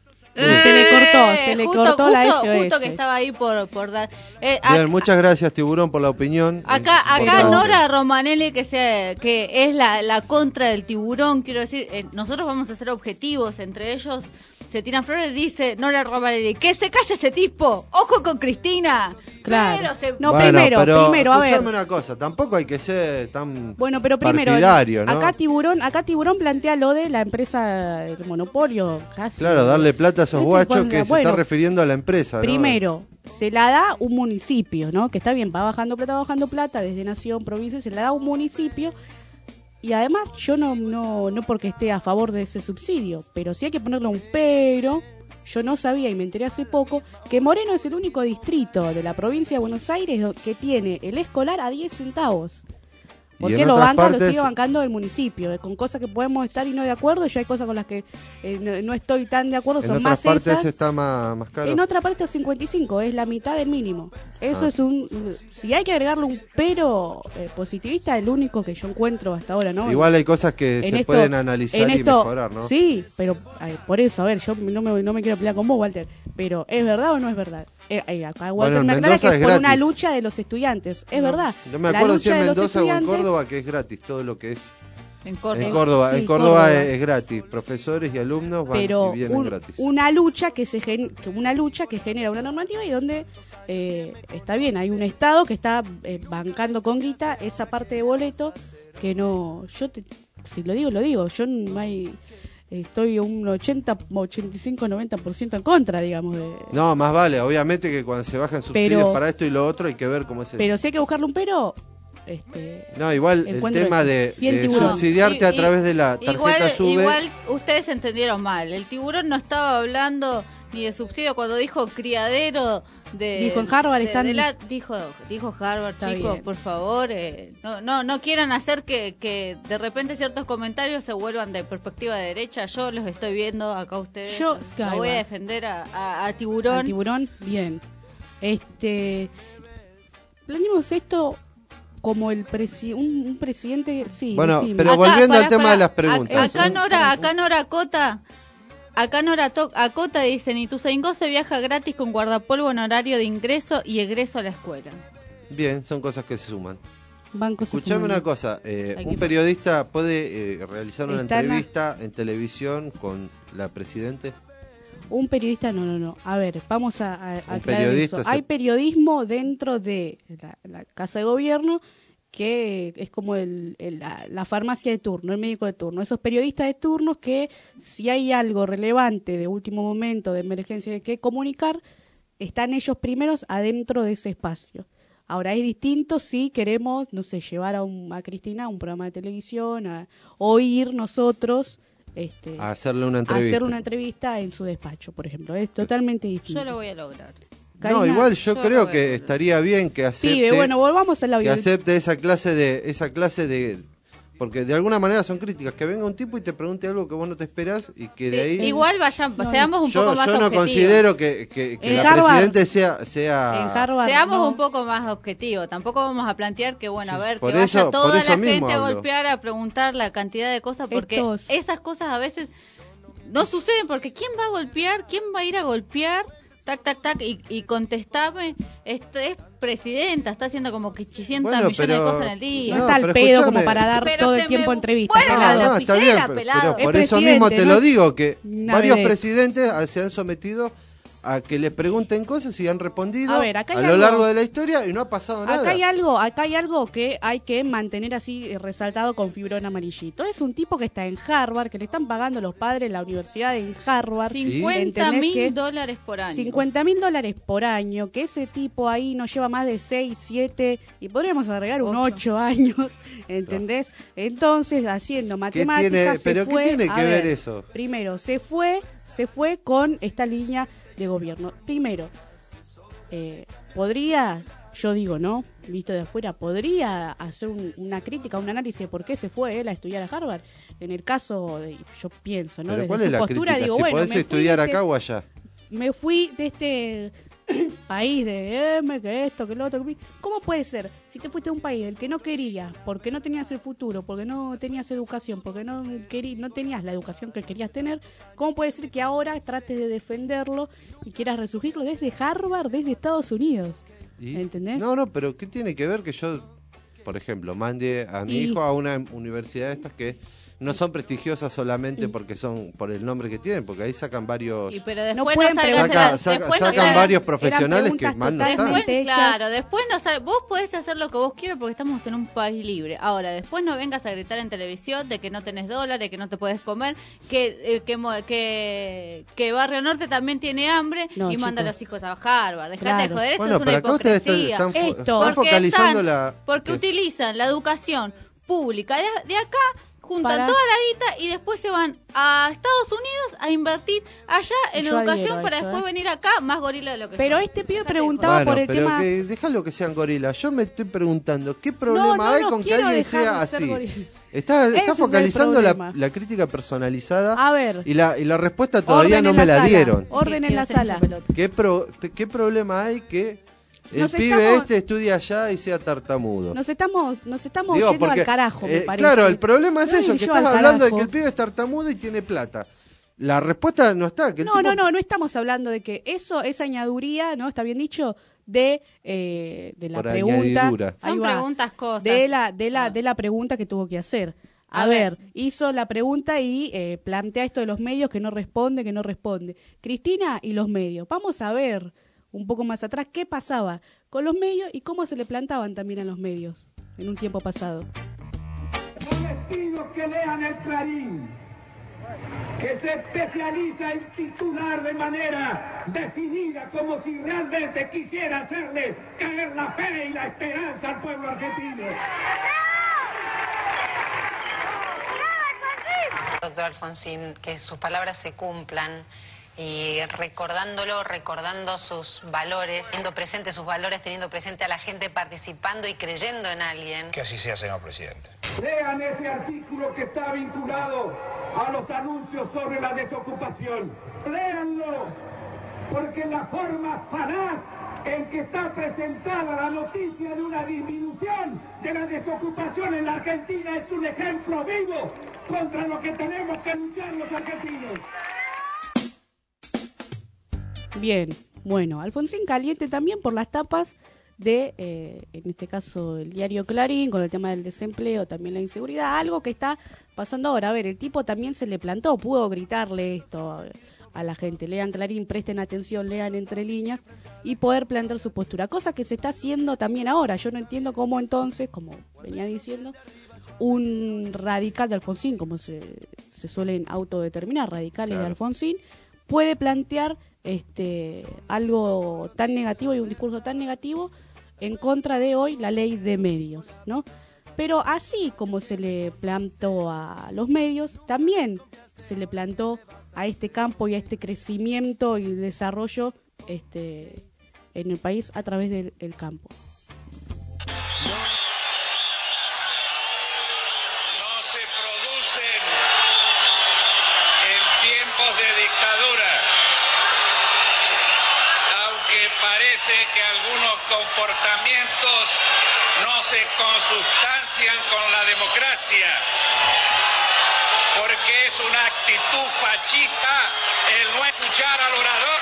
Se le cortó, se le justo, cortó la justo, S O S. justo que estaba ahí por, por dar. Eh, ac- Bien, muchas gracias, Tiburón, por la opinión. Acá, Es acá importante. Nora Romanelli, que sea, que es la, la contra del tiburón, quiero decir, eh, nosotros vamos a ser objetivos, entre ellos se tiran flores, dice Nora Romanelli, que se calle ese tipo, ojo con Cristina. Claro. Pero se- No, Bueno, primero, pero primero, a ver. escuchame una cosa, tampoco hay que ser tan Bueno, pero primero, partidario, ¿no? acá Tiburón, acá Tiburón plantea lo de la empresa del monopolio, casi. Claro, darle plata a esos Este guachos cuando- que se bueno, está refiriendo a la empresa, ¿no? Primero, se la da un municipio, ¿no? Que está bien, va bajando plata, va bajando plata, desde nación, provincia, se la da un municipio. Y además, yo no, no, no porque esté a favor de ese subsidio, pero sí hay que ponerle un pero. Yo no sabía y me enteré hace poco que Moreno es el único distrito de la provincia de Buenos Aires do- que tiene el escolar a diez centavos. Y Porque en lo otras banca, lo partes- sigue bancando el municipio, eh, con cosas que podemos estar y no de acuerdo. Yo hay cosas con las que eh, no, no estoy tan de acuerdo, En son otras más partes esas. está más, más caro. En otra parte es cincuenta y cinco, es la mitad del mínimo. Eso Ah. es un... Si hay que agregarle un pero eh, positivista, el único que yo encuentro hasta ahora, ¿no? Igual hay cosas que En se esto- pueden analizar en y esto- mejorar, ¿no? Sí, pero ay, por eso, a ver, yo no me, no me quiero pelear con vos, Walter, pero ¿es verdad o no es verdad? Eh, eh, acá Walter Bueno, en me aclara que Mendoza es es por una gratis. lucha de los estudiantes, es verdad. No me La acuerdo si lucha en de los Mendoza o en estudiantes- Córdoba que es gratis, todo lo que es... En Córdoba. En Córdoba, Sí, en Córdoba, Córdoba. Es, es gratis, profesores y alumnos van pero y vienen un- gratis. una lucha que se gen- que una lucha que genera una normativa y donde eh, está bien, hay un estado que está eh, bancando con guita esa parte de boleto que no, yo te, si lo digo lo digo, yo no hay, estoy un ochenta, ochenta y cinco, noventa por ciento en contra, digamos, de, No, más vale, obviamente que cuando se bajan subsidios Pero- para esto y lo otro hay que ver cómo es el... pero si hay que buscarle un pero, este, No, igual el encuentro tema eso. de, Bien, de tiburón. subsidiarte Y- a y- través de la tarjeta igual, SUBE... igual ustedes entendieron mal. El tiburón no estaba hablando ni de subsidio cuando dijo criadero de... Dijo en Harvard de- están- de la- dijo, dijo Harvard, Está chicos, bien. por favor. eh, no, no, no quieran hacer que, que de repente ciertos comentarios se vuelvan de perspectiva de derecha. Yo los estoy viendo acá a ustedes. Yo- no claro, voy a igual. defender a, a, a tiburón. al tiburón, bien. Este, planeamos esto como el presi un, un presidente, sí. Bueno, decime. pero volviendo al tema de las Ac- preguntas. Acá ¿no? Nora, acá Nora Cota, Acá Nora to- Acota dicen, Ituzaingó se viaja gratis con guardapolvo en horario de ingreso y egreso a la escuela. Bien, son cosas que se suman. Bancos Escuchame una cosa, eh, Hay un que- periodista puede eh, realizar una Están a- entrevista en televisión con la Presidente. Un periodista, no, no, no. A ver, vamos a, a aclarar periodista eso. se- Hay periodismo dentro de la, la Casa de Gobierno que es como el, el- la, la farmacia de turno, el médico de turno. Esos periodistas de turno que si hay algo relevante de último momento, de emergencia de que comunicar, están ellos primeros adentro de ese espacio. Ahora es distinto si queremos, no sé, llevar a, un, a Cristina a un programa de televisión, a, o ir nosotros este, A hacerle una a entrevista. hacer una entrevista en su despacho, por ejemplo. Es totalmente distinto. Yo lo voy a lograr. No, Karina, igual yo, yo creo lo que veo. estaría bien que acepte, Pibe, bueno, volvamos al que audio. acepte esa clase de esa clase de porque de alguna manera son críticas, que venga un tipo y te pregunte algo que vos no te esperás y que de ahí Igual vayan, No, seamos un yo, poco más yo no objetivos. considero que, que, que En la Harvard- Presidente sea sea En Harvard, Seamos no. un poco más objetivos. Tampoco vamos a plantear que, bueno, a ver, por que eso- vaya toda por eso la mismo gente a hablo. golpear, a preguntar la cantidad de cosas, porque Estos- esas cosas a veces no suceden, porque ¿quién va a golpear? ¿Quién va a ir a golpear? Tac, tac, tac, y, y contestarme, este es presidenta, está haciendo como que ochocientos Bueno, millones pero- de cosas en el día. No, No, está al pero pedo escúchame. como para dar Pero todo se el tiempo me entrevista. vuela pelado. la no, está bien, lapicera, pero, pelado. pero Es por eso presidente, mismo te no lo es digo, que una varios vedette. presidentes ah, se han sometido a que les pregunten cosas y han respondido A ver, acá hay a lo algo- largo de la historia y no ha pasado nada. Acá hay algo, acá hay algo que hay que mantener así eh, resaltado con fibrón amarillito. Es un tipo que está en Harvard, que le están pagando los padres la universidad en Harvard. cincuenta ¿Entendés que mil dólares por año. cincuenta mil dólares por año, que ese tipo ahí no lleva más de seis, siete y podríamos agregar un Ocho. ocho años, ¿entendés? Entonces, haciendo ¿Qué matemáticas, tiene, se pero fue, qué tiene a que ver eso? Primero, se fue, se fue con esta línea de gobierno. Primero, eh, podría, yo digo, ¿no? Visto de afuera, podría hacer un- una crítica, un análisis de por qué se fue él a estudiar a Harvard. En el caso, de, yo pienso, ¿no? Pero Desde ¿cuál su es la postura, crítica? digo, si bueno, podés me fui estudiar de acá este- o allá. me fui de este país de M, que esto, que lo otro. que- ¿Cómo puede ser? Si te fuiste a un país del que no querías, porque no tenías el futuro, porque no tenías educación, porque no querí, no tenías la educación que querías tener, ¿cómo puede ser que ahora trates de defenderlo y quieras resurgirlo desde Harvard, desde Estados Unidos? ¿Y? ¿Entendés? No, no, pero ¿qué tiene que ver que yo, por ejemplo, mande a mi Y- hijo a una universidad de estas que no son prestigiosas solamente Y- porque son por el nombre que tienen, porque ahí sacan varios Y pero No después no, pueden salgas preguntar- a la- Saca- saca- después no sacan salgas- varios eran profesionales que preguntas mal no están. totalmente- Después, hechas. claro, después no sal- vos podés hacer lo que vos quieras porque estamos en un país libre. Ahora, después no vengas a gritar en televisión de que no tenés dólares, que no te puedes comer, que eh, que, mo- que que Barrio Norte también tiene hambre No, y manda a chicos. los hijos a Harvard. Dejate Claro. de joder, eso Bueno, es una pero acá ustedes están, hipocresía. están fo- Esto. están Porque focalizando están- la... Porque que- utilizan la educación pública de, de acá, juntan Para- toda la guita y después se van a Estados Unidos a invertir allá en Yo educación adhiero a para eso, después ¿eh? venir acá más gorila de lo que Pero son. este pibe Dejate de preguntaba joder. Bueno, por el pero tema... que déjalo que sean gorilas. Yo me estoy preguntando, ¿qué problema No, no, hay no con que quiero alguien dejar sea de ser así? gorila. Está, Ese está es el focalizando la, problema. la crítica personalizada A ver. y la, y la respuesta todavía Orden no en me la sala, dieron. Orden en la Quiero hacer sala. esa pelota. ¿Qué, pro- ¿Qué problema hay que el Nos pibe estamos- este estudie allá y sea tartamudo? Nos estamos, nos estamos Digo, yendo porque, al carajo, me eh, parece. claro, el problema es No eso, digo que yo estás al hablando de carajo. que el pibe es tartamudo y tiene plata. La respuesta no está. Que el No, tipo- no, no, no estamos hablando de que eso es añaduría, ¿no? Está bien dicho, de, eh, de la Por pregunta. añadidura. Ahí Son va, preguntas cosas. de la, de la, de la pregunta que tuvo que hacer. A, A ver, ver. hizo la pregunta y eh, plantea esto de los medios que no responde, que no responde. Cristina y los medios. Vamos a ver un poco más atrás qué pasaba con los medios y cómo se le plantaban también a los medios en un tiempo pasado. Son testigos que lean el Clarín, que se especializa en titular de manera definida como si realmente quisiera hacerle caer la fe y la esperanza al pueblo argentino. Doctor Alfonsín, que sus palabras se cumplan y recordándolo, recordando sus valores, teniendo presente sus valores, teniendo presente a la gente participando y creyendo en alguien. Que así sea, señor presidente. Lean ese artículo que está vinculado a los anuncios sobre la desocupación. Léanlo, porque la forma falaz en que está presentada la noticia de una disminución de la desocupación en la Argentina es un ejemplo vivo contra lo que tenemos que luchar los argentinos. Bien, bueno, Alfonsín caliente también por las tapas de, eh, en este caso, el diario Clarín, con el tema del desempleo, también la inseguridad, algo que está pasando ahora. A ver, el tipo también se le plantó, pudo gritarle esto a la gente, lean Clarín, presten atención, lean entre líneas, y poder plantear su postura, cosa que se está haciendo también ahora. Yo no entiendo cómo entonces, como venía diciendo, un radical de Alfonsín, como se, se suelen autodeterminar, radicales Claro. de Alfonsín, puede plantear este algo tan negativo y un discurso tan negativo en contra de hoy la ley de medios, ¿no? Pero así como se le plantó a los medios, también se le plantó a este campo y a este crecimiento y desarrollo este en el país a través del el campo. No se producen en tiempos de dictadura, aunque parece que algunos comportamientos no se consustancian con la democracia, porque es una actitud fascista el no escuchar al orador.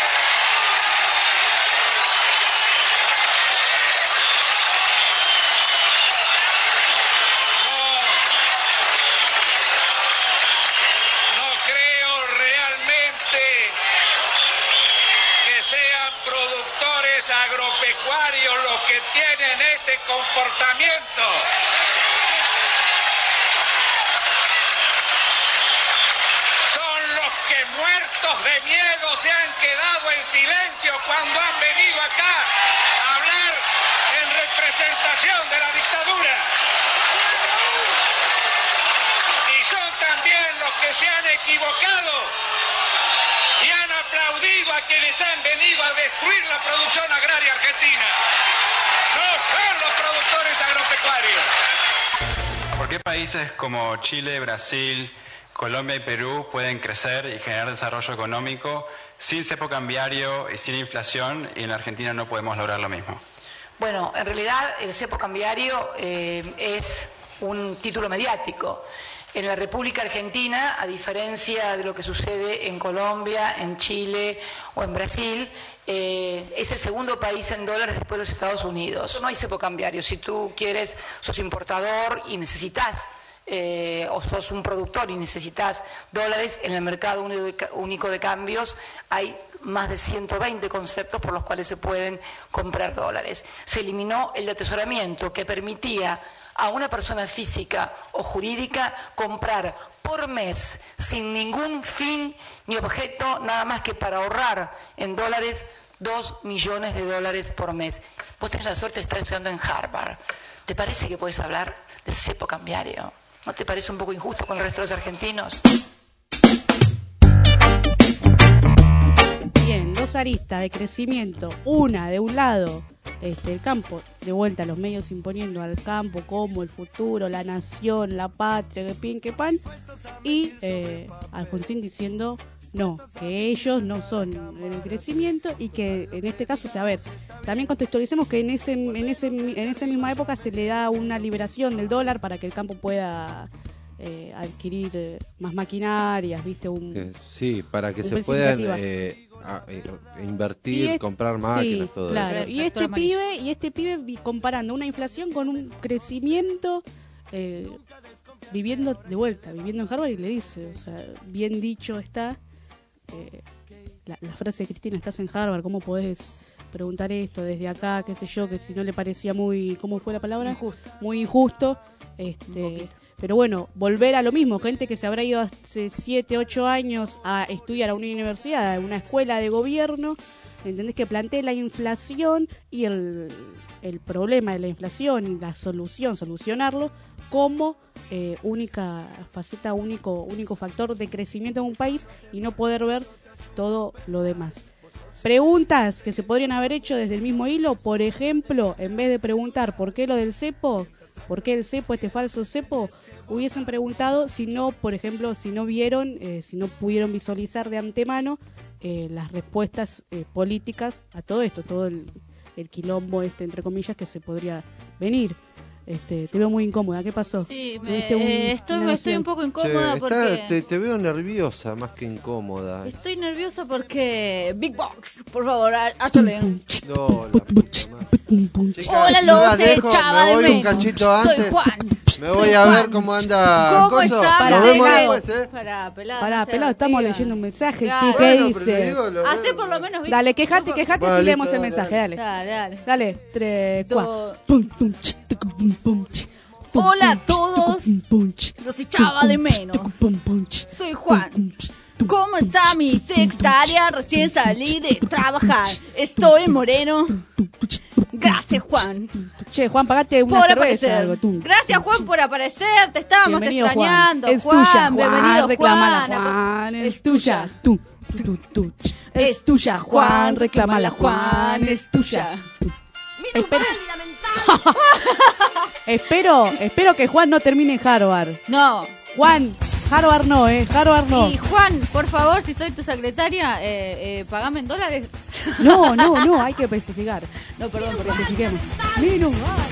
No, no creo realmente que sean productores agropecuarios los que tienen este comportamiento. Son los que muertos de miedo se han quedado en silencio cuando han venido acá a hablar en representación de la dictadura. Y son también los que se han equivocado y han aplaudido a quienes han venido a destruir la producción agraria argentina. No son los productores agropecuarios. ¿Por qué países como Chile, Brasil, Colombia y Perú pueden crecer y generar desarrollo económico sin cepo cambiario y sin inflación, y en Argentina no podemos lograr lo mismo? Bueno, en realidad el cepo cambiario eh, es un título mediático. En la República Argentina, a diferencia de lo que sucede en Colombia, en Chile o en Brasil, eh, es el segundo país en dólares después de los Estados Unidos. No hay cepo cambiario. Si tú quieres, sos importador y necesitas, eh, o sos un productor y necesitas dólares, en el mercado único de, único de cambios hay más de ciento veinte conceptos por los cuales se pueden comprar dólares. Se eliminó el de atesoramiento, que permitía a una persona física o jurídica comprar por mes, sin ningún fin ni objeto, nada más que para ahorrar en dólares, dos millones de dólares por mes. Vos tenés la suerte de estar estudiando en Harvard. ¿Te parece que puedes hablar de cepo cambiario? ¿No te parece un poco injusto con el resto de los argentinos? Bien, dos aristas de crecimiento, una de un lado, este, el campo, de vuelta a los medios imponiendo al campo como el futuro, la nación, la patria, que pin, que pan, y eh, Alfonsín diciendo no, que ellos no son el crecimiento y que en este caso, o sea, a ver, también contextualicemos que en ese en ese en esa misma época se le da una liberación del dólar para que el campo pueda eh, adquirir eh, más maquinarias, viste, un Que- sí, para que un se principio puedan activa. eh, a- eh, invertir, Y es- comprar máquinas, sí, todo claro. eso. Y este pibe, y este pibe vi- comparando una inflación con un crecimiento, eh, viviendo de vuelta, viviendo en Harvard, y le dice, o sea, bien dicho está, eh, la, la frase de Cristina, estás en Harvard, ¿cómo podés preguntar esto desde acá, qué sé yo, que si no le parecía muy, ¿cómo fue la palabra? Injusto. Muy injusto, este... Pero bueno, volver a lo mismo, gente que se habrá ido hace siete, ocho años a estudiar a una universidad, a una escuela de gobierno, ¿entendés? Que plantee la inflación y el, el problema de la inflación y la solución, solucionarlo como eh, única faceta, único, único factor de crecimiento en un país y no poder ver todo lo demás. Preguntas que se podrían haber hecho desde el mismo hilo, por ejemplo, en vez de preguntar por qué lo del cepo, por qué el cepo, este falso cepo, hubiesen preguntado si no, por ejemplo, si no vieron, eh, si no pudieron visualizar de antemano eh, las respuestas eh, políticas a todo esto, todo el, el quilombo este, entre comillas, que se podría venir. Este, te veo muy incómoda. ¿Qué pasó? Sí, me- ¿Tuviste un- eh, estoy, una estoy un emoción? poco Te, incómoda está- porque... te, te veo nerviosa más que incómoda. Estoy nerviosa porque... Big Box, por favor, há- háchale. No, la puta madre. Chicas, Hola, yo la los dejo, echaba me de voy un menos. cachito Soy antes. Juan. Me voy a ver cómo anda ¿Cómo Coso. está? Nos mi vemos amigo? después, ¿eh? Pará, pelado. Pará, no seas pelado, estamos piba. leyendo un mensaje. Claro. ¿Qué, qué Bueno, pero dice? le digo, lo Hacé veo. por lo menos... Big- Dale, quejate, quejate Vale, si leemos listo, el mensaje, dale. Dale, dale. Dale, tres, Do- cuatro. Pum, pum, ch, tucu, pum, pum, ch, tum, Hola a pum, ch, todos. tucu, pum, pum, ch, Los echaba tucu, de ch, menos. tucu, pum, pum, ch, Soy Juan. ¿Cómo está mi secretaria? Recién salí de trabajar. Estoy moreno. Gracias, Juan. Che, Juan, pagate una Por cerveza. aparecer. Algo, tum. Gracias, Juan, por aparecer. Te estábamos Bienvenido, extrañando. Juan. Es Juan, tuya, Juan. bienvenido, Reclámala, Juan. Juan. Es tuya. Tú, tú, tú. Es tuya, Juan. Reclámala, Juan. Es tuya. Espero, espero, espero que Juan no termine en Harvard. No. Juan, Harvard no, eh. Harvard no. Y Juan, por favor, si soy tu secretaria, eh, eh, pagame en dólares. No, no, no, hay que especificar. No, perdón, perdón. Especifiquemos. Minus.